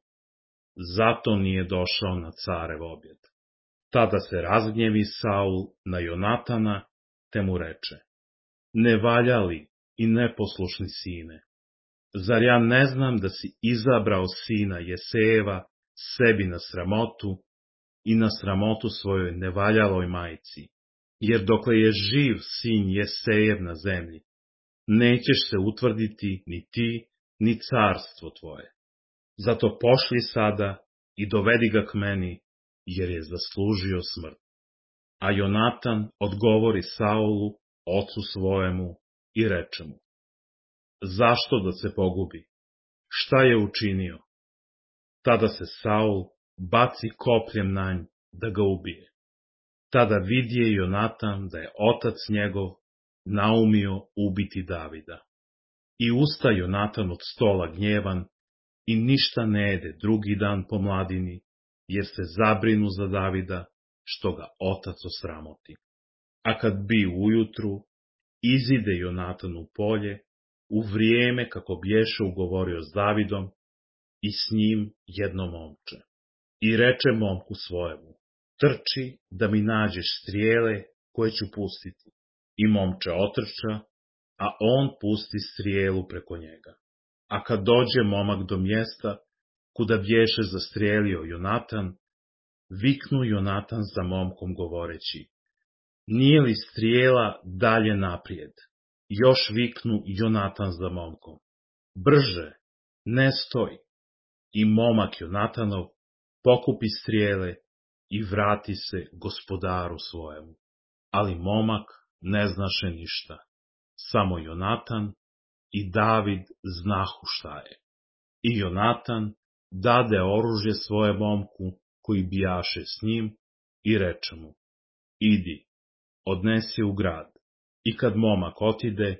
Zato nije došao na carev objed. Tada se razgnjevi Saul na Jonatana, te mu reče, ne valja li i neposlušni sine, zar ja ne znam da si izabrao sina Jesejeva sebi na sramotu i na sramotu svojoj nevaljaloj majci, jer dokle je živ sin Jesejev na zemlji, nećeš se utvrditi ni ti, ni carstvo tvoje. Zato pošli sada i dovedi ga k meni, jer je zaslužio smrt. A Jonatan odgovori Saulu, ocu svojemu, i reče mu, zašto da se pogubi? Šta je učinio? Tada se Saul baci kopljem na nj da ga ubije. Tada vidje Jonatan da je otac njegov naumio ubiti Davida. I usta Jonatan od stola gnjevan i ništa ne jede drugi dan po mladini, jer se zabrinu za Davida, što ga otac osramoti. A kad bi ujutru, izide Jonatan u polje, u vrijeme kako bješe ugovorio s Davidom, i s njim jedno momče. I reče momku svojemu, trči da mi nađeš strijele koje ću pustiti. I momče otrča, a on pusti strijelu preko njega. A kad dođe momak do mjesta, kuda bješe zastrijelio Jonatan, viknu Jonatan za momkom govoreći, nije li strijela dalje naprijed? Još viknu Jonatan za momkom, brže, ne stoj. I momak Jonatanov pokupi strijele i vrati se gospodaru svojemu. Ali momak ne znaše ništa, samo Jonatan i David znahu šta je. I Jonatan dade oružje svoje momku koji bijaše s njim i reče mu, idi, odnesi u grad. I kad momak otide,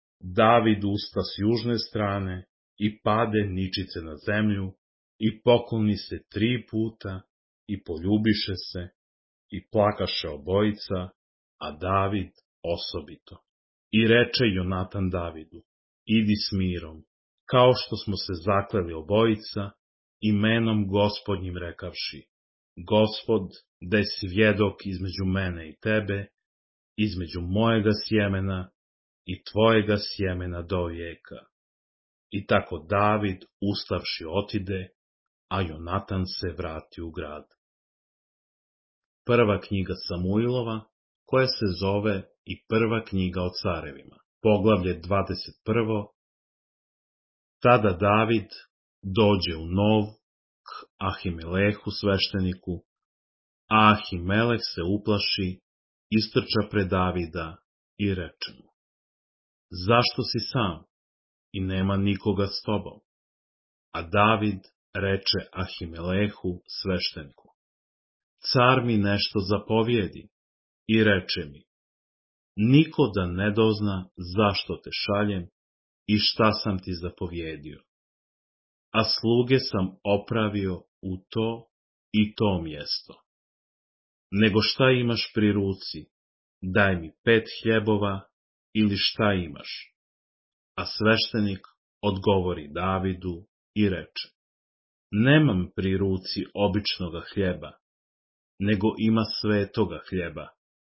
David usta s južne strane i pade ničice na zemlju i pokloni se tri puta i poljubiše se i plakaše obojica, a David osobito. I reče Jonatan Davidu, idi s mirom, kao što smo se zakleli obojica, imenom Gospodnjim rekavši, Gospod, da je svjedok između mene i tebe, između mojega sjemena i tvojega sjemena do vijeka. I tako David, ustavši, otide, a Jonatan se vrati u grad. Prva knjiga Samuilova, koja se zove i prva knjiga o carevima. Poglavlje dvadeset prvo. Tada David dođe u Nov k Ahimelehu svešteniku, a Ahimeleh se uplaši, istrča pred Davida i reče mu, zašto si sam i nema nikoga s tobom? A David reče Ahimelehu svešteniku, car mi nešto zapovjedi i reče mi, niko da ne dozna zašto te šaljem i šta sam ti zapovjedio. A sluge sam opravio u to i to mjesto. Nego šta imaš pri ruci, daj mi pet hljebova ili šta imaš? A sveštenik odgovori Davidu i reče: Nemam pri ruci običnoga hljeba, nego ima svetoga hljeba.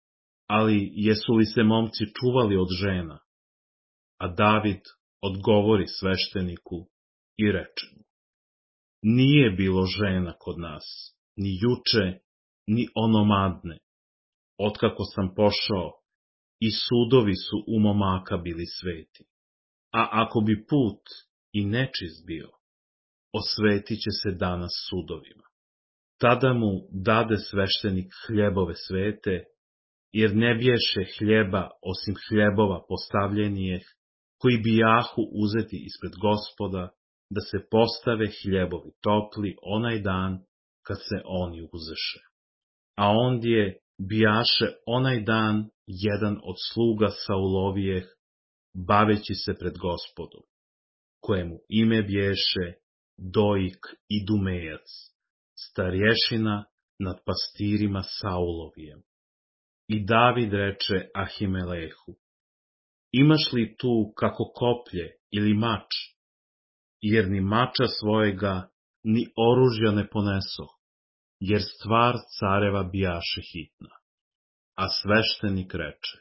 Ali jesu li se momci čuvali od žena? A David odgovori svešteniku i reče mu: Nije bilo žena kod nas, ni juče, ni onomadne, otkako sam pošao, i sudovi su u momaka bili sveti. A ako bi put i nečist bio, osvetit će se danas sudovima. Tada mu dade sveštenik hljebove svete, jer ne bješe hljeba osim hljebova postavljenijeh, koji bijahu uzeti ispred Gospoda, da se postave hljebovi topli onaj dan kad se oni uzeše. A ondje bijaše onaj dan jedan od sluga Saulovijeh, baveći se pred Gospodom, kojemu ime bješe Doik i Dumejac, starješina nad pastirima Saulovijem. I David reče Ahimelehu: Imaš li tu kako koplje ili mač? Jer ni mača svojega, ni oružja ne ponesoh, jer stvar careva bijaše hitna. A sveštenik reče: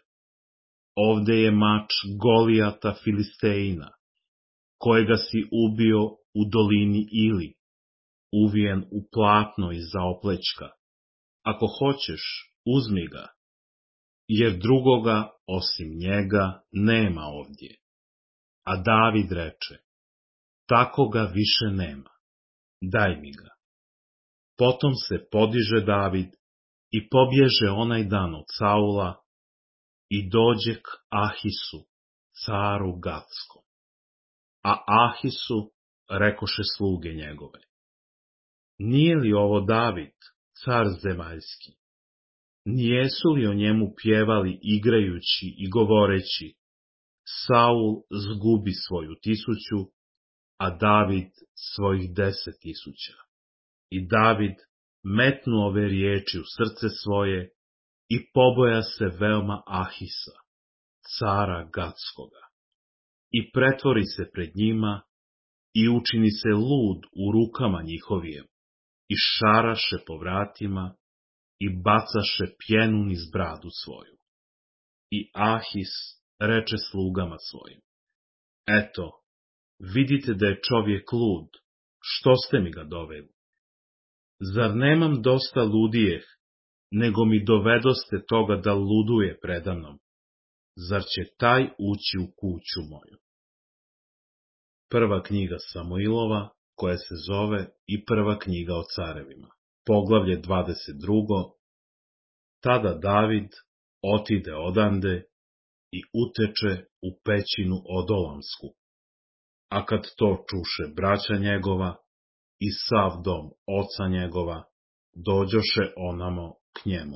Ovde je mač Golijata Filisteina, kojega si ubio u dolini Ili, uvijen u platno iz zaoplećka. Ako hoćeš, uzmi ga, jer drugoga osim njega nema ovdje. A David reče: Tako ga više nema, daj mi ga. Potom se podiže David i pobježe onaj dan od Saula i dođe k Ahisu, caru Gatskom. A Ahisu rekoše sluge njegove: Nije li ovo David, car zemaljski? Nijesu li o njemu pjevali igrajući i govoreći: Saul zgubi svoju tisuću, a David svojih deset tisuća? I David metnu ove riječi u srce svoje i poboja se veoma Ahisa, cara Gatskoga, i pretvori se pred njima i učini se lud u rukama njihovijem, i šaraše po vratima i bacaše pjenu niz bradu svoju. I Ahis reče slugama svojim: Eto, vidite da je čovjek lud, što ste mi ga doveli? Zar nemam dosta ludijeh, nego mi dovedoste toga da luduje predamnom? Zar će taj ući u kuću moju? Prva knjiga Samuilova, koja se zove i prva knjiga o carevima. Poglavlje dvadeset drugo. Tada David otide odande i uteče u pećinu Odolamsku. A kad to čuše braća njegova i sav dom oca njegova, dođoše onamo k njemu.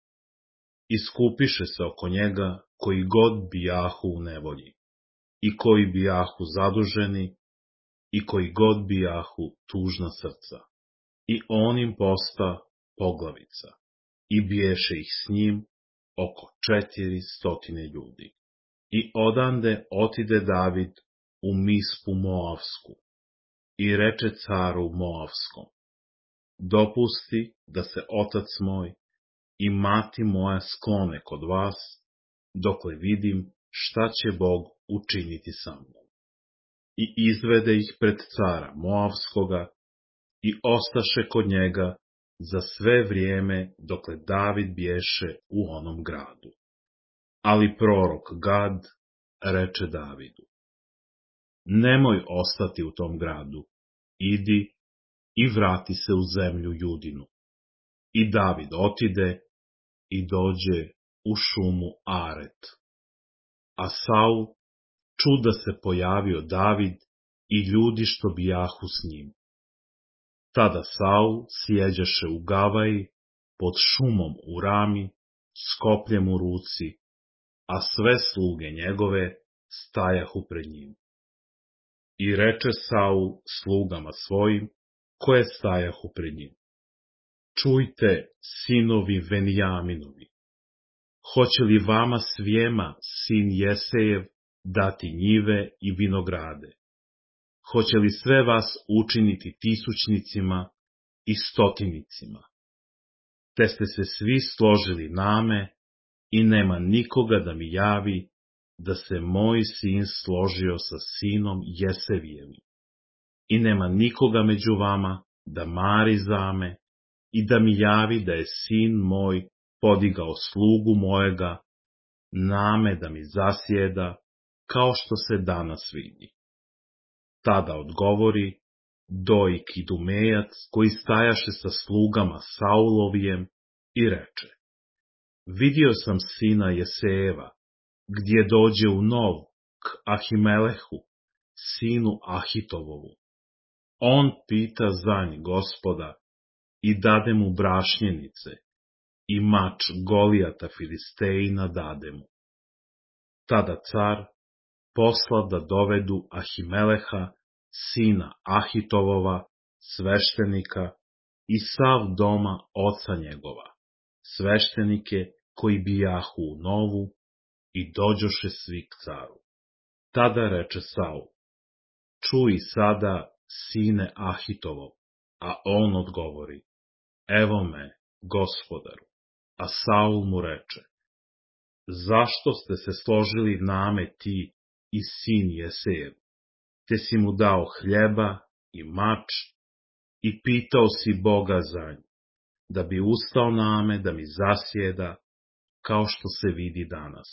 Iskupiše se oko njega koji god bijahu u nevolji, i koji bijahu zaduženi, i koji god bijahu tužna srca. I on im posta poglavica, i biješe ih s njim oko četiri stotine ljudi. I odande otide David u Mispu Moavsku, i reče caru Moavskom: Dopusti da se otac moj i mati moja sklone kod vas, dokle vidim šta će Bog učiniti sa mnom. I izvede ih pred cara Moavskoga, i ostaše kod njega za sve vrijeme dokle David bješe u onom gradu. Ali prorok Gad reče Davidu: Nemoj ostati u tom gradu, idi i vrati se u zemlju Judinu. I David otide i dođe u šumu Aret. A Saul ču da se pojavio David i ljudi što bijahu s njim. Tada Saul sjeđaše u Gavaji pod šumom u Rami, s kopljem u ruci, a sve sluge njegove stajahu pred njim. I reče Saul slugama svojim, koje stajahu pred njim: Čujte, sinovi Venijaminovi, Hoće li vama svijema sin Jesejev dati njive i vinograde? Hoće li sve vas učiniti tisućnicima i stotinicima? Te ste se svi složili name i nema nikoga da mi javi da se moj sin složio sa sinom Jesevijevim. I nema nikoga među vama da mari za me i da mi javi da je sin moj podigao slugu mojega name da mi zasjeda, kao što se danas vidi. Tada odgovori Doik Idumejac, koji stajaše sa slugama Saulovijem, i reče: Vidio sam sina Jesejeva, gdje dođe u Nov k Ahimelehu, sinu Ahitovovu. On pita zanj Gospoda i dade mu brašnjenice, i mač Golijata Filistejina dade mu. Tada car posla da dovedu Ahimeleha, sina Ahitovova, sveštenika, i sav doma oca njegova, sveštenike koji bijahu u Novu, i dođoše svi k caru. Tada reče Saul: Čuj sada, sine Ahitovov, a on odgovori: Evo me, Gospodaru. A Saul mu reče: Zašto ste se složili name ti i sin Jesejev? Te si mu dao hljeba i mač i pitao si Boga za nj, da bi ustao name da mi zasjeda, kao što se vidi danas.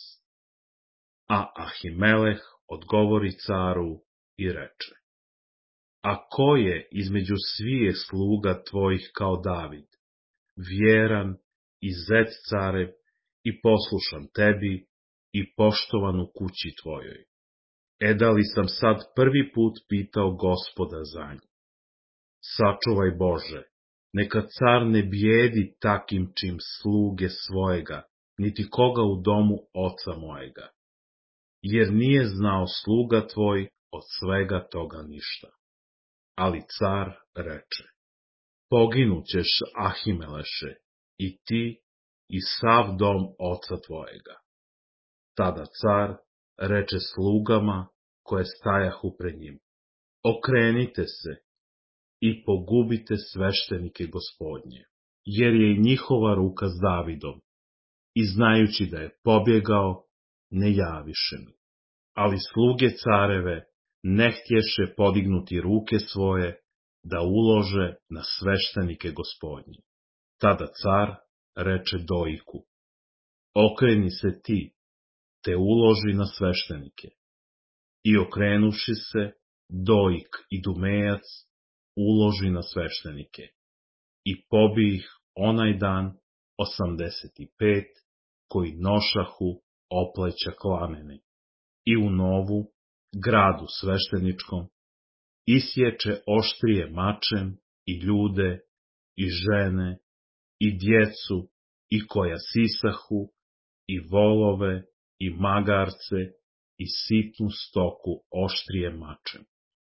A Ahimeleh odgovori caru i reče: A ko je između svih sluga tvojih kao David, vjeran i zet carev i poslušan tebi i poštovan u kući tvojoj? E da li sam sad prvi put pitao Gospoda za nj? Sačuvaj Bože, neka car ne bijedi takim čim sluge svojega, niti koga u domu oca mojega, jer nije znao sluga tvoj od svega toga ništa. Ali car reče: Poginućeš, Ahimeleše, i ti i sav dom oca tvojega. Tada car reče slugama koje stajahu pred njim: Okrenite se i pogubite sveštenike Gospodnje, jer je i njihova ruka s Davidom, i znajući da je pobjegao, ne javiše mi. Ali sluge careve ne htješe podignuti ruke svoje da ulože na sveštenike Gospodnje. Tada car reče Doiku: Okreni se ti, te uloži na sveštenike. I okrenuši se, Doik Idumejac uloži na sveštenike. I pobi ih onaj dan osamdeset pet, koji nošahu opleća klameni. I u Novu, gradu svešteničkom, isječe oštrije mačem i ljude, i žene, i djecu, i koja sisahu, i volove, i magarce, i sitnu stoku oštrije mačem.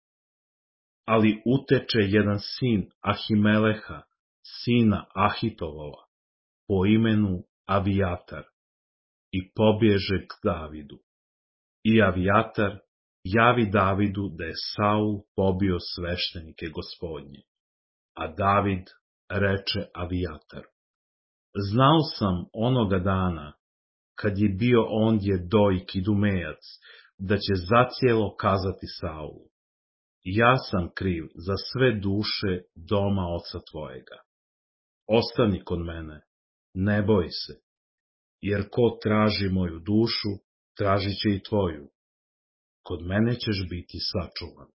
Ali uteče jedan sin Ahimeleha, sina Ahitovova, po imenu Avijatar, i pobježe k Davidu. I Avijatar javi Davidu da je Saul pobio sveštenike Gospodnje. A David reče Avijatar: Znao sam onoga dana, kad je bio ondje Doik Idumejac, da će zacijelo kazati Saulu: Ja sam kriv za sve duše doma oca tvojega. Ostani kod mene, ne boj se, jer ko traži moju dušu, tražit će i tvoju. Kod mene ćeš biti sačuvan.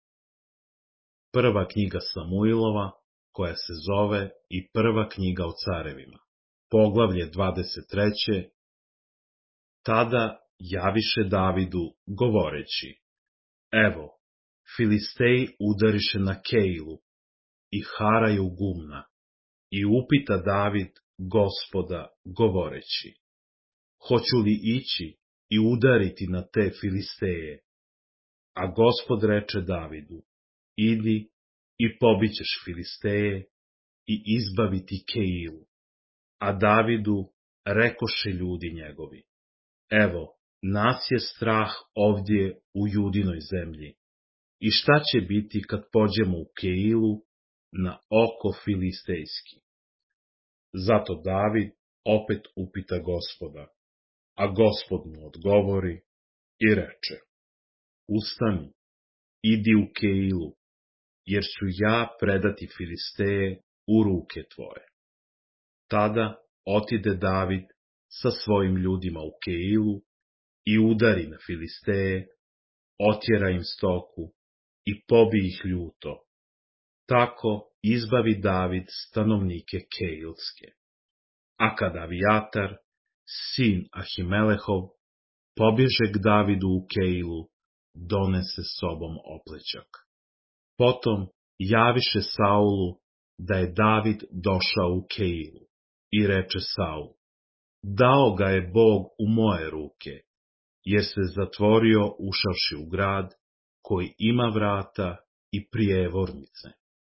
Prva knjiga Samuilova, koja se zove i prva knjiga o carevima. Poglavlje dvadeset treće. Tada javiše Davidu, govoreći: Evo, Filisteji udariše na Keilu i haraju gumna. I upita David Gospoda, govoreći: Hoću li ići i udariti na te Filisteje? A Gospod reče Davidu: Idi i pobićeš Filisteje i izbaviti Keilu. A Davidu rekoše ljudi njegovi, evo, nas je strah ovdje u Judinoj zemlji, i šta će biti kad pođemo u Keilu na oko filistejski? Zato David opet upita Gospoda, a Gospod mu odgovori i reče, ustani, idi u Keilu, jer ću ja predati Filisteje u ruke tvoje. Tada otide David sa svojim ljudima u Keilu i udari na Filisteje, otjera im stoku i pobi ih ljuto. Tako izbavi David stanovnike Keilske. A kad Avijatar, sin Ahimelehov, pobježe k Davidu u Keilu, donese sobom oplećak. Potom javiše Saulu da je David došao u Keilu i reče Saul, dao ga je Bog u moje ruke, jer se zatvorio ušavši u grad koji ima vrata i prijevornice.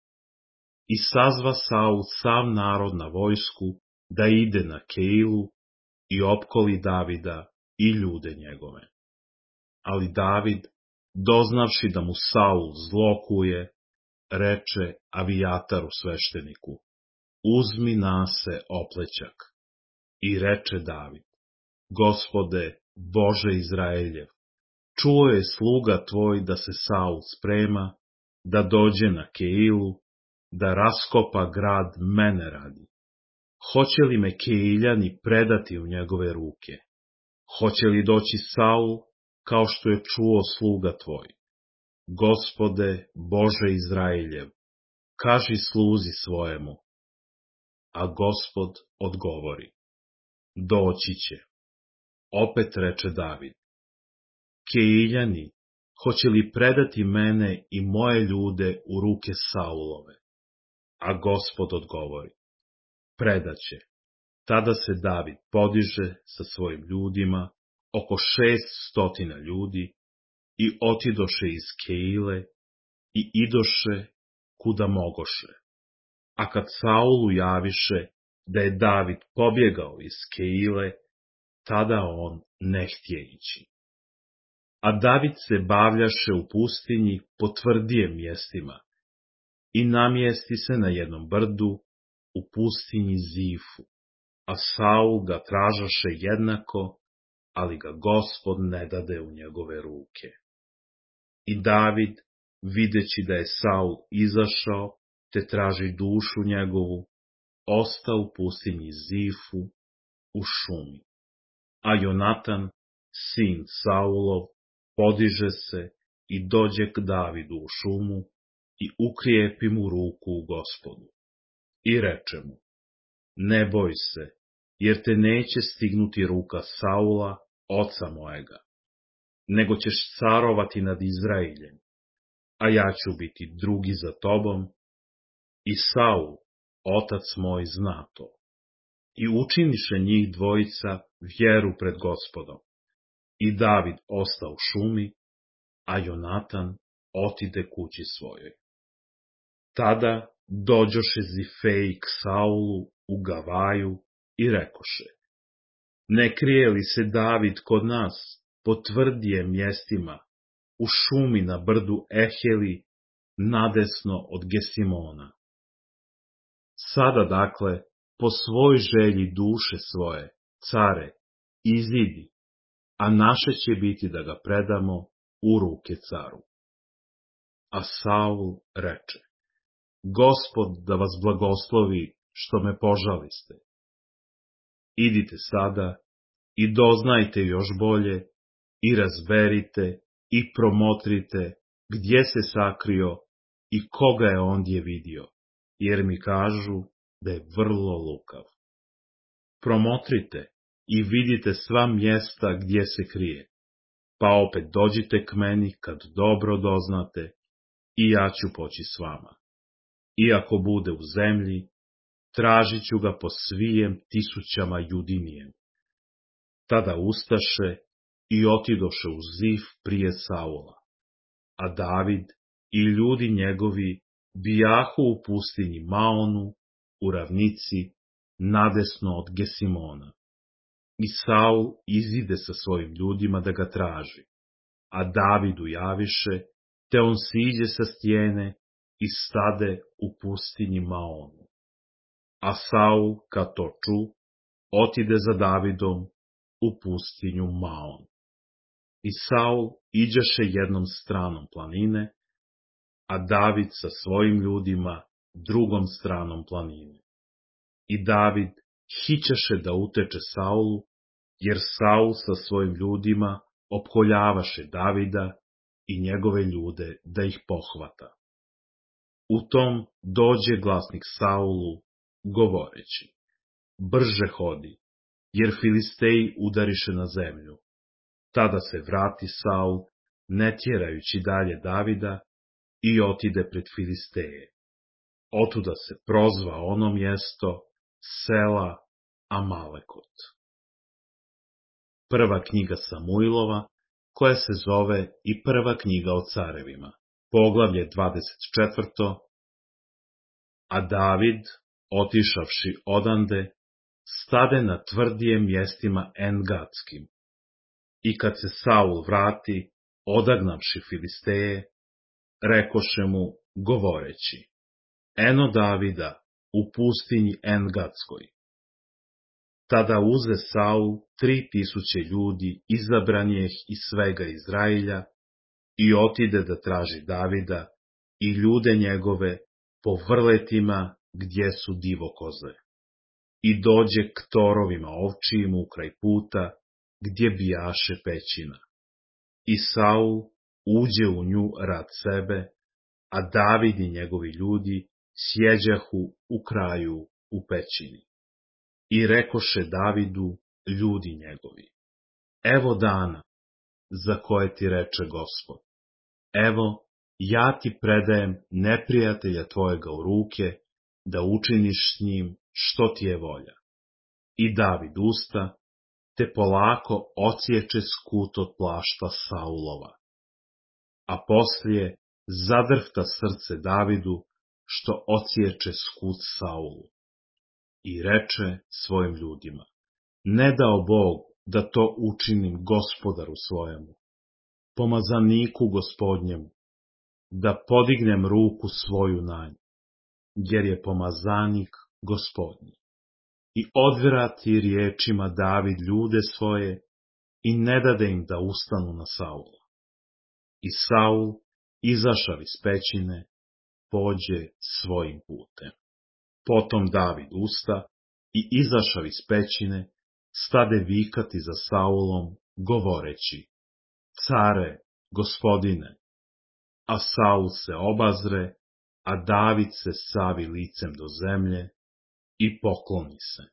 I sazva Saul sav narod na vojsku da ide na Keilu i opkoli Davida i ljude njegove. Ali David, doznavši da mu Saul zlokuje, reče Avijataru svešteniku, uzmi nase oplećak. I reče David, Gospode, Bože Izraeljev, čuo je sluga tvoj da se Saul sprema, da dođe na Keilu, da raskopa grad mene radi. Hoće li me Keiljani predati u njegove ruke? Hoće li doći Saul, kao što je čuo sluga tvoj? Gospode, Bože Izraeljev, kaži sluzi svojemu. A Gospod odgovori, doći će. Opet reče David, Keiljani, hoće li predati mene i moje ljude u ruke Saulove? A Gospod odgovori, predaće. Tada se David podiže sa svojim ljudima, oko šest stotina ljudi, i otidoše iz Keile i idoše kuda mogoše. A kad Saulu javiše da je David pobjegao iz Keile, tada on ne htje ići. A David se bavljaše u pustinji po tvrdijem mjestima i namjesti se na jednom brdu u pustinji Zifu, a Saul ga tražaše jednako, ali ga Gospod ne dade u njegove ruke. I David, videći da je Saul izašao, te traži dušu njegovu, ostao u pustinji Zifu u šumi. A Jonatan, sin Saulov, podiže se i dođe k Davidu u šumu i ukrijepi mu ruku u Gospodu. I reče mu, ne boj se, jer te neće stignuti ruka Saula, oca mojega, nego ćeš carovati nad Izraeljem, a ja ću biti drugi za tobom, i Saul, otac moj, zna to. I učiniše njih dvojica vjeru pred Gospodom. I David osta u šumi, a Jonatan otide kući svojoj. Tada dođoše Zifeji k Saulu u Gavaju i rekoše, ne krije li se David kod nas po tvrdijem mjestima, u šumi na brdu Eheli, nadesno od Gesimona? Sada dakle, po svoj želji duše svoje, care, izidi, a naše će biti da ga predamo u ruke caru. A Saul reče, Gospod da vas blagoslovi što me požaliste. Idite sada i doznajte još bolje i razberite i promotrite gdje se sakrio i koga je ondje vidio, jer mi kažu da je vrlo lukav. Promotrite i vidite sva mjesta gdje se krije, pa opet dođite k meni kad dobro doznate i ja ću poći s vama. Iako bude u zemlji, tražit ću ga po svijem tisućama judinijem. Tada ustaše i otidoše u Zif prije Saula, a David i ljudi njegovi bijahu u pustinji Maonu, u ravnici, nadesno od Gesimona. I Saul izide sa svojim ljudima da ga traži, a Davidu javiše, te on siđe sa stijene i stade u pustinji Maonu. A Saul, kad to ču, otide za Davidom u pustinju Maon. I Saul iđaše jednom stranom planine, a David sa svojim ljudima drugom stranom planine. I David hićaše da uteče Saulu, jer Saul sa svojim ljudima opkoljavaše Davida i njegove ljude da ih pohvata. U tom dođe glasnik Saulu, govoreći: brže hodi, jer Filisteji udariše na zemlju. Tada se vrati Saul, ne tjerajući dalje Davida, i otide pred Filisteje. Otuda se prozva ono mjesto sela Amalekot. Prva knjiga Samuilova, koja se zove i prva knjiga o carevima, poglavlje dvadeset četvrto. A David, otišavši odande, stade na tvrdijem mjestima Engatskim. I kad se Saul vrati, odagnavši Filisteje, rekoše mu, govoreći: eno Davida u pustinji Engatskoj. Tada uze Saul tri tisuće ljudi izabranijih iz svega Izrailja i otide da traži Davida i ljude njegove po vrletima gdje su divokoze. I dođe k torovima ovčijim u kraj puta, gdje bijaše pećina. I Saul uđe u nju rad sebe, a David i njegovi ljudi sjeđahu u kraju u pećini. I rekoše Davidu ljudi njegovi: evo dana, za koje ti reče Gospod. Evo, ja ti predajem neprijatelja tvojega u ruke, da učiniš s njim što ti je volja. I David usta, te polako odsječe skut od plašta Saulova. A poslije zadrhta srce Davidu, što odsječe skut Saulu. I reče svojim ljudima: ne dao Bog da to učinim gospodaru svojemu, pomazaniku gospodnjemu, da podignem ruku svoju na nj, jer je pomazanik gospodnji. I odvrati riječima David ljude svoje i ne dade im da ustanu na Saula. I Saul, izašav iz pećine, pođe svojim putem. Potom David usta i izašav iz pećine, stade vikati za Saulom, govoreći: care, gospodine. A Saul se obazre, a David se savi licem do zemlje i pokloni se.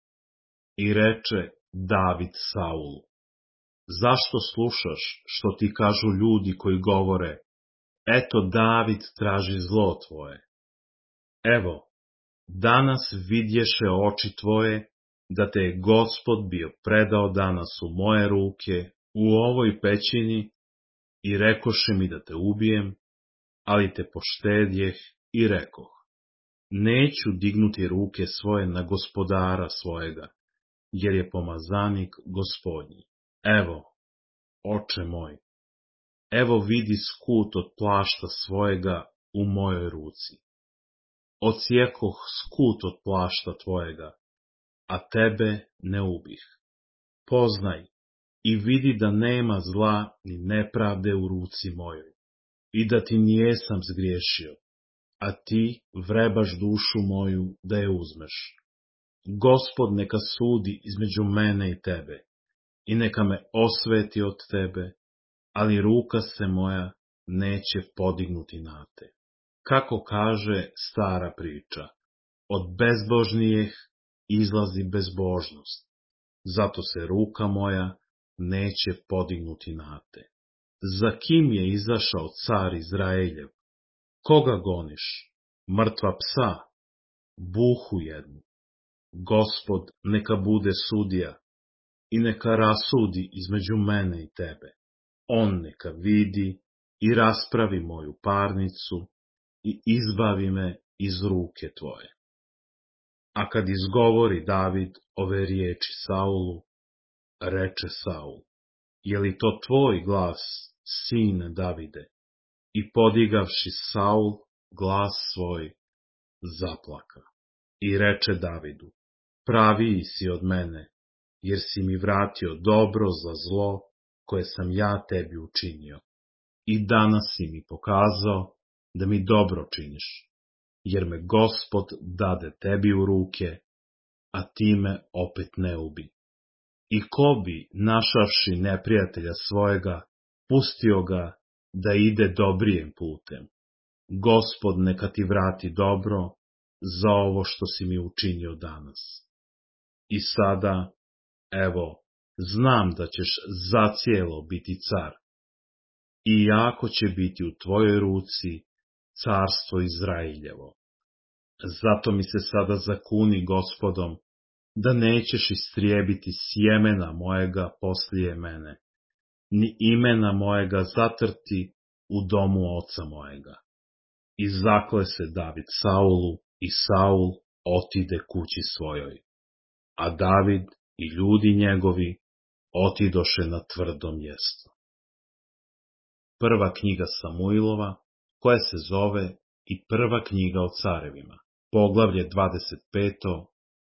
I reče David Saulu: zašto slušaš što ti kažu ljudi koji govore: eto David traži zlo tvoje? Evo, danas vidješe oči tvoje da te je Gospod bio predao danas u moje ruke u ovoj pećini i rekoše mi da te ubijem, ali te poštedjeh i rekoh: neću dignuti ruke svoje na gospodara svojega, jer je pomazanik gospodnji. Evo, oče moj, evo vidi skut od plašta svojega u mojoj ruci. Odsjekoh skut od plašta tvojega, a tebe ne ubih. Poznaj i vidi da nema zla ni nepravde u ruci mojoj, i da ti nijesam zgriješio, a ti vrebaš dušu moju da je uzmeš. Gospod neka sudi između mene i tebe, i neka me osveti od tebe, ali ruka se moja neće podignuti na te. Kako kaže stara priča, od bezbožnijih izlazi bezbožnost, zato se ruka moja neće podignuti na te. Za kim je izašao car Izraeljev? Koga goniš? Mrtva psa? Buhu jednu. Gospod neka bude sudija i neka rasudi između mene i tebe. On neka vidi i raspravi moju parnicu i izbavi me iz ruke tvoje. A kad izgovori David ove riječi Saulu, reče Saul, je li to tvoj glas, sine Davide? I podigavši Saul glas svoj, zaplaka. I reče Davidu, praviji si od mene, jer si mi vratio dobro za zlo koje sam ja tebi učinio. I danas si mi pokazao da mi dobro činiš, jer me Gospod dade tebi u ruke, a ti me opet ne ubi. I ko bi, našavši neprijatelja svojega, pustio ga da ide dobrijem putem? Gospod neka ti vrati dobro za ovo što si mi učinio danas. I sada, evo, znam da ćeš zacijelo biti car, i jako će biti u tvojoj ruci carstvo Izrailjevo. Zato mi se sada zakuni Gospodom, da nećeš istrijebiti sjemena mojega poslije mene, ni imena mojega zatrti u domu oca mojega. I zakle se David Saulu, i Saul otide kući svojoj, a David i ljudi njegovi otidoše na tvrdo mjesto. Prva knjiga Samuilova, koja se zove i prva knjiga o carevima, poglavlje dvadeset peto.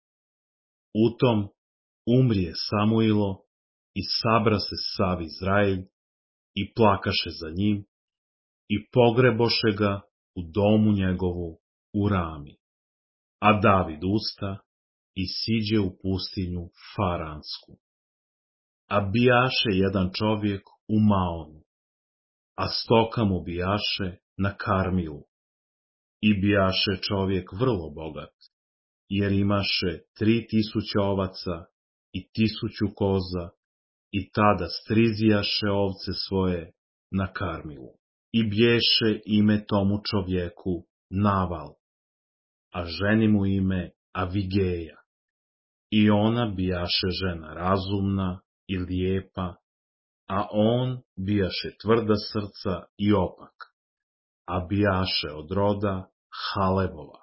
U tom umrije Samuilo i sabra se sav Izraelj i plakaše za njim i pogreboše ga u domu njegovu u Rami. A David usta i siđe u pustinju Faransku. A bijaše jedan čovjek u Maonu, a stoka mu bijaše na Karmilu. I bijaše čovjek vrlo bogat, jer imaše tri tisuće ovaca i tisuću koza, i tada strizijaše ovce svoje na Karmilu. I bješe ime tomu čovjeku Naval, a ženi mu ime Avigeja. I ona bijaše žena razumna i lijepa, a on bijaše tvrda srca i opak, a bijaše od roda Halevova.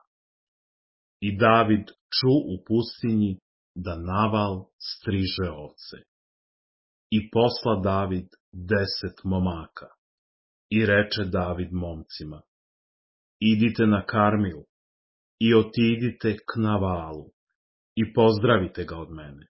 I David ču u pustinji da Naval striže ovce. I posla David deset momaka. I reče David momcima, idite na Karmil i otidite k Navalu i pozdravite ga od mene.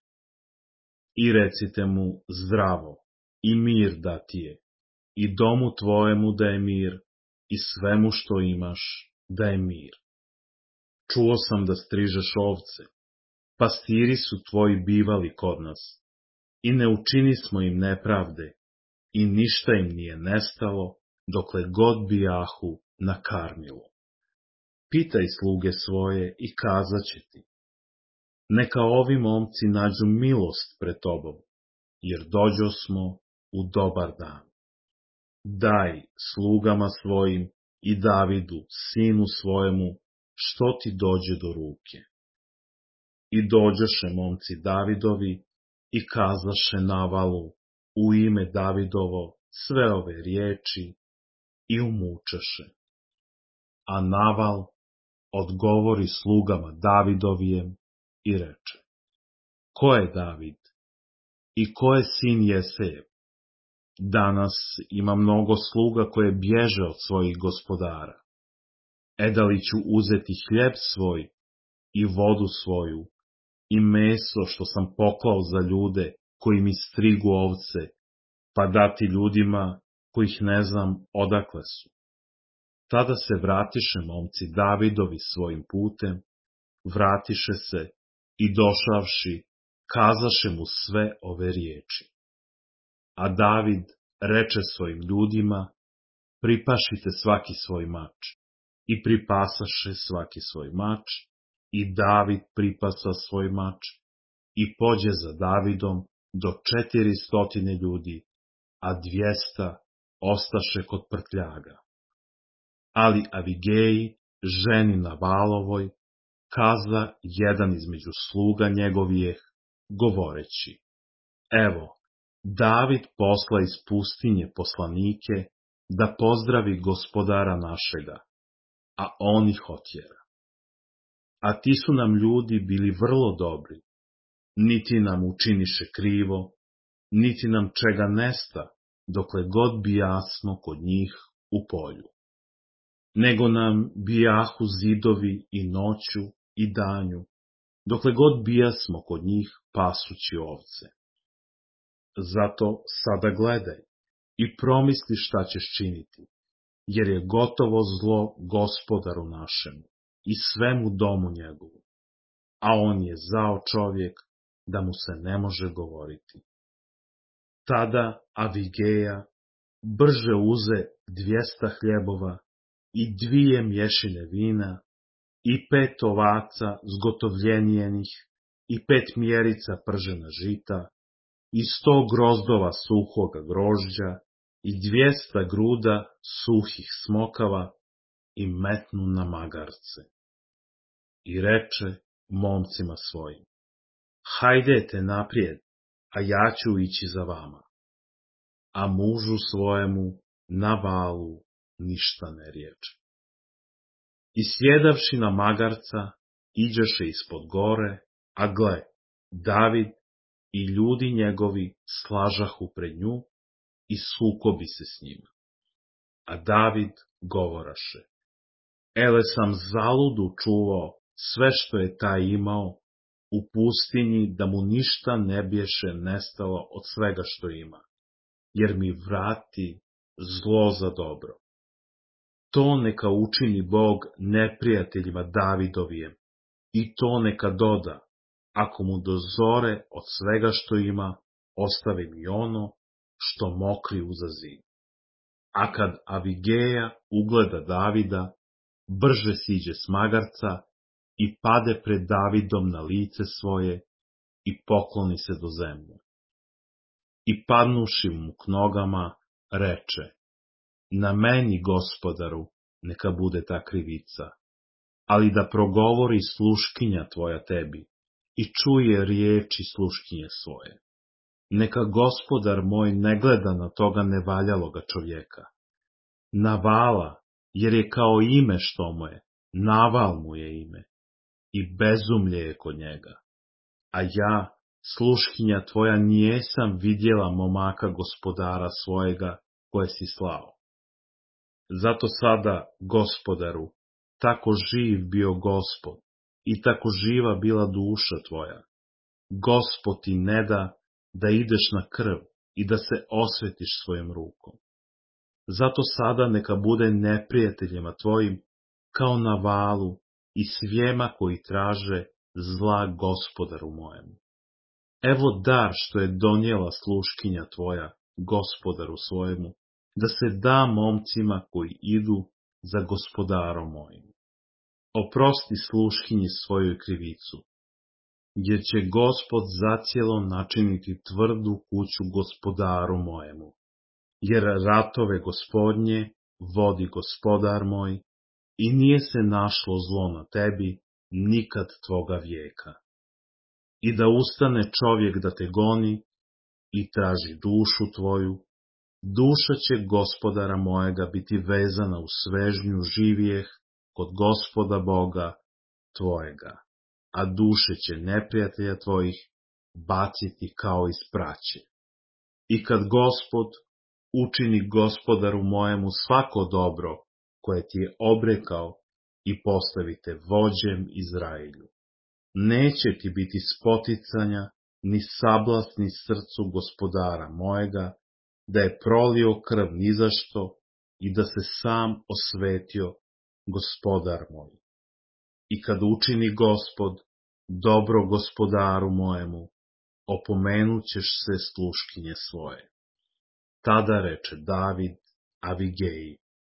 I recite mu zdravo i mir da ti je, i domu tvojemu da je mir, i svemu što imaš da je mir. Čuo sam da strižeš ovce, pastiri su tvoji bivali kod nas, i ne učini smo im nepravde, i ništa im nije nestalo, dokle god bijahu na Karmilu. Pitaj sluge svoje i kazat će ti, neka ovi momci nađu milost pred tobom, jer dođo smo u dobar dan. Daj slugama svojim i Davidu, sinu svojemu, što ti dođe do ruke. I dođoše momci Davidovi i kazaše Navalu u ime Davidovo sve ove riječi i umučeše. A Naval odgovori slugama Davidovijem i reče, ko je David i ko je sin Jesejev? Danas ima mnogo sluga koje bježe od svojih gospodara. E da li ću uzeti hljeb svoj i vodu svoju i meso što sam poklao za ljude koji mi strigu ovce, pa dati ljudima kojih ne znam odakle su? Tada se vratiše momci Davidovi svojim putem, vratiše se i došavši, kazaše mu sve ove riječi. A David reče svojim ljudima, pripašite svaki svoj mač. I pripasaše svaki svoj mač, i David pripasa svoj mač, i pođe za Davidom do četiri stotine ljudi, a dvjesta ostaše kod prtljaga. Ali Avigeji, ženi Navalovoj, kaza jedan između sluga njegovijeh, govoreći, evo, David posla iz pustinje poslanike da pozdravi gospodara našega, a on ih otjera. A ti su nam ljudi bili vrlo dobri, niti nam učiniše krivo, niti nam čega nesta, dokle god bijasmo kod njih u polju. Nego nam bijahu zidovi i noću i danju, dokle god bijasmo kod njih pasući ovce. Zato sada gledaj i promisli šta ćeš činiti, jer je gotovo zlo Gospodaru našemu i svemu domu njegovu, a on je zao čovjek da mu se ne može govoriti. Tada Avigeja brže uze dvjesta hljebova i dvije mješine vina i pet ovaca zgotovljenjenih i pet mjerica pržena žita i sto grozdova suhoga grožđa i dvjesta gruda suhih smokava i metnu na magarce. I reče momcima svojim: hajdete naprijed, a ja ću ići za vama. A mužu svojemu Navalu ništa ne riječe. I sjedavši na magarca, iđeše ispod gore, a gle, David i ljudi njegovi slažahu pred nju i sukobi se s njima. A David govoraše: ele sam zaludu čuvao sve što je taj imao u pustinji, da mu ništa ne bješe nestalo od svega što ima, jer mi vrati zlo za dobro. To neka učini Bog neprijateljima Davidovijem, i to neka doda, ako mu dozore od svega što ima, ostavi mi ono što mokri uza zid. A kad Avigeja ugleda Davida, brže siđe s magarca i pade pred Davidom na lice svoje i pokloni se do zemlje. I padnuši mu k nogama, reče: na meni, Gospodaru, neka bude ta krivica, ali da progovori sluškinja tvoja tebi i čuje riječi sluškinje svoje. Neka Gospodar moj ne gleda na toga nevaljaloga čovjeka. Navala, jer je kao ime što mu je, Naval mu je ime, i bezumlje je kod njega. A ja, sluškinja tvoja, nijesam vidjela momaka gospodara svojega koje si slao. Zato sada, Gospodaru, tako živ bio Gospod i tako živa bila duša tvoja. Gospod ti ne da da ideš na krv i da se osvetiš svojim rukom. Zato sada neka bude neprijateljima tvojim kao Navalu i svijema koji traže zla Gospodaru mojemu. Evo dar što je donijela sluškinja tvoja Gospodaru svojemu, da se da momcima koji idu za Gospodarom mojim. Oprosti sluškinji svoju krivicu, jer će Gospod zacijelo načiniti tvrdu kuću Gospodaru mojemu, jer ratove Gospodnje vodi Gospodar moj i nije se našlo zlo na tebi nikad tvoga vijeka. I da ustane čovjek da te goni i traži dušu tvoju, duša će Gospodara mojega biti vezana u svežnju živijeh kod Gospoda Boga tvojega, a duše će neprijatelja tvojih baciti kao iz praće. I kad Gospod učini Gospodaru mojemu svako dobro koje ti je obrekao i postavite vođem Izraelju, neće ti biti spoticanja ni sablasni srcu Gospodara mojega, da je prolio krv nizašto i da se sam osvetio Gospodar moj. I kad učini Gospod dobro Gospodaru mojemu, opomenut ćeš se sluškinje svoje. Tada reče David Avigeji: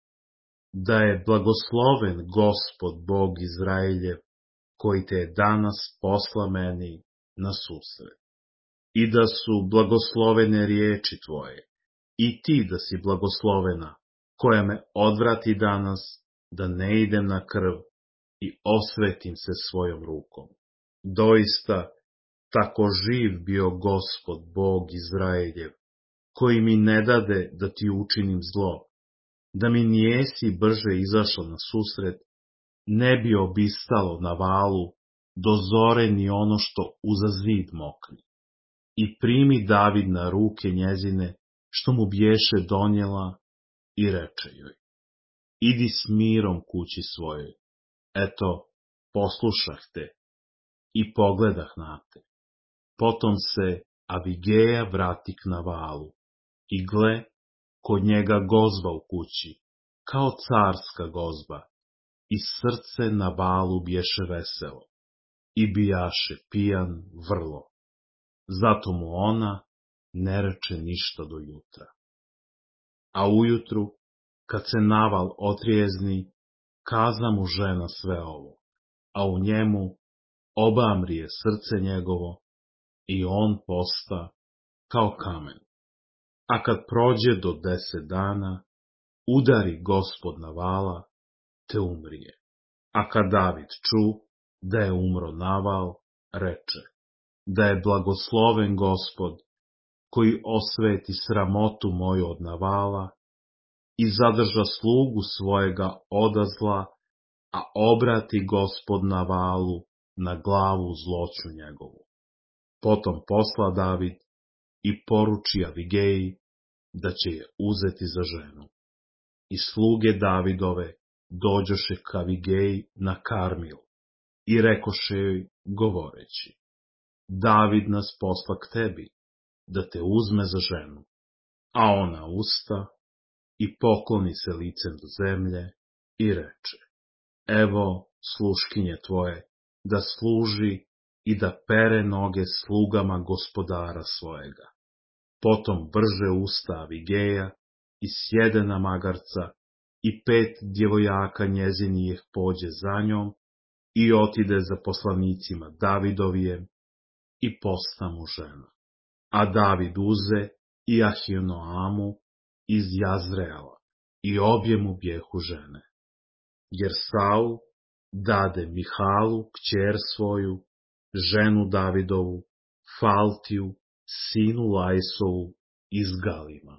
da je blagosloven Gospod Bog Izraeljev, koji te je danas posla meni na susret. I da su blagoslovene riječi tvoje, i ti da si blagoslovena, koja me odvrati danas, da ne idem na krv i osvetim se svojom rukom. Doista, tako živ bio Gospod Bog Izraeljev, koji mi ne dade da ti učinim zlo, da mi nijesi brže izašao na susret, ne bi obistalo na valu, do zore ni ono što uza zid mokri. I primi David na ruke njezine, što mu bješe donijela, i reče joj: idi s mirom kući svojoj. Eto, poslušah te i pogledah na te. Potom se Avigeja vrati k Navalu i gle, kod njega gozba u kući, kao carska gozba, i srce Navalu bješe veselo, i bijaše pijan vrlo. Zato mu ona ne reče ništa do jutra. A ujutru, kad se Naval otrijezni, kaza mu žena sve ovo, a u njemu obamrije srce njegovo, i on posta kao kamen. A kad prođe do deset dana, udari Gospod Navala, te umrije. A kad David ču da je umro Naval, reče: da je blagosloven Gospod, koji osveti sramotu moju od Navala i zadrža slugu svojega odazla, a obrati Gospod Navalu na glavu zloću njegovu. Potom posla David i poruči Avigeji da će je uzeti za ženu. I sluge Davidove dođoše k Avigeji na Karmil i rekoše joj govoreći: David nas posla k tebi, da te uzme za ženu. A ona usta i pokloni se licem do zemlje i reče: evo sluškinje tvoje, da služi i da pere noge slugama gospodara svojega. Potom brže usta Avigeja i sjede na magarca, i pet djevojaka njezinijih pođe za njom i otide za poslanicima Davidovijem i posta mu žena. A David uze i Ahinoamu iz Jazreela i obje mu bjehu žene. Jer Saul dade Mihalu, kćer svoju, ženu Davidovu, Faltiju, sinu Lajsovu, iz Galima.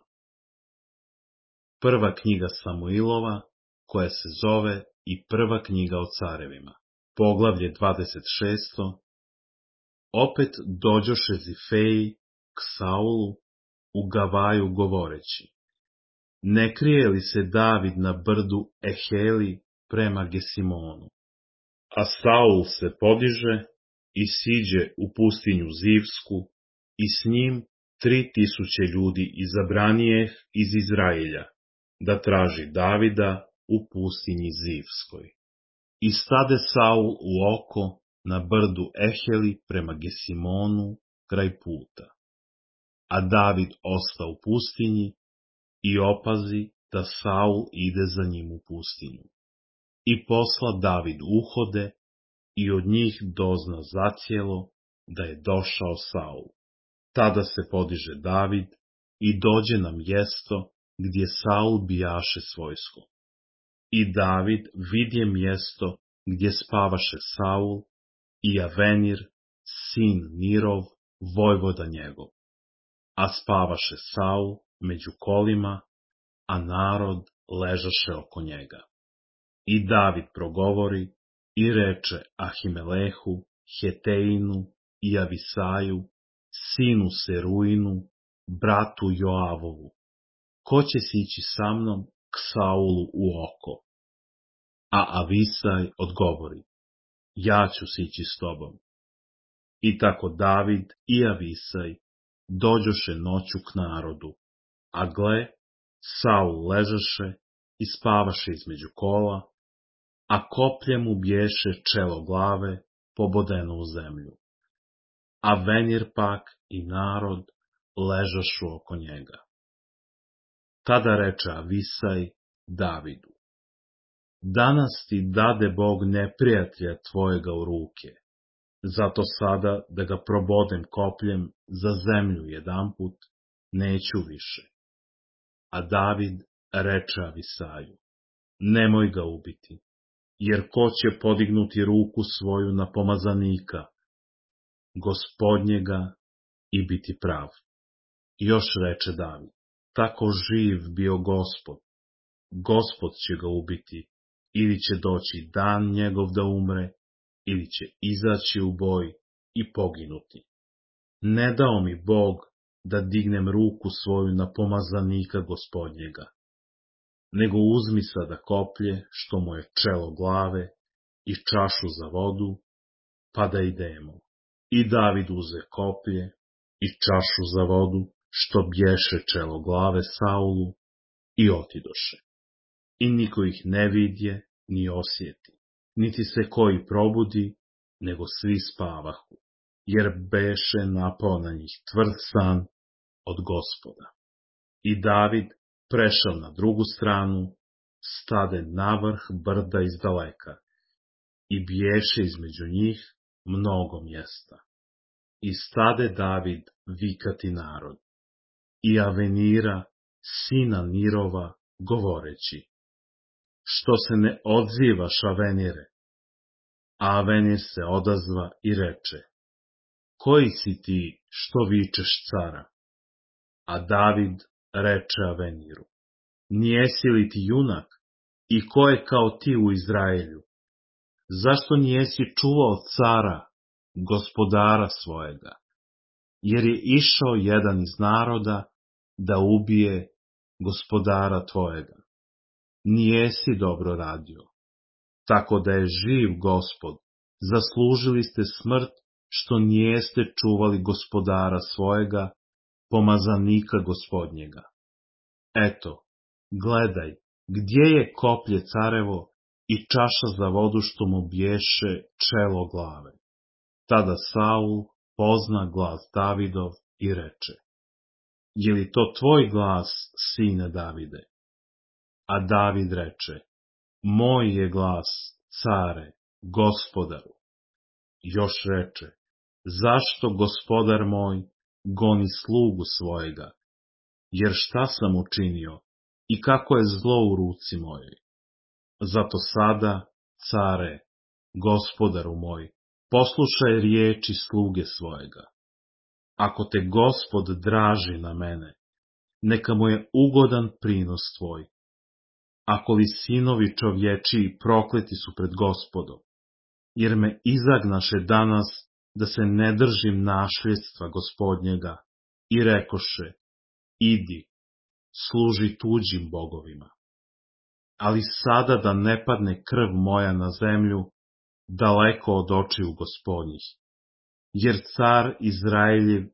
Prva knjiga Samuilova, koja se zove i prva knjiga o carevima. Poglavlje dvadeset šest. Opet dođoše Zifeji k Saulu u Gavaju govoreći: ne krije li se David na brdu Eheli prema Gesimonu? A Saul se podiže i siđe u pustinju Zivsku i s njim tri tisuće ljudi izabranijeh iz Izrailja, da traži Davida u pustinji Zivskoj. I stade Saul u oko na brdu Eheli prema Gesimonu kraj puta. A David osta u pustinji i opazi da Saul ide za njim u pustinju. I posla David uhode i od njih dozna zacijelo da je došao Saul. Tada se podiže David i dođe na mjesto gdje Saul bijaše s vojskom. I David vidje mjesto gdje spavaše Saul i Avenir, sin Nirov, vojvoda njegov. A spavaše Saul među kolima, a narod ležaše oko njega. I David progovori i reče Ahimelehu, Heteinu i Avisaju, sinu Seruinu, bratu Joavovu: ko će sići sa mnom k Saulu u oko? A Avisaj odgovori: ja ću sići s tobom. I tako David i Avisaj dođoše noću k narodu, a gle, Saul ležaše i spavaše između kola, a koplje mu bješe čelo glave pobodeno u zemlju. A Venir pak i narod ležašu oko njega. Tada reče Avisaj Davidu: danas ti dade Bog neprijatelja tvojega u ruke, zato sada da ga probodem kopljem za zemlju jedanput, neću više. A David reče Avisaju: nemoj ga ubiti, jer ko će podignuti ruku svoju na pomazanika, Gospodnjega, i biti prav. Još reče David: tako živ bio Gospod, Gospod će ga ubiti, ili će doći dan njegov da umre, ili će izaći u boj i poginuti. Ne dao mi Bog da dignem ruku svoju na pomazanika Gospodnjega, nego uzmi sada koplje, što mu je čelo glave, i čašu za vodu, pa da idemo. I David uze koplje i čašu za vodu, što bješe čelo glave Saulu, i otidoše. I niko ih ne vidje, ni osjeti, niti se koji probudi, nego svi spavahu, jer beše napao na njih tvrd san od Gospoda. I David prešao na drugu stranu, stade navrh brda izdaleka, i bješe između njih mnogo mjesta. I stade David vikati narod, i Avenira, sina Nirova, govoreći: što se ne odzivaš, Avenire? A Avenir se odazva i reče: koji si ti što vičeš cara? A David reče Aveniru: nijesi li ti junak, i ko je kao ti u Izraelju? Zašto nijesi čuvao cara, gospodara svojega? Jer je išao jedan iz naroda da ubije gospodara tvojega. Nijesi dobro radio. Tako da je živ Gospod, zaslužili ste smrt što nijeste čuvali gospodara svojega, pomazanika Gospodnjega. Eto, gledaj, gdje je koplje carevo i čaša za vodu što mu bješe čelo glave. Tada Saul pozna glas Davidov i reče: je li to tvoj glas, sine Davide? A David reče: moj je glas, care, gospodaru. Još reče: zašto gospodar moj goni slugu svojega? Jer šta sam učinio i kako je zlo u ruci mojoj? Zato sada, care, gospodaru moj, poslušaj riječi sluge svojega. Ako te Gospod draži na mene, neka mu je ugodan prinos tvoj. Ako li sinovi čovječiji prokleti su pred Gospodom, jer me izagnaše danas da se ne držim našljedstva Gospodnjega, i rekoše: idi, služi tuđim bogovima. Ali sada da ne padne krv moja na zemlju, daleko od očiju Gospodnjih, jer car Izraeljev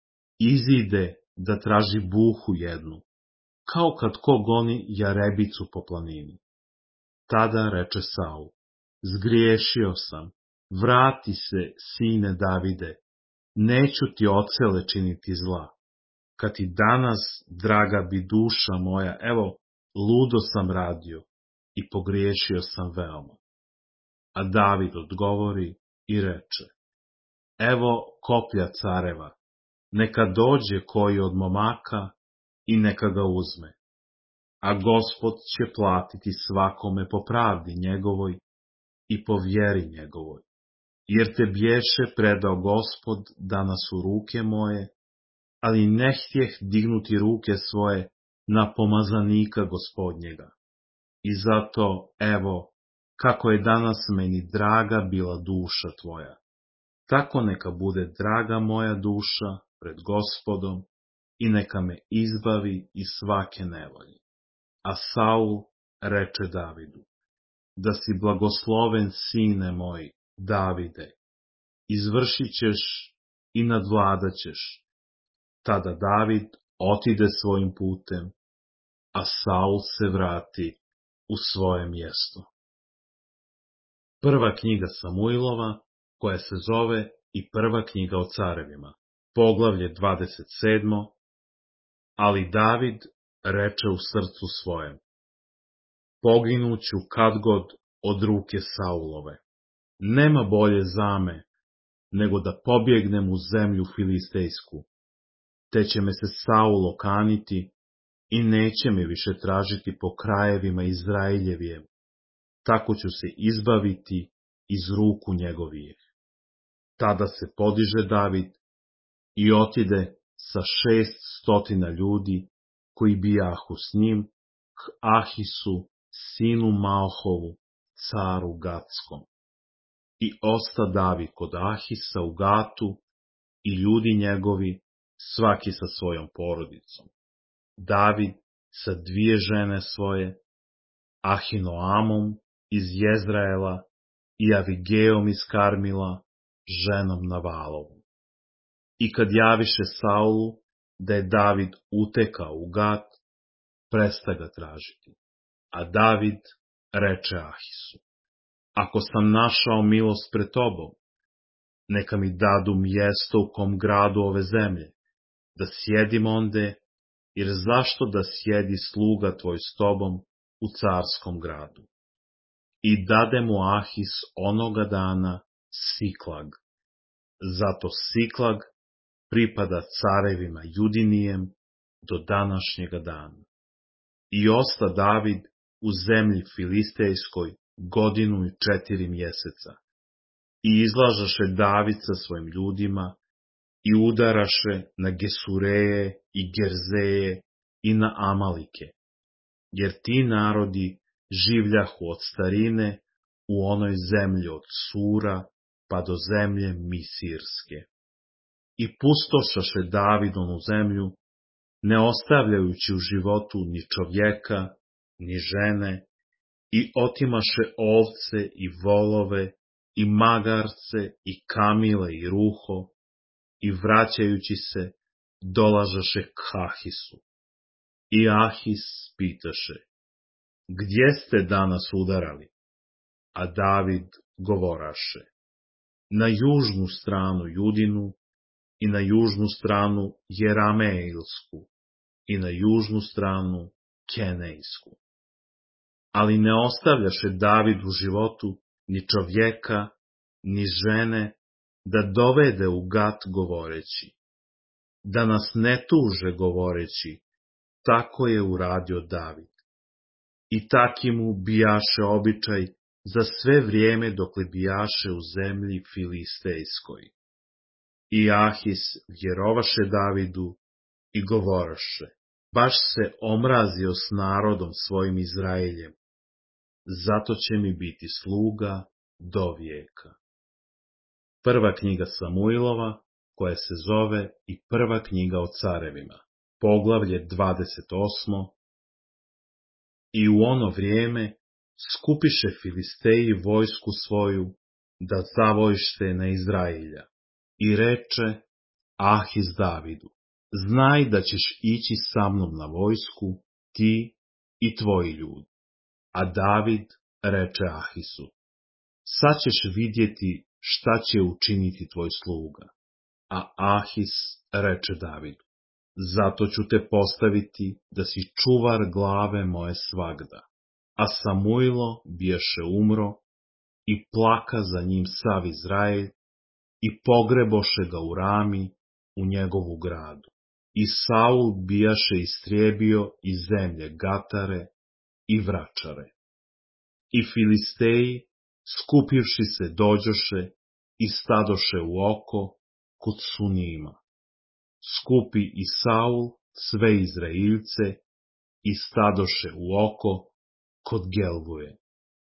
izide da traži buhu jednu, kao kad ko goni jarebicu po planini. Tada reče Saul: zgriješio sam, vrati se, sine Davide, neću ti ocele činiti zla. Kad ti danas, draga bi duša moja, evo, ludo sam radio i pogriješio sam veoma. A David odgovori i reče: evo koplja careva, neka dođe koji od momaka i neka ga uzme. A Gospod će platiti svakome po pravdi njegovoj i po vjeri njegovoj, jer te bješe predao Gospod danas u ruke moje, ali ne htjeh dignuti ruke svoje na pomazanika Gospodnjega. I zato, evo, kako je danas meni draga bila duša tvoja, tako neka bude draga moja duša pred Gospodom i neka me izbavi iz svake nevolje. A Saul reče Davidu: da si blagosloven, sine moj, Davide, izvršit ćeš i nadvladat ćeš. Tada David otide svojim putem, a Saul se vrati u svoje mjesto. Prva knjiga Samuilova, koja se zove i prva knjiga o carevima, poglavlje dvadeset sedmo. Ali David reče u srcu svojem: poginuću kadgod od ruke Saulove. Nema bolje za me, nego da pobjegnem u zemlju filistejsku, te će me se Saul okaniti i neće me više tražiti po krajevima Izraeljevijem, tako ću se izbaviti iz ruku njegovijeh. Tada se podiže David i otide sa šest stotina ljudi koji bijahu s njim k Ahisu, sinu Maohovu, caru Gatskom. I osta David kod Ahisa u Gatu i ljudi njegovi, svaki sa svojom porodicom. David sa dvije žene svoje, Ahinoamom iz Jezraela i Avigejom iz Karmila, ženom Navalovom. I kad javiše Saulu da je David utekao u Gat, presta ga tražiti. A David reče Ahisu: ako sam našao milost pred tobom, neka mi dadu mjesto u kom gradu ove zemlje, da sjedim onde, jer zašto da sjedi sluga tvoj s tobom u carskom gradu? I dade mu Ahis onoga dana Siklag. Zato Siklag pripada carevima Judinijem do današnjega dana. I osta David u zemlji Filistejskoj godinu i četiri mjeseca. I izlažaše David sa svojim ljudima i udaraše na Gesureje i Gerzeje i na Amalike, jer ti narodi življahu od starine u onoj zemlji od Sura pa do zemlje Misirske. I pustošaše David onu zemlju, ne ostavljajući u životu ni čovjeka, ni žene, i otimaše ovce i volove, i magarce, i kamile, i ruho, i vraćajući se, dolažaše k Ahisu. I Ahis pitaše: gdje ste danas udarali? A David govoraše: na južnu stranu Judinu, i na južnu stranu Jerameilsku, i na južnu stranu Kenejsku. Ali ne ostavljaše David u životu ni čovjeka, ni žene, da dovede u Gat govoreći: da nas ne tuže govoreći, tako je uradio David. I taki mu bijaše običaj za sve vrijeme dokle bijaše u zemlji Filistejskoj. I Ahis vjerovaše Davidu i govoraše: baš se omrazio s narodom svojim Izraeljem, zato će mi biti sluga do vijeka. Prva knjiga Samuilova, koja se zove i prva knjiga o carevima, poglavlje dvadeset osmo. I u ono vrijeme skupiše Filisteji vojsku svoju da zavojšte na Izraelja. I reče Ahis Davidu: znaj da ćeš ići sa mnom na vojsku, ti i tvoji ljudi. A David reče Ahisu: sad ćeš vidjeti šta će učiniti tvoj sluga. A Ahis reče Davidu: zato ću te postaviti da si čuvar glave moje svagda. A Samuilo bijaše umro i plaka za njim sav Izrael, i pogreboše ga u Rami, u njegovu gradu. I Saul bijaše istrijebio iz zemlje Gatare i Vračare. I Filisteji, skupivši se, dođoše i stadoše u oko kod Sunima. Skupi i Saul sve Izraeljce i stadoše u oko kod Gelvuje.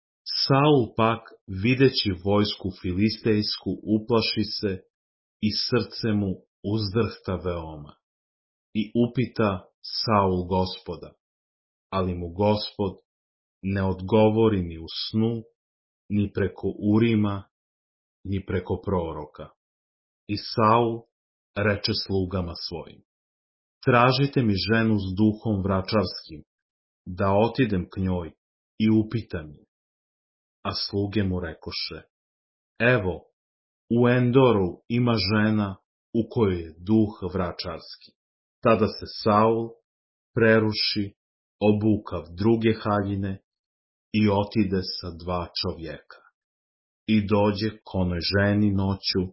Saul pak, videći vojsku filistejsku, uplaši se i srce mu uzdrhta veoma. I upita Saul Gospoda, ali mu Gospod ne odgovori ni u snu, ni preko Urima, ni preko proroka. I Saul reče slugama svojim: tražite mi ženu s duhom vračarskim, da otidem k njoj i upitam je. A sluge mu rekoše: evo, u Endoru ima žena u kojoj je duh vračarski. Tada se Saul preruši, obukav druge haljine i otide sa dva čovjeka. I dođe k onoj ženi noću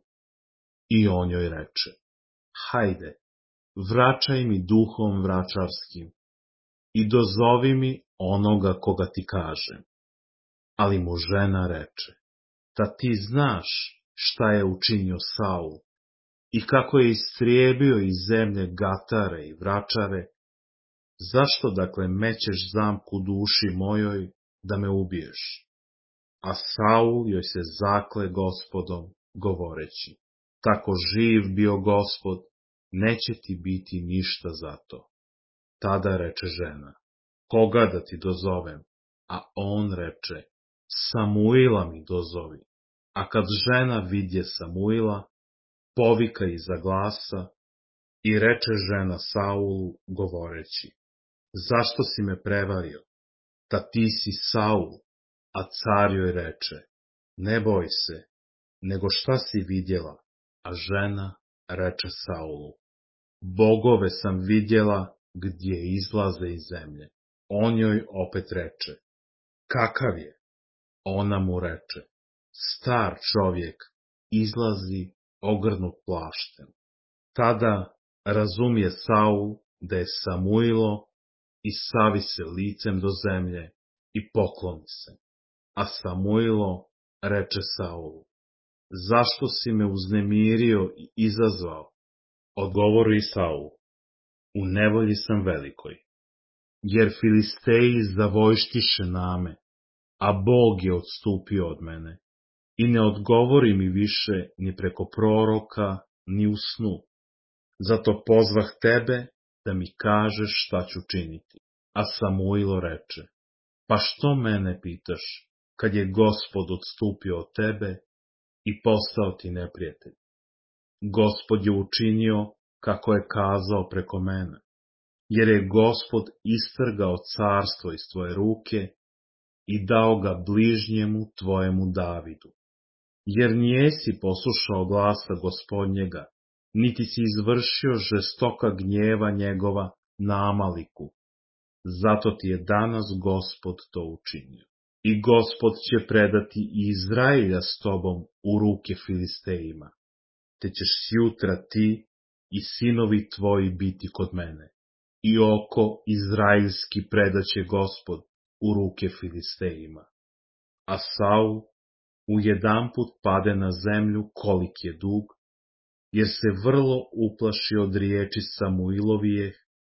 i on joj reče: hajde, vraćaj mi duhom vračarskim i dozovi mi onoga koga ti kažem. Ali mu žena reče: da ti znaš šta je učinio Saul i kako je istrijebio iz zemlje Gatare i Vračare, zašto dakle mećeš zamku duši mojoj da me ubiješ? A Saul joj se zakle Gospodom, govoreći: tako živ bio Gospod, neće ti biti ništa za to. Tada reče žena, koga da ti dozovem? A on reče, Samuila mi dozovi. A kad žena vidje Samuila, povika iza glasa i reče žena Saulu govoreći, zašto si me prevario? Ta ti si Saul, a car joj reče, ne boj se, nego šta si vidjela? A žena reče Saulu, bogove sam vidjela gdje izlaze iz zemlje. On joj opet reče, kakav je? Ona mu reče, star čovjek izlazi ogrnut plaštem. Tada razumije Saul da je Samuilo i savi se licem do zemlje i pokloni se. A Samuilo reče Saulu, zašto si me uznemirio i izazvao? Odgovori Saul, u nevolji sam velikoj, jer Filisteji zavojštiše name, a Bog je odstupio od mene, i ne odgovori mi više ni preko proroka, ni u snu. Zato pozvah tebe da mi kažeš šta ću činiti. A Samuilo reče, pa što mene pitaš, kad je Gospod odstupio od tebe i postao ti neprijatelj? Gospod je učinio kako je kazao preko mene, jer je Gospod istrgao carstvo iz tvoje ruke i dao ga bližnjemu tvojemu Davidu. Jer nijesi poslušao glasa Gospodnjega, niti si izvršio žestoka gnjeva njegova na Amaliku. Zato ti je danas Gospod to učinio. I Gospod će predati i Izraelja s tobom u ruke Filistejima, te ćeš sjutra ti i sinovi tvoji biti kod mene, i oko izraelski predaće Gospod u ruke Filistejima. A Saul ujedanput pade na zemlju kolik je dug, jer se vrlo uplaši od riječi Samuilovije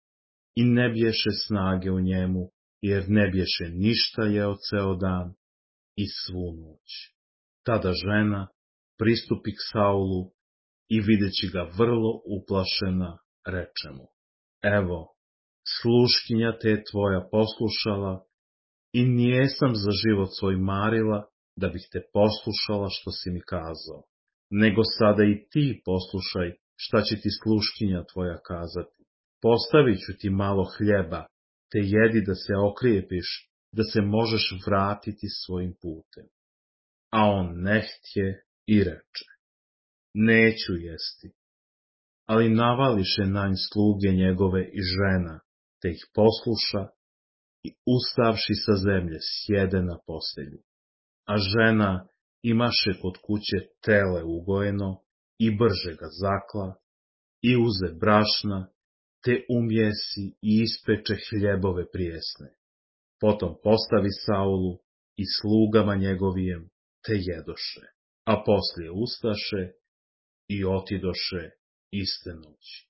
i ne bješe snage u njemu, jer ne bješe ništa jeo ceo dan i svu noć. Tada žena pristupi k Saulu i videći ga vrlo uplašena, reče mu, evo, sluškinja te je tvoja poslušala i nijesam za život svoj marila da bih te poslušala što si mi kazao, nego sada i ti poslušaj šta će ti sluškinja tvoja kazati. Postavit ću ti malo hljeba, te jedi da se okrijepiš, da se možeš vratiti svojim putem. A on nehtje i reče, neću jesti. Ali navališe nanj sluge njegove i žena, te ih posluša i ustavši sa zemlje sjede na postelju. A žena imaše kod kuće tele ugojeno i brže ga zakla i uze brašna, te umjesi i ispeče hljebove prijesne. Potom postavi Saulu i slugama njegovijem, te jedoše, a poslije ustaše i otidoše iste noći.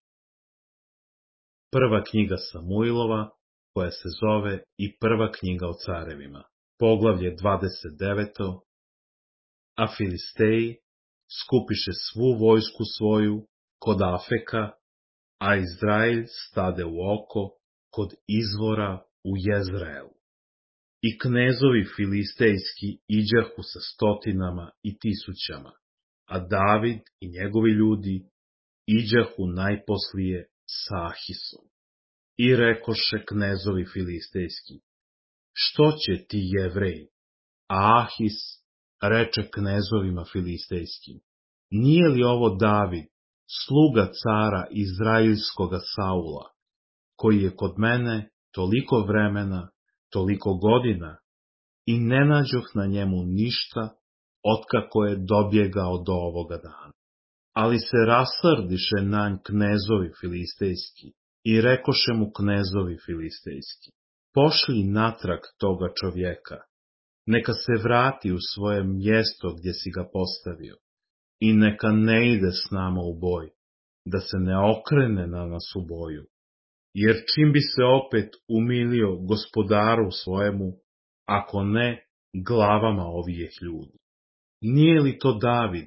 Prva knjiga Samuilova, koja se zove i prva knjiga o carevima, poglavlje dvadeset deveto. A Filisteji skupiše svu vojsku svoju kod Afeka, a Izrael stade u oko kod izvora u Jezreelu. I knezovi filistejski iđahu sa stotinama i tisućama, a David i njegovi ljudi iđahu najposlije sa Ahisom. I rekoše knezovi filistejski, što će ti Jevreji? A Ahis reče knezovima filistejskim, nije li ovo David, sluga cara izraelskoga Saula, koji je kod mene toliko vremena, toliko godina, i ne nađoh na njemu ništa, otkako je dobjegao do ovoga dana. Ali se rasrdiše nanj knezovi filistejski i rekoše mu knezovi filistejski, pošli natrag toga čovjeka, neka se vrati u svoje mjesto gdje si ga postavio i neka ne ide s nama u boj, da se ne okrene na nas u boju. Jer čim bi se opet umilio gospodaru svojemu, ako ne glavama ovih ljudi. Nije li to David,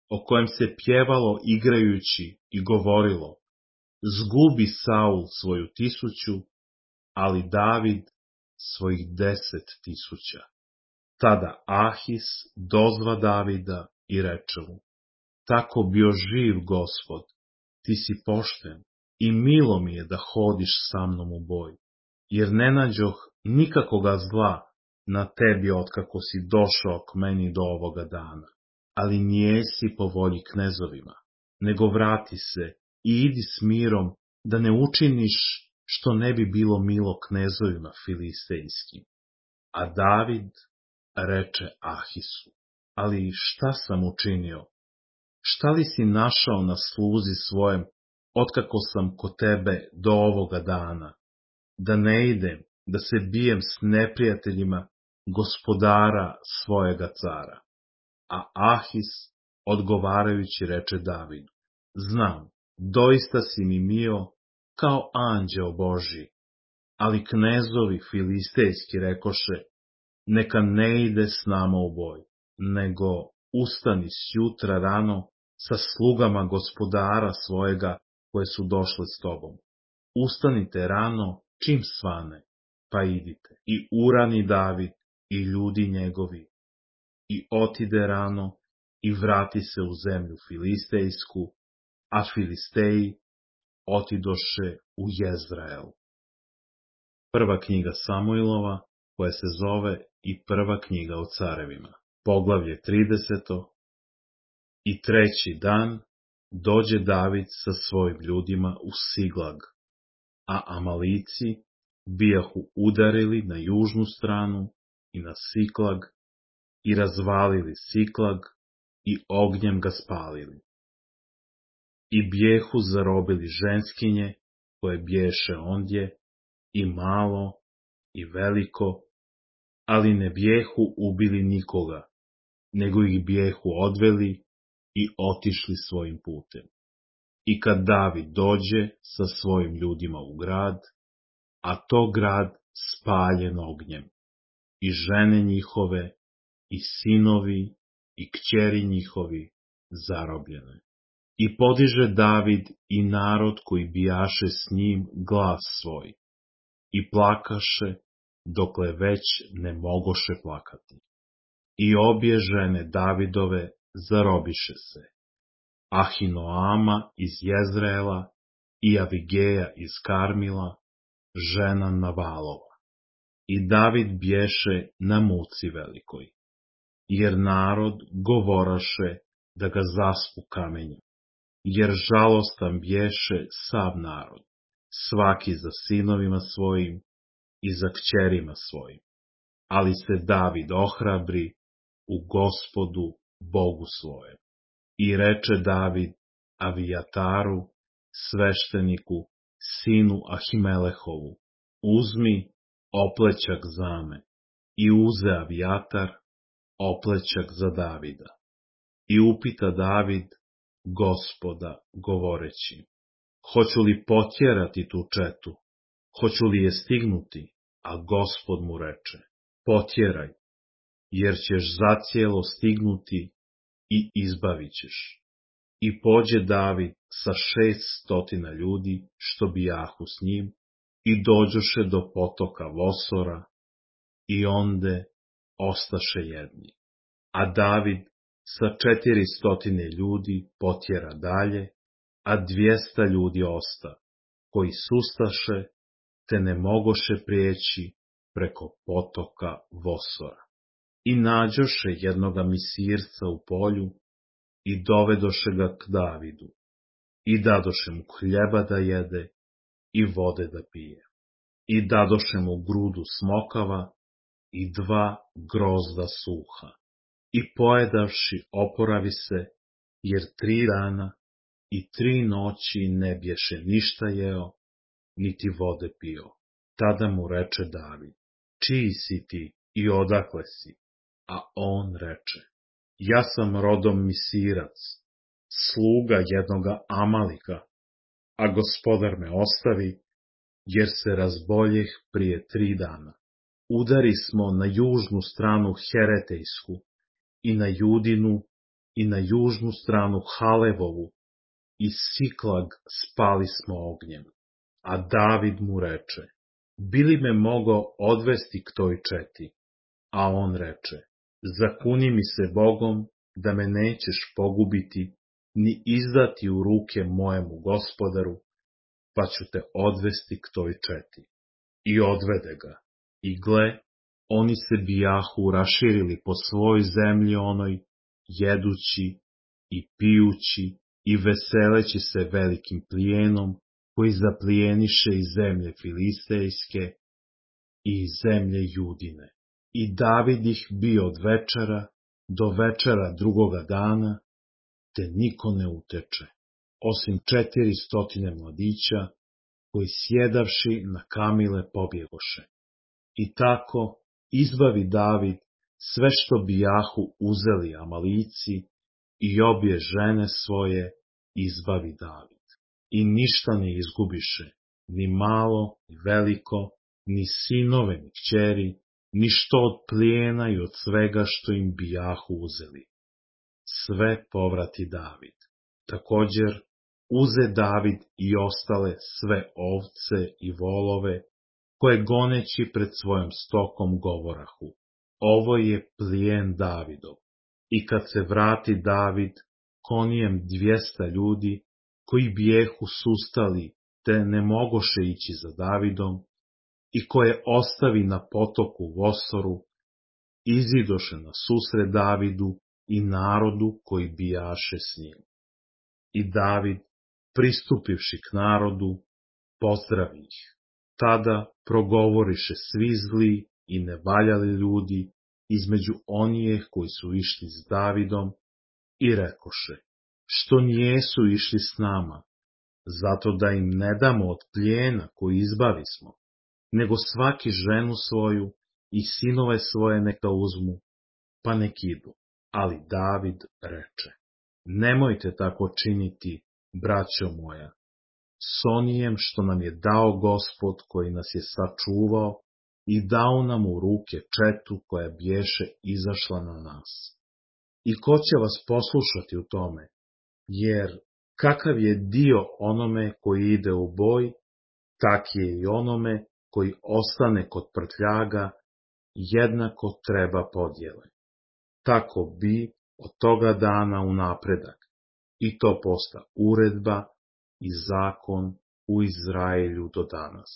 o kojem se pjevalo igrajući i govorilo: zgubi Saul svoju tisuću, ali David svojih deset tisuća. Tada Ahis dozva Davida i reče mu: tako bio živ Gospod, ti si pošten i milo mi je da hodiš sa mnom u boj, jer ne nađoh nikakoga zla na tebi otkako si došao k meni do ovoga dana, ali nijesi po volji knezovima, nego vrati se i idi s mirom, da ne učiniš što ne bi bilo milo knezovima filistejskim. A David reče Ahisu: ali šta sam učinio? Šta li si našao na sluzi svojem, otkako sam kod tebe do ovoga dana, da ne idem, da se bijem s neprijateljima gospodara svojega cara? A Ahis odgovarajući reče Davidu: znam, doista si mi mio kao anđeo Božji, ali knezovi filistejski rekoše: neka ne ide s nama u boj, nego ustani sjutra rano sa slugama gospodara svojega koje su došle s tobom. Ustanite rano čim svane, pa idite. I urani David i ljudi njegovi, i otide rano i vrati se u zemlju filistejsku, a Filisteji otidoše u Jezrael. Prva knjiga Samuilova, koja se zove i prva knjiga o carevima. Poglavlje trideseto. I treći dan dođe David sa svojim ljudima u Siglag, a Amalici bijahu udarili na južnu stranu i na Siklag i razvalili Siklag i ognjem ga spalili. I bijehu zarobili ženskinje koje bješe ondje, i malo i veliko, ali ne bijehu ubili nikoga, nego ih bijehu odveli i otišli svojim putem. I kad David dođe sa svojim ljudima u grad, a to grad spaljen ognjem, i žene njihove, i sinovi, i kćeri njihovi zarobljene. I podiže David i narod koji bijaše s njim glas svoj, i plakaše, dokle već ne mogoše plakati. I obje žene Davidove zarobiše se, Ahinoama iz Jezreela i Avigeja iz Karmila, žena Navalova. I David bješe na muci velikoj, jer narod govoraše da ga zaspu kamenjem, jer žalostan bješe sav narod, svaki za sinovima svojim i za kćerima svojim. Ali se David ohrabri u Gospodu Bogu svojem. I reče David Avijataru, svešteniku, sinu Ahimelehovu: uzmi oplećak za me. I uze Avijatar oplećak za Davida. I upita David Gospoda govoreći: hoću li potjerati tu četu? Hoću li je stignuti? A Gospod mu reče: potjeraj, jer ćeš zacijelo stignuti i izbavit ćeš. I pođe David sa šest stotina ljudi, što bijahu s njim, i dođoše do potoka Vosora, i onde ostaše jedni. A David sa četiri stotine ljudi potjera dalje, a dvijesta ljudi osta, koji sustaše, te ne mogoše prijeći preko potoka Vosora. I nađoše jednoga misirca u polju, i dovedoše ga k Davidu, i dadoše mu hljeba da jede, i vode da pije. I dadoše mu grudu smokava, i dva grozda suha. I pojedavši oporavi se, jer tri dana i tri noći ne bješe ništa jeo, niti vode pio. Tada mu reče David: čiji si ti i odakle si? A on reče: ja sam rodom Misirac, sluga jednoga Amalika, a gospodar me ostavi, jer se razboljeh prije tri dana. Udari smo na južnu stranu Heretejsku i na Judinu i na južnu stranu Halevovu i Siklag spali smo ognjem. A David mu reče, bi li me mogao odvesti k toj četi? A on reče, zakuni mi se Bogom da me nećeš pogubiti, ni izdati u ruke mojemu gospodaru, pa ću te odvesti k toj četi. I odvede ga. I gle, oni se bijahu raširili po svoj zemlji onoj, jedući i pijući i veseleći se velikim plijenom, koji zaplijeniše iz zemlje Filistejske i iz zemlje Judine. I David ih bio od večera do večera drugoga dana, te niko ne uteče, osim četiri stotine mladića, koji sjedavši na kamile pobjegoše. I tako izbavi David sve što bijahu uzeli Amalici i obje žene svoje izbavi David. I ništa ne izgubiše, ni malo, ni veliko, ni sinove, ni kćeri, ni što od plijena i od svega što im bijahu uzeli. Sve povrati David. Također uze David i ostale sve ovce i volove, koje goneći pred svojom stokom govorahu, ovo je plijen Davidov. I kad se vrati David, konijem dvijesta ljudi, koji bijehu sustali, te ne mogoše ići za Davidom, i koje ostavi na potoku Vosoru, izidoše na susret Davidu i narodu koji bijaše s njim. I David, pristupivši k narodu, pozdravi ih. Tada progovoriše svi zli i nevaljali ljudi između onijeh koji su išli s Davidom i rekoše, što nijesu išli s nama, zato da im ne damo od plijena koji izbavismo, nego svaki ženu svoju i sinove svoje neka uzmu, pa nek idu. Ali David reče, nemojte tako činiti, braćo moja, s onijem što nam je dao Gospod koji nas je sačuvao i dao nam u ruke četu koja biješe izašla na nas. I ko će vas poslušati u tome? Jer kakav je dio onome koji ide u boj, tak je i onome koji ostane kod prtljaga, jednako treba podjele. Tako bi od toga dana u napredak, i to posta uredba i zakon u Izraelju do danas.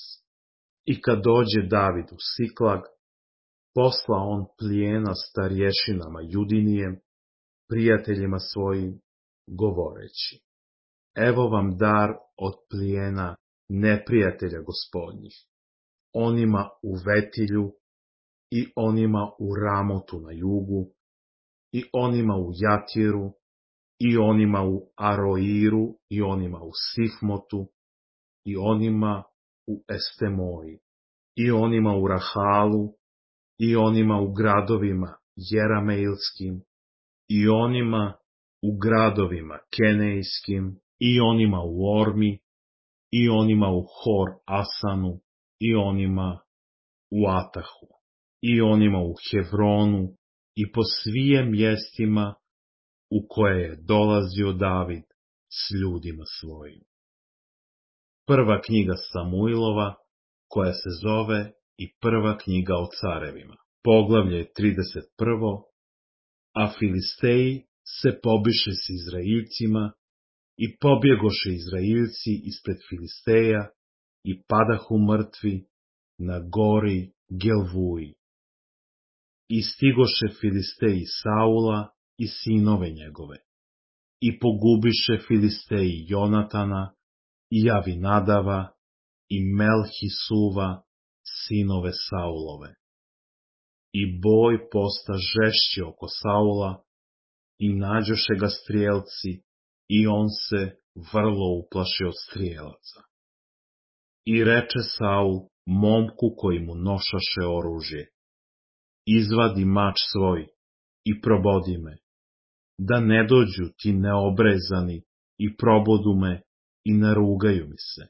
I kad dođe David u Siklag, posla on plijena starješinama Judinijem, prijateljima svojim, govoreći, evo vam dar od plijena neprijatelja gospodnjih, onima u Vetilju i onima u Ramotu na jugu, i onima u Jatiru, i onima u Aroiru, i onima u Sifmotu, i onima u Estemoji, i onima u Rahalu, i onima u gradovima Jerameilskim, i onima u gradovima Kenejskim, i onima u Ormi, i onima u Hor Asanu, i onima u Atahu, i onima u Hevronu, i po svijem mjestima u koje je dolazio David s ljudima svojim. Prva knjiga Samuilova, koja se zove i prva knjiga o carevima. Poglavlje trideset prvo. A Filisteji se pobiše s Izraelcima i pobjegoše Izraelci ispred Filisteja i padahu mrtvi na gori Gelvuji. I stigoše Filisteji Saula i sinove njegove, i pogubiše Filisteji Jonatana i Avinadava i Melhisuva, sinove Saulove. I boj posta žešći oko Saula, i nađoše ga strijelci, i on se vrlo uplaši od strijelaca. I reče Saul momku koji mu nošaše oružje, izvadi mač svoj i probodi me, da ne dođu ti neobrezani i probodu me i narugaju mi se.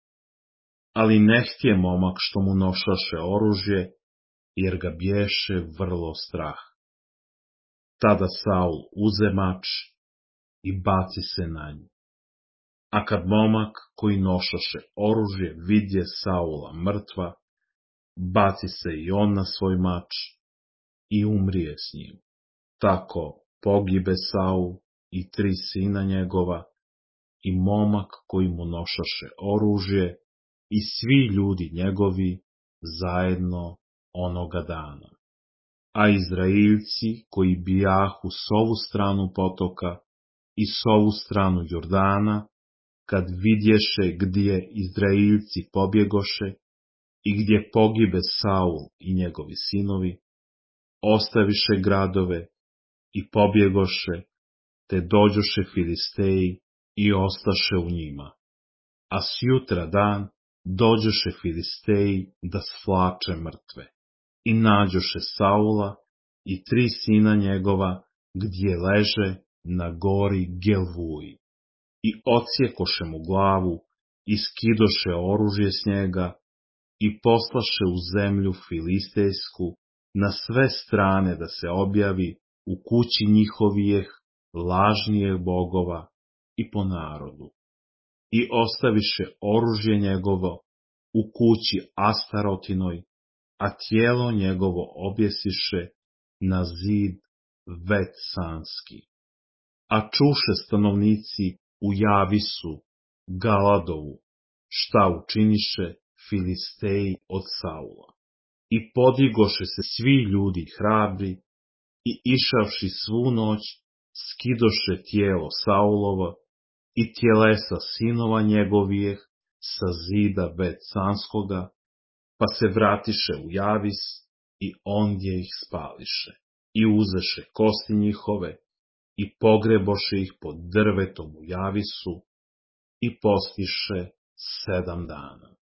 Ali ne htje momak što mu nošaše oružje, jer ga bješe vrlo strah. Tada Saul uze mač i baci se na nju. A kad momak koji nošaše oružje vidje Saula mrtva, baci se i on na svoj mač i umrije s njim. Tako pogibe Saul i tri sina njegova, i momak koji mu nošaše oružje, i svi ljudi njegovi zajedno onoga dana. A Izraeljci koji bijahu s ovu stranu potoka i s ovu stranu Jordana, kad vidješe gdje Izraeljci pobjegoše i gdje pogibe Saul i njegovi sinovi, ostaviše gradove i pobjegoše, te dođoše Filisteji i ostaše u njima. A sjutra dan dođoše Filisteji da svlače mrtve. I nađoše Saula i tri sina njegova gdje leže na gori Gelvuji. I odsjekoše mu glavu i skidoše oružje s njega i poslaše u zemlju Filistejsku na sve strane da se objavi u kući njihovijeh lažnijeh bogova i po narodu. I ostaviše oružje njegovo u kući Astarotinoj, a tijelo njegovo objesiše na zid Vetsanski. A čuše stanovnici u Javisu, Galadovu, šta učiniše Filisteji od Saula. I podigoše se svi ljudi hrabri i išavši svu noć, skidoše tijelo Saulovo i tjelesa sinova njegovijeh sa zida Vetsanskoga, pa se vratiše u Javis i ondje ih spališe. I uzeše kosti njihove i pogreboše ih pod drvetom u Javisu i postiše sedam dana.